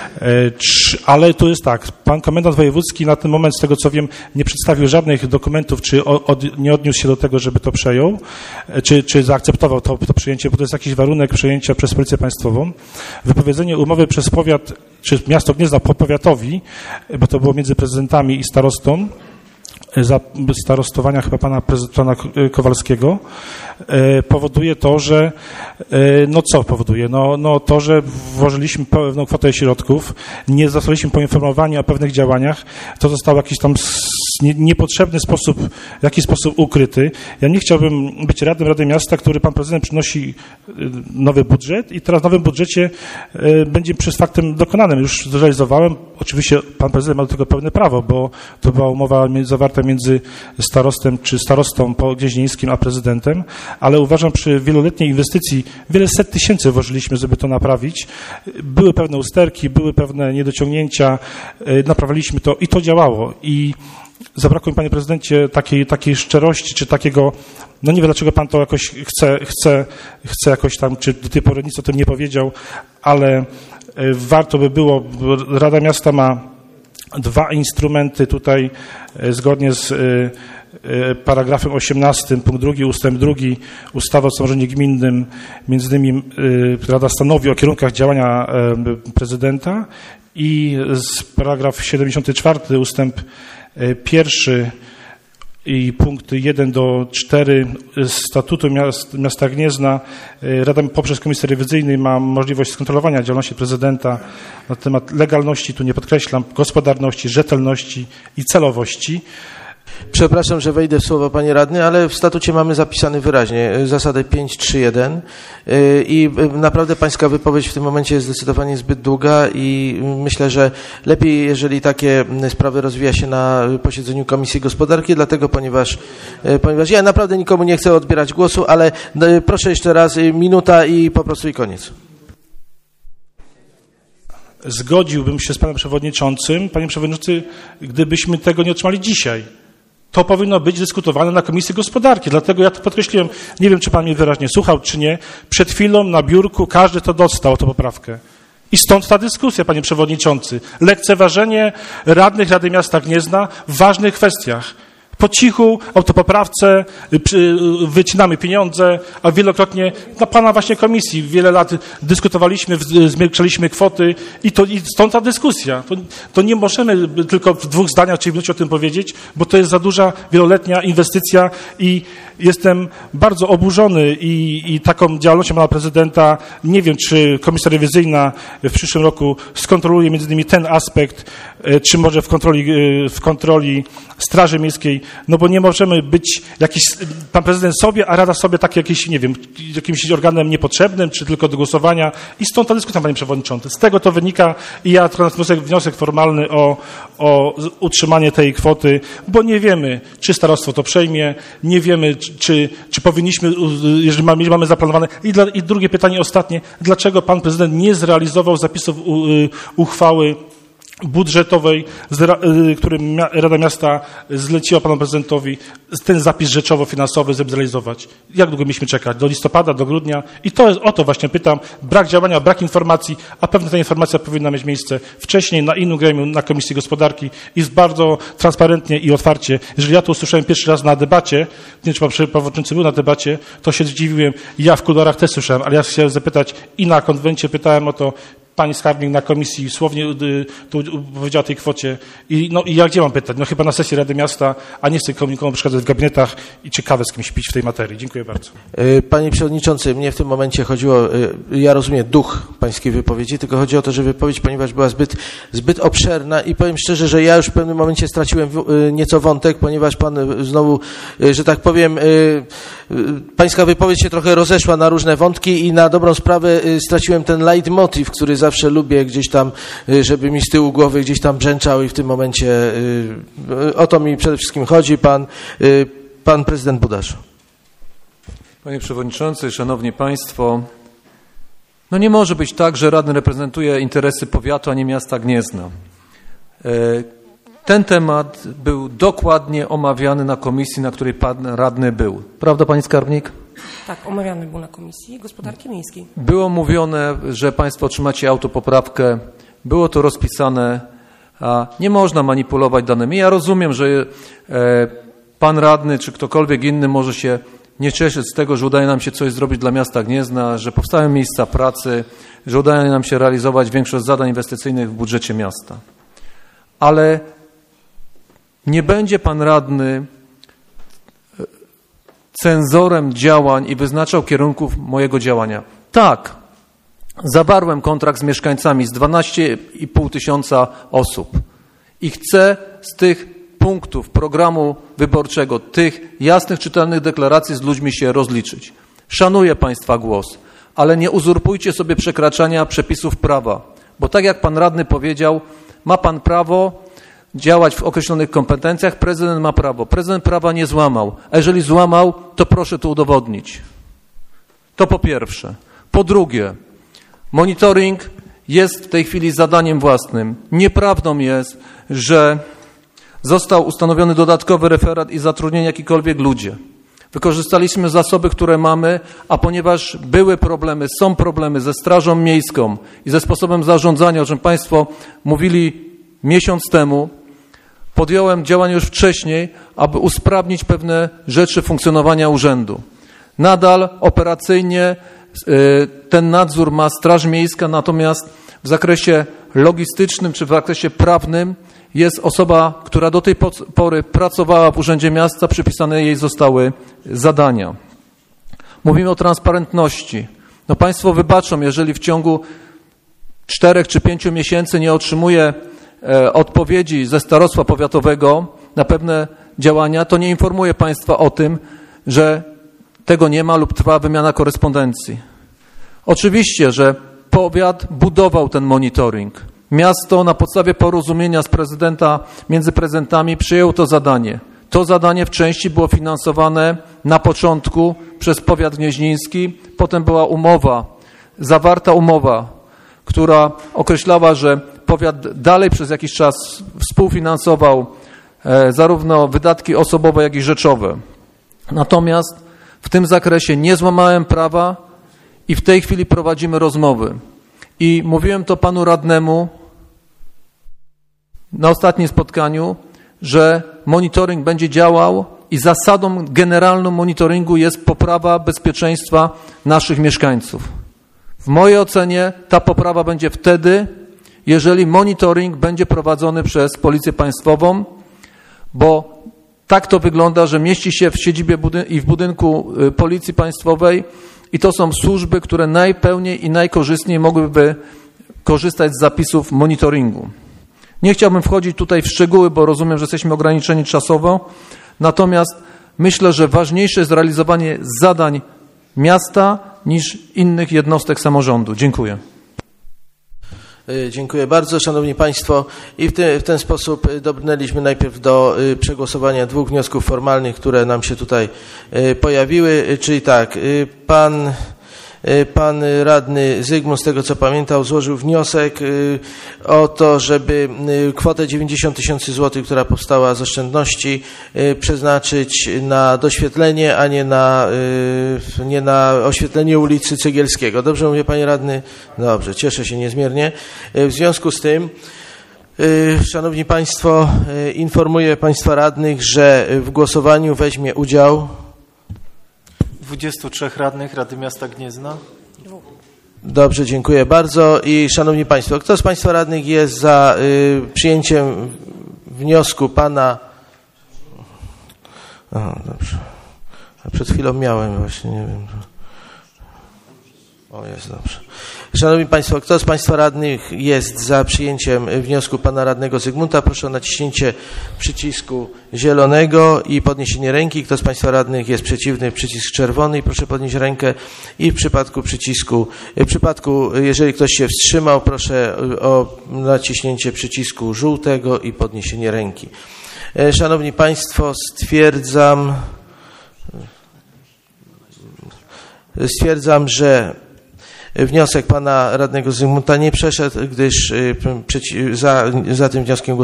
ale to jest tak, pan komendant wojewódzki na ten moment, z tego co wiem, nie przedstawił żadnych dokumentów, czy nie odniósł się do tego, żeby to przejął, czy zaakceptował to przyjęcie, bo to jest jakiś warunek przejęcia przez Policję Państwową. Wypowiedzenie umowy przez powiat, czy miasto Gniezno powiatowi, bo to było między prezydentami i starostą, za starostowania chyba pana prezydenta Kowalskiego, powoduje to, że no co powoduje? No to, że włożyliśmy pewną kwotę środków, nie zostaliśmy poinformowani o pewnych działaniach, to został jakiś tam niepotrzebny sposób, w jakiś sposób ukryty. Ja nie chciałbym być radnym Rady Miasta, który pan prezydent przynosi nowy budżet i teraz w nowym budżecie będzie przez faktem dokonanym. Już zrealizowałem, oczywiście pan prezydent ma do tego pełne prawo, bo to była umowa zawarta między starostem czy starostą gnieźnieńskim a prezydentem, ale uważam, przy wieloletniej inwestycji wiele set tysięcy włożyliśmy, żeby to naprawić. Były pewne usterki, były pewne niedociągnięcia, naprawiliśmy to i to działało. I zabrakło mi, panie prezydencie, takiej szczerości, czy takiego, no nie wiem, dlaczego pan to jakoś chce jakoś tam, czy do tej pory nic o tym nie powiedział, ale warto by było, Rada Miasta ma dwa instrumenty tutaj zgodnie z paragrafem 18 punkt 2 ustęp 2 ustawy o samorządzie gminnym, między innymi Rada stanowi o kierunkach działania prezydenta, i z paragraf 74 ustęp 1 i punkty 1 do 4 statutu miasta Gniezna Rada poprzez Komisję Rewizyjną ma możliwość skontrolowania działalności prezydenta na temat legalności, tu nie podkreślam, gospodarności, rzetelności i celowości. Przepraszam, że wejdę w słowo, panie radny, ale w statucie mamy zapisany wyraźnie zasadę 5.3.1 i naprawdę pańska wypowiedź w tym momencie jest zdecydowanie zbyt długa i myślę, że lepiej, jeżeli takie sprawy rozwija się na posiedzeniu Komisji Gospodarki, dlatego, ponieważ ja naprawdę nikomu nie chcę odbierać głosu, ale proszę jeszcze raz, minuta i po prostu i koniec. Zgodziłbym się z panem przewodniczącym, panie przewodniczący, gdybyśmy tego nie otrzymali dzisiaj. To powinno być dyskutowane na Komisji Gospodarki. Dlatego ja to podkreśliłem, nie wiem, czy pan mnie wyraźnie słuchał, czy nie. Przed chwilą na biurku każdy to dostał, tę poprawkę. I stąd ta dyskusja, panie przewodniczący. Lekceważenie radnych Rady Miasta Gniezna w ważnych kwestiach. Po cichu, autopoprawce, wycinamy pieniądze, a wielokrotnie na pana właśnie komisji wiele lat dyskutowaliśmy, zmniejszaliśmy kwoty i stąd ta dyskusja. To nie możemy tylko w 2 zdaniach czy w minucie o tym powiedzieć, bo to jest za duża, wieloletnia inwestycja i jestem bardzo oburzony i taką działalnością pana prezydenta. Nie wiem, czy Komisja Rewizyjna w przyszłym roku skontroluje między innymi ten aspekt, czy może w kontroli Straży Miejskiej, no bo nie możemy być jakiś, pan prezydent sobie, a Rada sobie tak jakiś, nie wiem, jakimś organem niepotrzebnym, czy tylko do głosowania i stąd ta dyskusja, panie przewodniczący. Z tego to wynika i ja wniosek formalny o utrzymanie tej kwoty, bo nie wiemy, czy starostwo to przejmie, nie wiemy, czy powinniśmy, jeżeli mamy zaplanowane. I drugie pytanie, ostatnie, dlaczego pan prezydent nie zrealizował zapisów uchwały budżetowej, którym Rada Miasta zleciła panu prezydentowi ten zapis rzeczowo-finansowy zrealizować. Jak długo mieliśmy czekać? Do listopada, do grudnia? I o to właśnie pytam. Brak działania, brak informacji, a pewnie ta informacja powinna mieć miejsce wcześniej na innym gremium, na Komisji Gospodarki i bardzo transparentnie i otwarcie. Jeżeli ja to usłyszałem pierwszy raz na debacie, nie wiem, czy pan przewodniczący był na debacie, to się zdziwiłem. Ja w kuluarach też słyszałem, ale ja chciałem zapytać i na konwencie pytałem o to. Pani skarbnik na komisji słownie tu powiedziała o tej kwocie. I ja gdzie mam pytać? No chyba na sesji Rady Miasta, a nie chcę nikomu przeszkadzać w gabinetach i ciekawe z kimś pić w tej materii. Dziękuję bardzo. Panie przewodniczący, mnie w tym momencie chodziło, ja rozumiem duch pańskiej wypowiedzi, tylko chodzi o to, że wypowiedź, ponieważ była zbyt obszerna i powiem szczerze, że ja już w pewnym momencie straciłem nieco wątek, ponieważ pan znowu, że tak powiem, pańska wypowiedź się trochę rozeszła na różne wątki i na dobrą sprawę straciłem ten leitmotiv, który zawsze lubię gdzieś tam, żeby mi z tyłu głowy gdzieś tam brzęczał i w tym momencie o to mi przede wszystkim chodzi. Pan prezydent Budasz. Panie przewodniczący, szanowni państwo, no nie może być tak, że radny reprezentuje interesy powiatu, a nie miasta Gniezna. Ten temat był dokładnie omawiany na komisji, na której pan radny był. Prawda, pani skarbnik? Tak, omawiany był na Komisji Gospodarki Miejskiej. Było mówione, że państwo otrzymacie autopoprawkę. Było to rozpisane, a nie można manipulować danymi. Ja rozumiem, że pan radny czy ktokolwiek inny może się nie cieszyć z tego, że udaje nam się coś zrobić dla miasta Gniezna, że powstają miejsca pracy, że udaje nam się realizować większość zadań inwestycyjnych w budżecie miasta. Ale nie będzie pan radny cenzorem działań i wyznaczał kierunków mojego działania. Tak, zawarłem kontrakt z mieszkańcami, z 12,5 tysiąca osób i chcę z tych punktów programu wyborczego, tych jasnych, czytelnych deklaracji z ludźmi się rozliczyć. Szanuję państwa głos, ale nie uzurpujcie sobie przekraczania przepisów prawa, bo tak jak pan radny powiedział, ma pan prawo działać w określonych kompetencjach, prezydent ma prawo. Prezydent prawa nie złamał, a jeżeli złamał, to proszę to udowodnić. To po pierwsze. Po drugie, monitoring jest w tej chwili zadaniem własnym. Nieprawdą jest, że został ustanowiony dodatkowy referat i zatrudnieni jakikolwiek ludzie. Wykorzystaliśmy zasoby, które mamy, a ponieważ były problemy, są problemy ze Strażą Miejską i ze sposobem zarządzania, o czym państwo mówili miesiąc temu podjąłem działania już wcześniej, aby usprawnić pewne rzeczy funkcjonowania urzędu. Nadal operacyjnie ten nadzór ma Straż Miejska, natomiast w zakresie logistycznym czy w zakresie prawnym jest osoba, która do tej pory pracowała w Urzędzie Miasta, przypisane jej zostały zadania. Mówimy o transparentności. No Państwo wybaczą, jeżeli w ciągu 4 czy 5 miesięcy nie otrzymuję odpowiedzi ze starostwa powiatowego na pewne działania, to nie informuję Państwa o tym, że tego nie ma lub trwa wymiana korespondencji. Oczywiście, że powiat budował ten monitoring. Miasto na podstawie porozumienia między prezydentami przyjęło to zadanie. To zadanie w części było finansowane na początku przez powiat gnieźnieński, potem była zawarta umowa, która określała, że powiat dalej przez jakiś czas współfinansował zarówno wydatki osobowe, jak i rzeczowe. Natomiast w tym zakresie nie złamałem prawa i w tej chwili prowadzimy rozmowy. I mówiłem to panu radnemu na ostatnim spotkaniu, że monitoring będzie działał i zasadą generalną monitoringu jest poprawa bezpieczeństwa naszych mieszkańców. W mojej ocenie ta poprawa będzie wtedy, jeżeli monitoring będzie prowadzony przez Policję Państwową, bo tak to wygląda, że mieści się w siedzibie i w budynku Policji Państwowej i to są służby, które najpełniej i najkorzystniej mogłyby korzystać z zapisów monitoringu. Nie chciałbym wchodzić tutaj w szczegóły, bo rozumiem, że jesteśmy ograniczeni czasowo, natomiast myślę, że ważniejsze jest realizowanie zadań miasta niż innych jednostek samorządu. Dziękuję. Dziękuję bardzo. Szanowni Państwo, i w ten sposób dobrnęliśmy najpierw do przegłosowania 2 wniosków formalnych, które nam się tutaj pojawiły, czyli tak, pan radny Zygmunt, z tego co pamiętam, złożył wniosek o to, żeby kwotę 90 000 złotych, która powstała z oszczędności, przeznaczyć na doświetlenie, a nie na oświetlenie ulicy Cegielskiego. Dobrze mówię, panie radny? Dobrze, cieszę się niezmiernie. W związku z tym, szanowni państwo, informuję państwa radnych, że w głosowaniu weźmie udział 23 radnych Rady Miasta Gniezna. Dobrze, dziękuję bardzo. I szanowni państwo, kto z państwa radnych jest za przyjęciem wniosku pana... Dobrze. Przed chwilą miałem właśnie, nie wiem. O, jest dobrze. Szanowni państwo, kto z państwa radnych jest za przyjęciem wniosku pana radnego Zygmunta? Proszę o naciśnięcie przycisku zielonego i podniesienie ręki. Kto z państwa radnych jest przeciwny, przycisk czerwony i proszę podnieść rękę. I w przypadku, jeżeli ktoś się wstrzymał, proszę o naciśnięcie przycisku żółtego i podniesienie ręki. Szanowni państwo, stwierdzam, że wniosek pana radnego Zygmunta nie przeszedł, gdyż za tym wnioskiem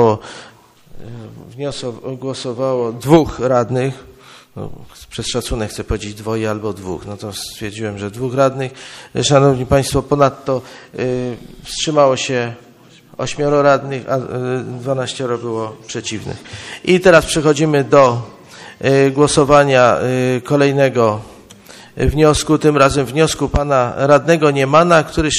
głosowało 2 radnych. No, przez szacunek chcę powiedzieć 2 albo 2. No to stwierdziłem, że 2 radnych. Szanowni państwo, ponadto wstrzymało się 8 radnych, a 12 było przeciwnych. I teraz przechodzimy do głosowania kolejnego wniosku, tym razem wniosku pana radnego Niemana, którego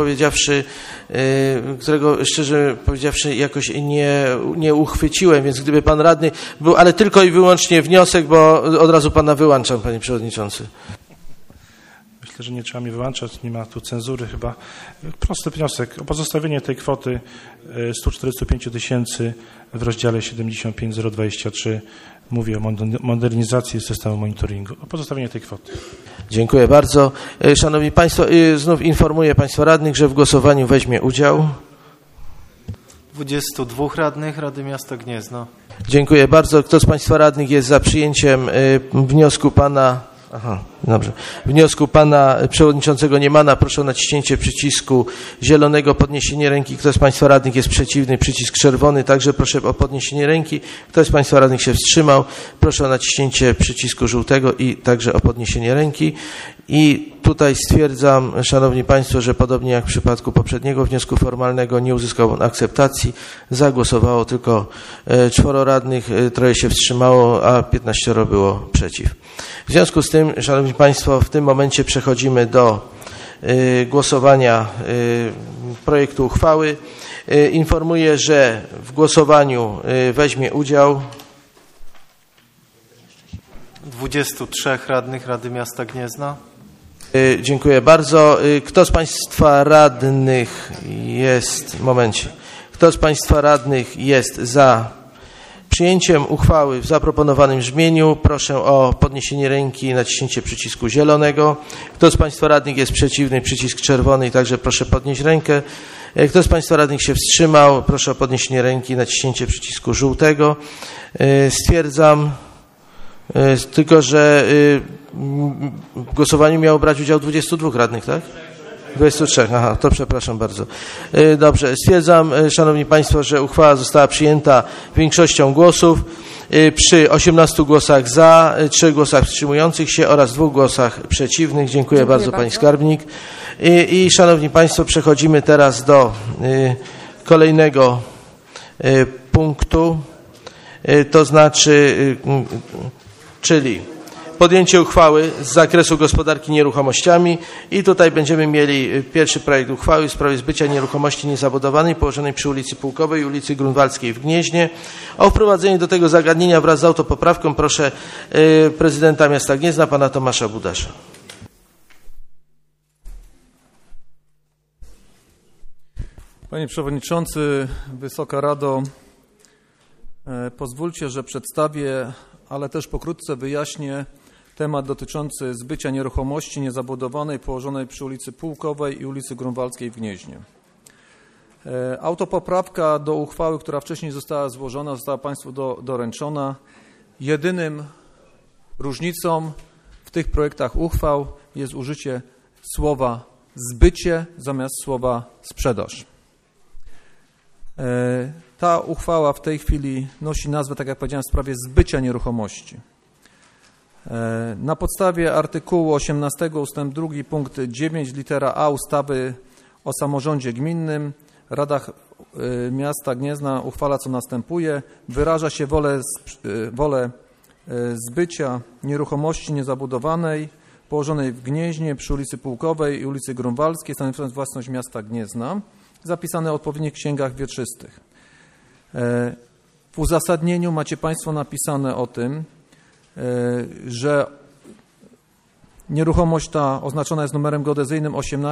szczerze powiedziawszy jakoś nie uchwyciłem, więc gdyby pan radny był, ale tylko i wyłącznie wniosek, bo od razu pana wyłączam, panie przewodniczący. Myślę, że nie trzeba mi wyłączać, nie ma tu cenzury chyba. Prosty wniosek o pozostawienie tej kwoty 145 000 w rozdziale 75023. Mówię o modernizacji systemu monitoringu. O pozostawienie tej kwoty. Dziękuję bardzo. Szanowni państwo, znów informuję państwa radnych, że w głosowaniu weźmie udział 22 radnych Rady Miasta Gniezno. Dziękuję bardzo. Kto z państwa radnych jest za przyjęciem wniosku pana... Aha. Dobrze. Wniosku pana przewodniczącego Niemana proszę o naciśnięcie przycisku zielonego, podniesienie ręki. Kto z państwa radnych jest przeciwny? Przycisk czerwony. Także proszę o podniesienie ręki. Kto z państwa radnych się wstrzymał? Proszę o naciśnięcie przycisku żółtego i także o podniesienie ręki. I tutaj stwierdzam, szanowni państwo, że podobnie jak w przypadku poprzedniego wniosku formalnego nie uzyskał on akceptacji. Zagłosowało tylko 4 radnych, 3 się wstrzymało, a 15 było przeciw. W związku z tym, szanowni państwo, w tym momencie przechodzimy do głosowania projektu uchwały. Informuję, że w głosowaniu weźmie udział 23 radnych Rady Miasta Gniezna. Dziękuję bardzo. Kto z państwa radnych jest, kto z państwa radnych jest za przyjęciem uchwały w zaproponowanym brzmieniu? Proszę o podniesienie ręki i naciśnięcie przycisku zielonego. Kto z państwa radnych jest przeciwny? Przycisk czerwony i także proszę podnieść rękę. Kto z państwa radnych się wstrzymał? Proszę o podniesienie ręki i naciśnięcie przycisku żółtego. Stwierdzam tylko, że w głosowaniu miało brać udział 22 radnych, tak? 23, aha, to przepraszam bardzo. Dobrze, stwierdzam, szanowni państwo, że uchwała została przyjęta większością głosów przy 18 głosach za, 3 głosach wstrzymujących się oraz 2 głosach przeciwnych. Dziękuję bardzo, pani skarbnik. I szanowni państwo, przechodzimy teraz do kolejnego punktu, to znaczy, czyli podjęcie uchwały z zakresu gospodarki nieruchomościami i tutaj będziemy mieli pierwszy projekt uchwały w sprawie zbycia nieruchomości niezabudowanej położonej przy ulicy Pułkowej i ulicy Grunwaldzkiej w Gnieźnie. O wprowadzenie do tego zagadnienia wraz z autopoprawką proszę prezydenta miasta Gniezna, pana Tomasza Budasza. Panie Przewodniczący, Wysoka Rado, pozwólcie, że przedstawię, ale też pokrótce wyjaśnię temat dotyczący zbycia nieruchomości niezabudowanej położonej przy ulicy Pułkowej i ulicy Grunwaldzkiej w Gnieźnie. Autopoprawka do uchwały, która wcześniej została złożona, została Państwu doręczona. Jedynym różnicą w tych projektach uchwał jest użycie słowa zbycie zamiast słowa sprzedaż. Ta uchwała w tej chwili nosi nazwę, tak jak powiedziałem, w sprawie zbycia nieruchomości. Na podstawie artykułu 18 ust. 2 punkt 9 litera A ustawy o samorządzie gminnym Rada Miasta Gniezna uchwala, co następuje. Wyraża się wolę zbycia nieruchomości niezabudowanej położonej w Gnieźnie przy ulicy Pułkowej i ulicy Grunwaldzkiej, stanowiącej własność miasta Gniezna, zapisane w odpowiednich księgach wieczystych. W uzasadnieniu macie Państwo napisane o tym, że nieruchomość ta oznaczona jest numerem geodezyjnym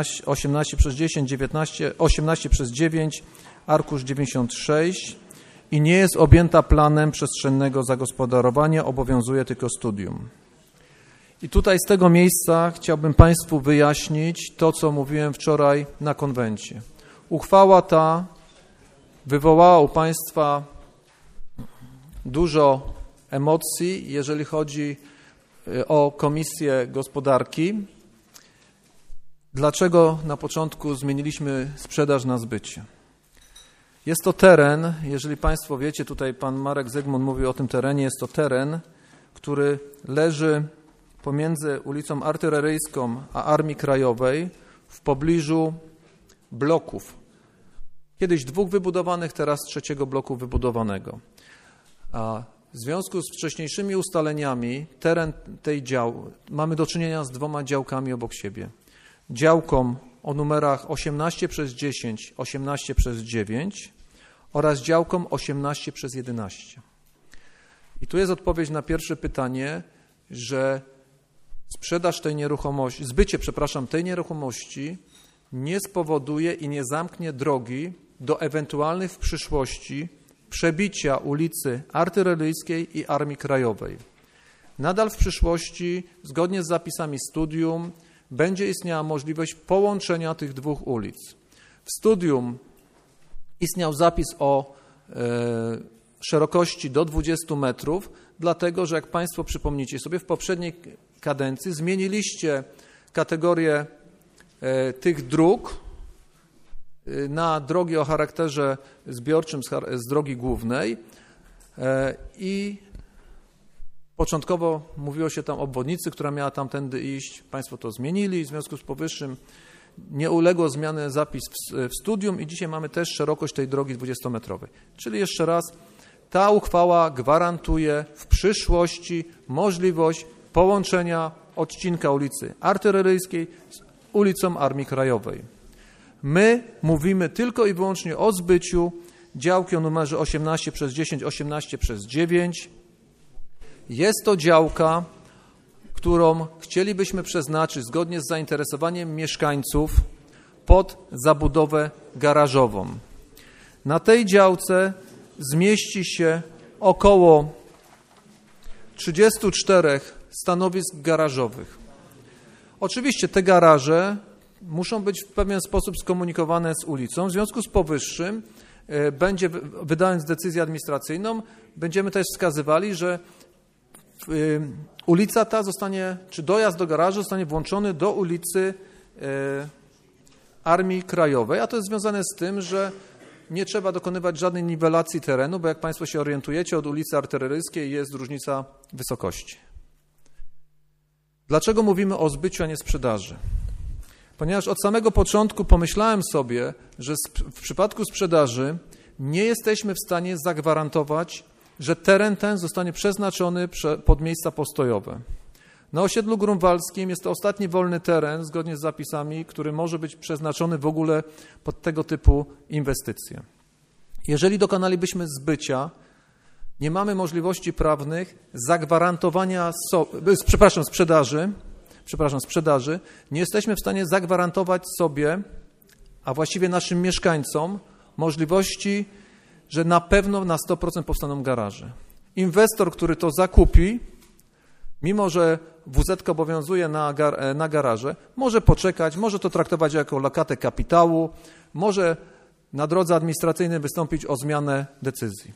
18/10, arkusz 96 i nie jest objęta planem przestrzennego zagospodarowania, obowiązuje tylko studium. I tutaj z tego miejsca chciałbym Państwu wyjaśnić to, co mówiłem wczoraj na konwencie. Uchwała ta wywołała u Państwa dużo emocji, jeżeli chodzi o Komisję Gospodarki. Dlaczego na początku zmieniliśmy sprzedaż na zbycie? Jest to teren, jeżeli Państwo wiecie, tutaj pan Marek Zygmunt mówił o tym terenie, jest to teren, który leży pomiędzy ulicą Artyleryjską a Armii Krajowej w pobliżu bloków. Kiedyś 2 wybudowanych, teraz 3 bloku wybudowanego. A w związku z wcześniejszymi ustaleniami teren tej mamy do czynienia z 2 działkami obok siebie. Działką o numerach 18/10, 18/9 oraz działką 18/11. I tu jest odpowiedź na pierwsze pytanie, że zbycie tej nieruchomości nie spowoduje i nie zamknie drogi do ewentualnych w przyszłości przebicia ulicy Artyleryjskiej i Armii Krajowej. Nadal w przyszłości, zgodnie z zapisami studium, będzie istniała możliwość połączenia tych 2 ulic. W studium istniał zapis o szerokości do 20 metrów, dlatego że jak Państwo przypomnicie sobie, w poprzedniej kadencji zmieniliście kategorię tych dróg na drogi o charakterze zbiorczym z drogi głównej i początkowo mówiło się tam o obwodnicy, która miała tamtędy iść. Państwo to zmienili, w związku z powyższym nie uległo zmiany zapis w studium i dzisiaj mamy też szerokość tej drogi 20-metrowej. Czyli jeszcze raz, ta uchwała gwarantuje w przyszłości możliwość połączenia odcinka ulicy Artyleryjskiej z ulicą Armii Krajowej. My mówimy tylko i wyłącznie o zbyciu działki o numerze 18/10, 18/9. Jest to działka, którą chcielibyśmy przeznaczyć zgodnie z zainteresowaniem mieszkańców pod zabudowę garażową. Na tej działce zmieści się około 34 stanowisk garażowych. Oczywiście te garaże muszą być w pewien sposób skomunikowane z ulicą. W związku z powyższym wydając decyzję administracyjną, będziemy też wskazywali, że ulica ta zostanie, czy dojazd do garażu zostanie włączony do ulicy Armii Krajowej, a to jest związane z tym, że nie trzeba dokonywać żadnej niwelacji terenu, bo jak Państwo się orientujecie, od ulicy Artyleryjskiej jest różnica wysokości. Dlaczego mówimy o zbyciu, a nie sprzedaży? Ponieważ od samego początku pomyślałem sobie, że w przypadku sprzedaży nie jesteśmy w stanie zagwarantować, że teren ten zostanie przeznaczony pod miejsca postojowe. Na osiedlu grunwaldzkim jest to ostatni wolny teren, zgodnie z zapisami, który może być przeznaczony w ogóle pod tego typu inwestycje. Jeżeli dokonalibyśmy zbycia, nie mamy możliwości prawnych zagwarantowania sprzedaży, nie jesteśmy w stanie zagwarantować sobie, a właściwie naszym mieszkańcom, możliwości, że na pewno na 100% powstaną garaże. Inwestor, który to zakupi, mimo że WZ obowiązuje na garaże, może poczekać, może to traktować jako lokatę kapitału, może na drodze administracyjnej wystąpić o zmianę decyzji.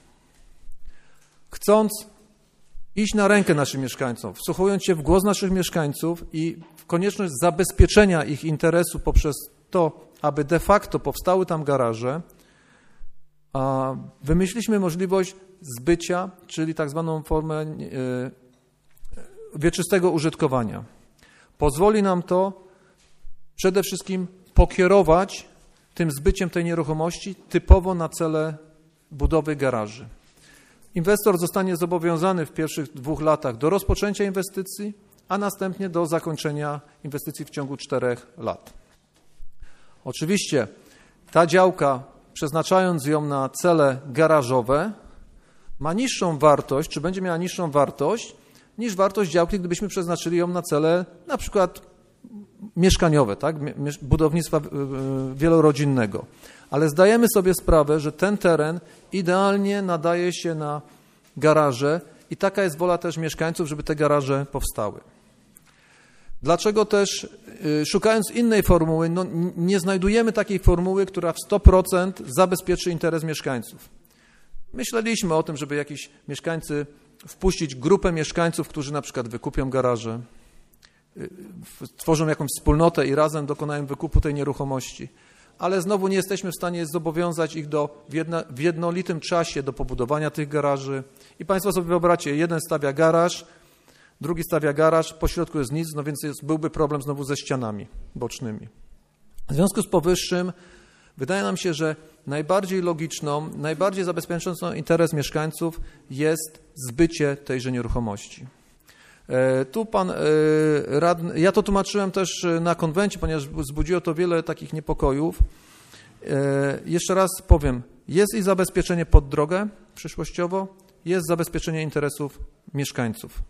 Chcąc iść na rękę naszym mieszkańcom, wsłuchując się w głos naszych mieszkańców i w konieczność zabezpieczenia ich interesu poprzez to, aby de facto powstały tam garaże, wymyśliliśmy możliwość zbycia, czyli tak zwaną formę wieczystego użytkowania. Pozwoli nam to przede wszystkim pokierować tym zbyciem tej nieruchomości typowo na cele budowy garaży. Inwestor zostanie zobowiązany w pierwszych 2 latach do rozpoczęcia inwestycji, a następnie do zakończenia inwestycji w ciągu 4 lat. Oczywiście ta działka, przeznaczając ją na cele garażowe, ma niższą wartość, czy będzie miała niższą wartość niż wartość działki, gdybyśmy przeznaczyli ją na cele na przykład mieszkaniowe, tak? Budownictwa wielorodzinnego. Ale zdajemy sobie sprawę, że ten teren idealnie nadaje się na garaże i taka jest wola też mieszkańców, żeby te garaże powstały. Dlaczego też, szukając innej formuły, nie znajdujemy takiej formuły, która w 100% zabezpieczy interes mieszkańców. Myśleliśmy o tym, żeby jakiś mieszkańcy wpuścić grupę mieszkańców, którzy na przykład wykupią garaże, tworzą jakąś wspólnotę i razem dokonają wykupu tej nieruchomości. Ale znowu nie jesteśmy w stanie zobowiązać ich w jednolitym czasie do pobudowania tych garaży. I Państwo sobie wyobraźcie, jeden stawia garaż, drugi stawia garaż, po środku jest nic, no więc byłby problem znowu ze ścianami bocznymi. W związku z powyższym wydaje nam się, że najbardziej logiczną, najbardziej zabezpieczającą interes mieszkańców jest zbycie tejże nieruchomości. Tu pan radny, ja to tłumaczyłem też na konwencie, ponieważ wzbudziło to wiele takich niepokojów. Jeszcze raz powiem, jest i zabezpieczenie pod drogę przyszłościowo, jest zabezpieczenie interesów mieszkańców.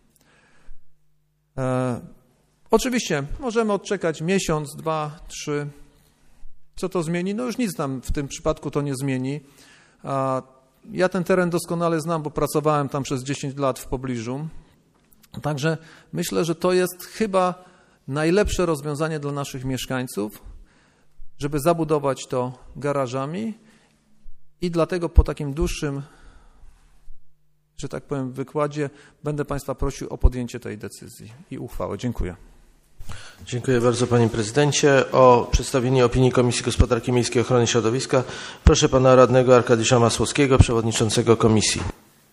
Oczywiście możemy odczekać miesiąc, 2, 3. Co to zmieni? No już nic nam w tym przypadku to nie zmieni. Ja ten teren doskonale znam, bo pracowałem tam przez 10 lat w pobliżu. Także myślę, że to jest chyba najlepsze rozwiązanie dla naszych mieszkańców, żeby zabudować to garażami i dlatego po takim dłuższym, że tak powiem, wykładzie, będę Państwa prosił o podjęcie tej decyzji i uchwały. Dziękuję. Dziękuję bardzo panie prezydencie. O przedstawienie opinii Komisji Gospodarki Miejskiej i Ochrony Środowiska proszę pana radnego Arkadiusza Masłowskiego, przewodniczącego komisji.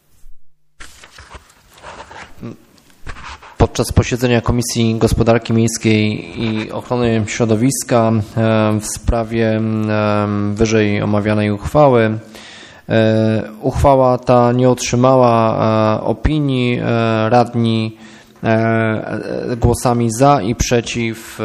Podczas posiedzenia Komisji Gospodarki Miejskiej i Ochrony Środowiska w sprawie wyżej omawianej uchwały, uchwała ta nie otrzymała opinii. Radni głosami za i przeciw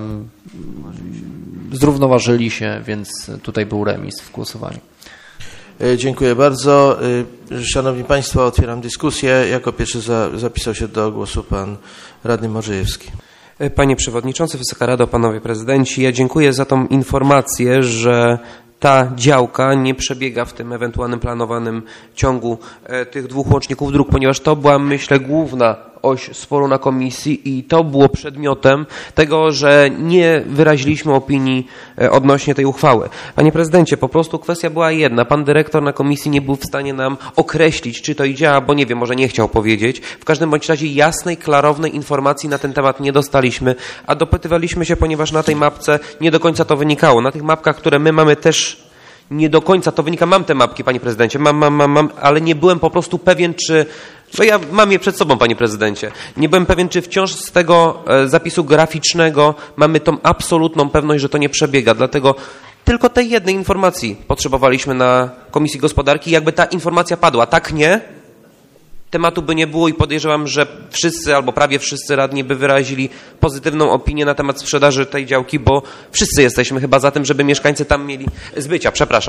zrównoważyli się, więc tutaj był remis w głosowaniu. Dziękuję bardzo. Szanowni Państwo, otwieram dyskusję. Jako pierwszy zapisał się do głosu pan radny Modrzejewski. Panie Przewodniczący, Wysoka Rado, Panowie Prezydenci, ja dziękuję za tą informację, że ta działka nie przebiega w tym ewentualnym planowanym ciągu tych dwóch łączników dróg, ponieważ to była, myślę, główna oś sporu na komisji i to było przedmiotem tego, że nie wyraziliśmy opinii odnośnie tej uchwały. Panie prezydencie, po prostu kwestia była jedna. Pan dyrektor na komisji nie był w stanie nam określić, czy to działa, bo nie wiem, może nie chciał powiedzieć. W każdym bądź razie jasnej, klarownej informacji na ten temat nie dostaliśmy, a dopytywaliśmy się, ponieważ na tej mapce nie do końca to wynikało. Na tych mapkach, które my mamy, też nie do końca to wynika. Mam te mapki, panie prezydencie, mam, ale nie byłem po prostu pewien, czy... No ja mam je przed sobą, panie prezydencie. Nie byłem pewien, czy wciąż z tego zapisu graficznego mamy tą absolutną pewność, że to nie przebiega. Dlatego tylko tej jednej informacji potrzebowaliśmy na Komisji Gospodarki. Jakby ta informacja padła, tak nie, tematu by nie było i podejrzewam, że wszyscy albo prawie wszyscy radni by wyrazili pozytywną opinię na temat sprzedaży tej działki, bo wszyscy jesteśmy chyba za tym, żeby mieszkańcy tam mieli... Zbycia.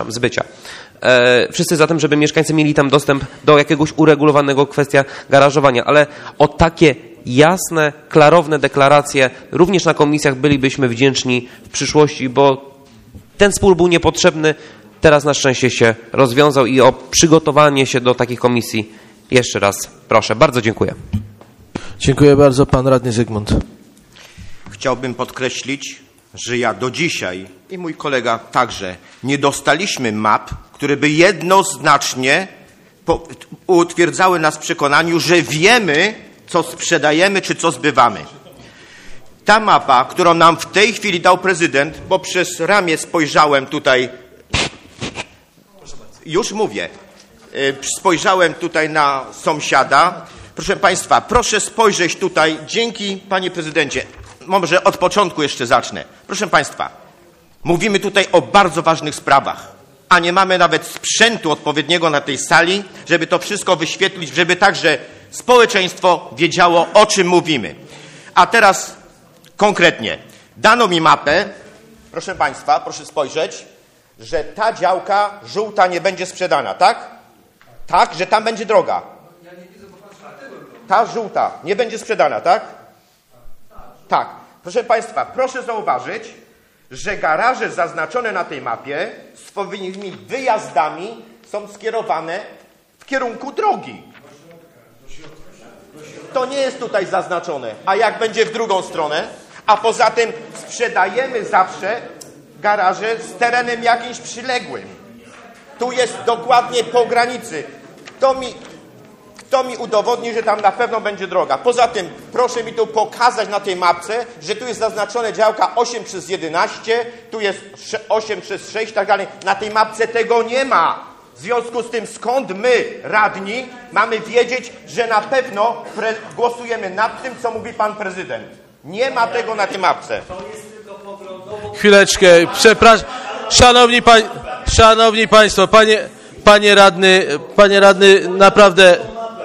Wszyscy za tym, żeby mieszkańcy mieli tam dostęp do jakiegoś uregulowanego kwestia garażowania, ale o takie jasne, klarowne deklaracje również na komisjach bylibyśmy wdzięczni w przyszłości, bo ten spór był niepotrzebny, teraz na szczęście się rozwiązał i o przygotowanie się do takich komisji jeszcze raz proszę. Bardzo dziękuję. Dziękuję bardzo. Pan radny Zygmunt. Chciałbym podkreślić, że ja do dzisiaj i mój kolega także nie dostaliśmy map, które by jednoznacznie utwierdzały nas w przekonaniu, że wiemy, co sprzedajemy czy co zbywamy. Ta mapa, którą nam w tej chwili dał prezydent, bo przez ramię spojrzałem tutaj, już mówię, spojrzałem tutaj na sąsiada. Proszę Państwa, proszę spojrzeć tutaj, dzięki panie prezydencie, może od początku jeszcze zacznę. Proszę Państwa, mówimy tutaj o bardzo ważnych sprawach, a nie mamy nawet sprzętu odpowiedniego na tej sali, żeby to wszystko wyświetlić, żeby także społeczeństwo wiedziało, o czym mówimy. A teraz konkretnie, dano mi mapę, proszę Państwa, proszę spojrzeć, że ta działka żółta nie będzie sprzedana, tak? Tak, że tam będzie droga. Ta żółta nie będzie sprzedana, tak? Tak. Proszę Państwa, proszę zauważyć, że garaże zaznaczone na tej mapie swoimi wyjazdami są skierowane w kierunku drogi. To nie jest tutaj zaznaczone. A jak będzie w drugą stronę? A poza tym sprzedajemy zawsze garaże z terenem jakimś przyległym. Tu jest dokładnie po granicy. Kto mi udowodni, że tam na pewno będzie droga? Poza tym proszę mi tu pokazać na tej mapce, że tu jest zaznaczone działka 8/11, tu jest 8/6 i tak dalej. Na tej mapce tego nie ma. W związku z tym skąd my, radni, mamy wiedzieć, że na pewno głosujemy nad tym, co mówi pan prezydent? Nie ma tego na tej mapce. Chwileczkę, przepraszam. Szanowni Państwo, panie radny, naprawdę,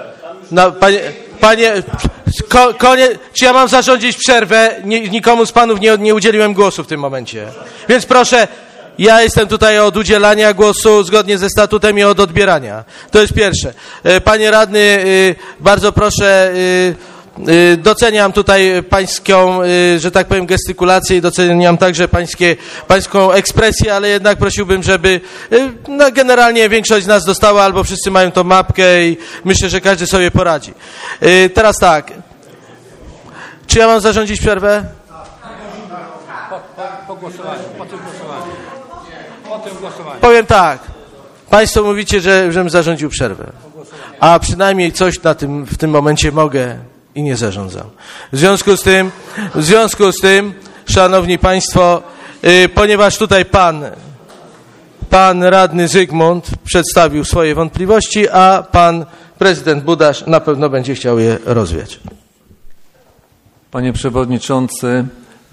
czy ja mam zarządzić przerwę? Nikomu z panów nie udzieliłem głosu w tym momencie. Więc proszę, ja jestem tutaj od udzielania głosu zgodnie ze statutem i od odbierania. To jest pierwsze. Panie radny, bardzo proszę, doceniam tutaj pańską, że tak powiem, gestykulację i doceniam także pańską ekspresję, ale jednak prosiłbym, żeby no generalnie większość z nas dostała, albo wszyscy mają tą mapkę i myślę, że każdy sobie poradzi. Teraz tak. Czy ja mam zarządzić przerwę? Po głosowaniu, po tym głosowaniu. Po tym głosowaniu. Powiem tak. Państwo mówicie, żebym zarządził przerwę. a przynajmniej coś w tym momencie mogę i nie zarządzam. W związku z tym, szanowni państwo, ponieważ tutaj pan radny Zygmunt przedstawił swoje wątpliwości, a pan prezydent Budasz na pewno będzie chciał je rozwiać. Panie Przewodniczący,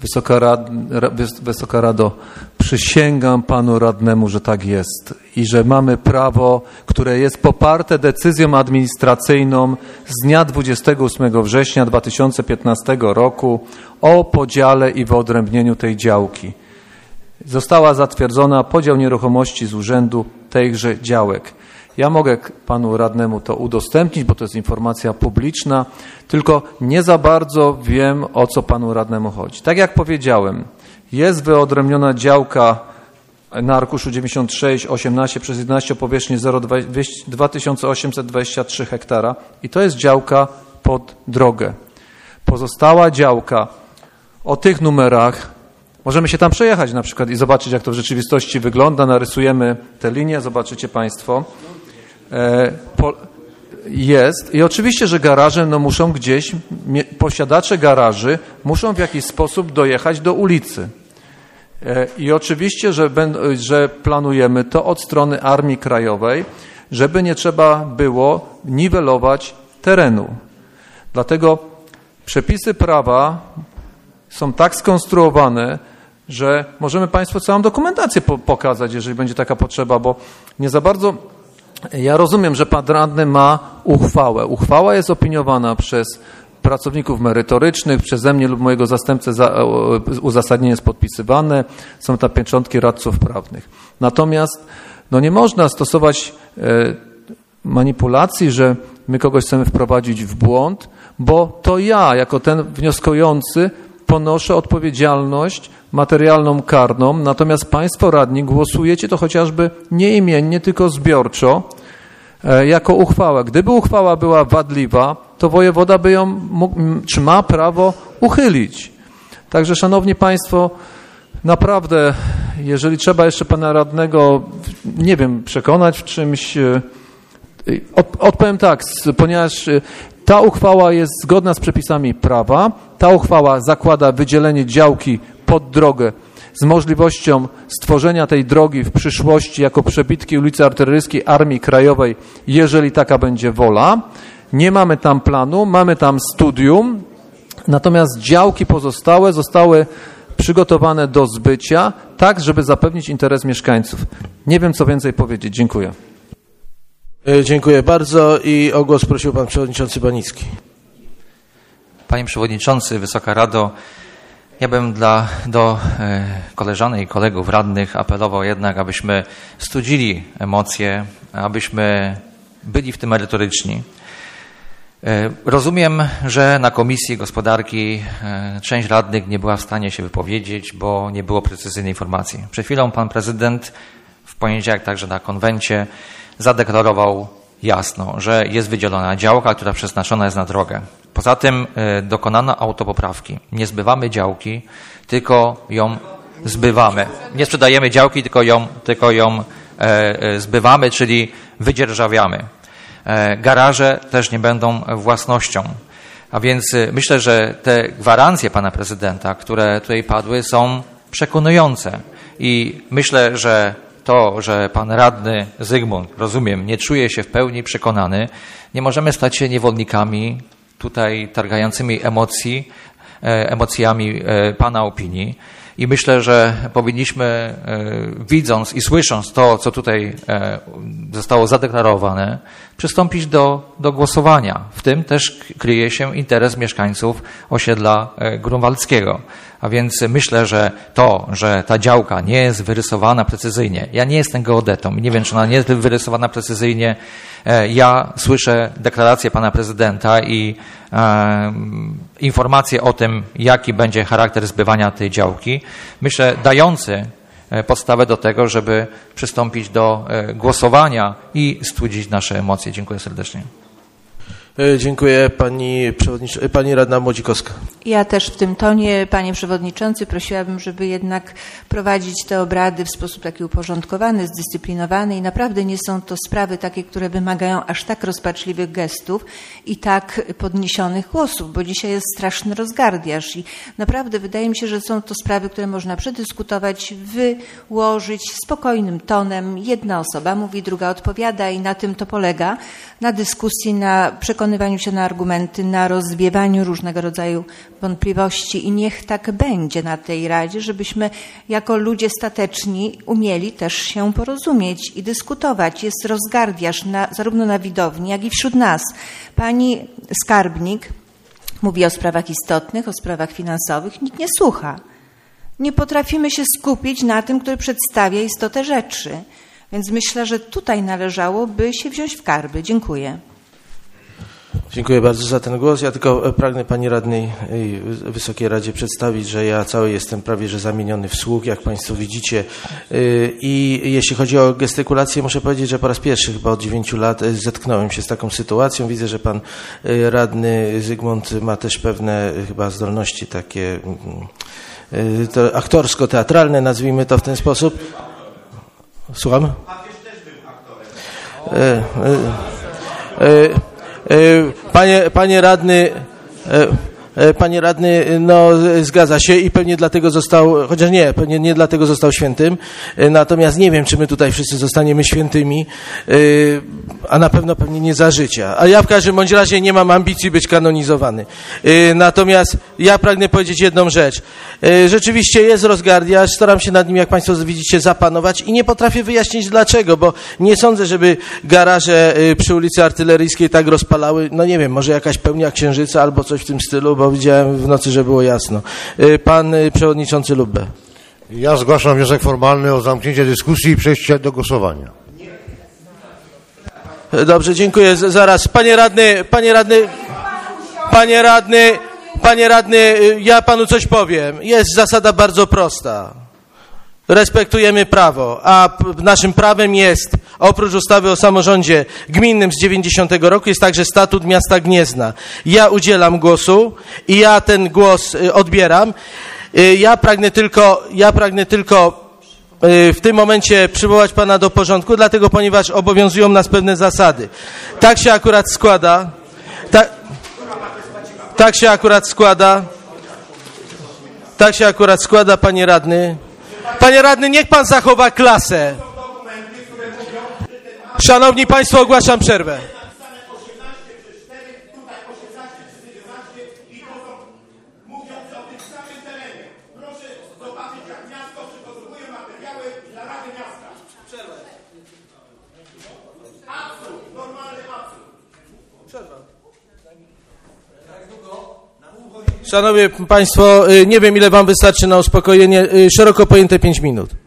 Wysoka Rado, przysięgam Panu Radnemu, że tak jest i że mamy prawo, które jest poparte decyzją administracyjną z dnia 28 września 2015 roku o podziale i wyodrębnieniu tej działki. Została zatwierdzona podział nieruchomości z urzędu tychże działek. Ja mogę Panu Radnemu to udostępnić, bo to jest informacja publiczna, tylko nie za bardzo wiem, o co Panu Radnemu chodzi. Tak jak powiedziałem, jest wyodrębniona działka na arkuszu 96/18/11 o powierzchni 2823 hektara i to jest działka pod drogę. Pozostała działka o tych numerach, możemy się tam przejechać na przykład i zobaczyć, jak to w rzeczywistości wygląda. Narysujemy te linie, zobaczycie Państwo. Jest i oczywiście, że garaże muszą gdzieś, posiadacze garaży muszą w jakiś sposób dojechać do ulicy. I oczywiście, że planujemy to od strony Armii Krajowej, żeby nie trzeba było niwelować terenu. Dlatego przepisy prawa są tak skonstruowane, że możemy Państwu całą dokumentację pokazać, jeżeli będzie taka potrzeba, bo nie za bardzo... Ja rozumiem, że pan radny ma uchwałę. Uchwała jest opiniowana przez pracowników merytorycznych, przeze mnie lub mojego zastępcę, uzasadnienie jest podpisywane, są tam pieczątki radców prawnych. Natomiast nie można stosować manipulacji, że my kogoś chcemy wprowadzić w błąd, bo to ja, jako ten wnioskujący, ponoszę odpowiedzialność materialną, karną, natomiast Państwo radni głosujecie to chociażby nie imiennie, tylko zbiorczo jako uchwałę. Gdyby uchwała była wadliwa, to wojewoda by ją mógł, czy ma prawo uchylić. Także, szanowni Państwo, naprawdę, jeżeli trzeba jeszcze pana radnego, nie wiem, przekonać w czymś, odpowiem tak, ponieważ ta uchwała jest zgodna z przepisami prawa, ta uchwała zakłada wydzielenie działki pod drogę z możliwością stworzenia tej drogi w przyszłości jako przebitki ulicy Artyleryjskiej Armii Krajowej, jeżeli taka będzie wola. Nie mamy tam planu, mamy tam studium, natomiast działki pozostałe zostały przygotowane do zbycia, tak żeby zapewnić interes mieszkańców. Nie wiem, co więcej powiedzieć. Dziękuję. Dziękuję bardzo i o głos prosił pan przewodniczący Banicki. Panie Przewodniczący, Wysoka Rado, ja bym do koleżanek i kolegów radnych apelował jednak, abyśmy studzili emocje, abyśmy byli w tym merytoryczni. Rozumiem, że na Komisji Gospodarki część radnych nie była w stanie się wypowiedzieć, bo nie było precyzyjnej informacji. Przed chwilą pan prezydent w poniedziałek także na konwencie zadeklarował jasno, że jest wydzielona działka, która przeznaczona jest na drogę. Poza tym dokonano autopoprawki. Nie zbywamy działki, tylko ją zbywamy. Nie sprzedajemy działki, tylko ją zbywamy, czyli wydzierżawiamy. Garaże też nie będą własnością. A więc myślę, że te gwarancje pana prezydenta, które tutaj padły, są przekonujące. I myślę, że to, że pan radny Zygmunt, rozumiem, nie czuje się w pełni przekonany, nie możemy stać się niewolnikami tutaj targającymi emocjami pana opinii. I myślę, że powinniśmy, widząc i słysząc to, co tutaj zostało zadeklarowane, przystąpić do głosowania. W tym też kryje się interes mieszkańców osiedla grunwaldzkiego. A więc myślę, że to, że ta działka nie jest wyrysowana precyzyjnie, ja nie jestem geodetą i nie wiem, czy ona nie jest wyrysowana precyzyjnie, ja słyszę deklarację pana prezydenta i informacje o tym, jaki będzie charakter zbywania tej działki, myślę, dający podstawę do tego, żeby przystąpić do głosowania i studzić nasze emocje. Dziękuję serdecznie. Dziękuję. Pani radna Młodzikowska. Ja też w tym tonie, panie przewodniczący, prosiłabym, żeby jednak prowadzić te obrady w sposób taki uporządkowany, zdyscyplinowany i naprawdę nie są to sprawy takie, które wymagają aż tak rozpaczliwych gestów i tak podniesionych głosów, bo dzisiaj jest straszny rozgardiaż i naprawdę wydaje mi się, że są to sprawy, które można przedyskutować, wyłożyć spokojnym tonem. Jedna osoba mówi, druga odpowiada i na tym to polega, na dyskusji, na przekonywaniu się na argumenty, na rozwiewaniu różnego rodzaju wątpliwości i niech tak będzie na tej Radzie, żebyśmy jako ludzie stateczni umieli też się porozumieć i dyskutować. Jest rozgardiaż zarówno na widowni, jak i wśród nas. Pani skarbnik mówi o sprawach istotnych, o sprawach finansowych. Nikt nie słucha. Nie potrafimy się skupić na tym, który przedstawia istotę rzeczy. Więc myślę, że tutaj należałoby się wziąć w karby. Dziękuję. Dziękuję bardzo za ten głos. Ja tylko pragnę pani radnej i Wysokiej Radzie przedstawić, że ja cały jestem prawie że zamieniony w słuch, jak państwo widzicie. I jeśli chodzi o gestykulację, muszę powiedzieć, że po raz pierwszy chyba od 9 lat zetknąłem się z taką sytuacją. Widzę, że pan radny Zygmunt ma też pewne chyba zdolności takie aktorsko-teatralne, nazwijmy to w ten sposób. Słucham? Panie radny, no zgadza się i pewnie dlatego został, chociaż nie, pewnie nie dlatego został świętym, natomiast nie wiem, czy my tutaj wszyscy zostaniemy świętymi, a na pewno pewnie nie za życia. A ja w każdym bądź razie nie mam ambicji być kanonizowany. Natomiast ja pragnę powiedzieć jedną rzecz. Rzeczywiście jest rozgardiaż, staram się nad nim, jak państwo widzicie, zapanować i nie potrafię wyjaśnić dlaczego, bo nie sądzę, żeby garaże przy ulicy Artyleryjskiej tak rozpalały, no nie wiem, może jakaś pełnia księżyca albo coś w tym stylu, bo widziałem w nocy, że było jasno. Pan przewodniczący Lubbe. Ja zgłaszam wniosek formalny o zamknięcie dyskusji i przejście do głosowania. Dobrze, dziękuję. Zaraz. Panie radny, ja panu coś powiem. Jest zasada bardzo prosta. Respektujemy prawo, a naszym prawem jest, oprócz ustawy o samorządzie gminnym z 90 roku, jest także statut miasta Gniezna. Ja udzielam głosu i ja ten głos odbieram. Ja pragnę tylko w tym momencie przywołać pana do porządku, dlatego ponieważ obowiązują nas pewne zasady. Tak się akurat składa. Tak się akurat składa, panie radny. Panie radny, niech pan zachowa klasę. Szanowni państwo, ogłaszam przerwę. Szanowni państwo, nie wiem ile wam wystarczy na uspokojenie, szeroko pojęte 5 minut.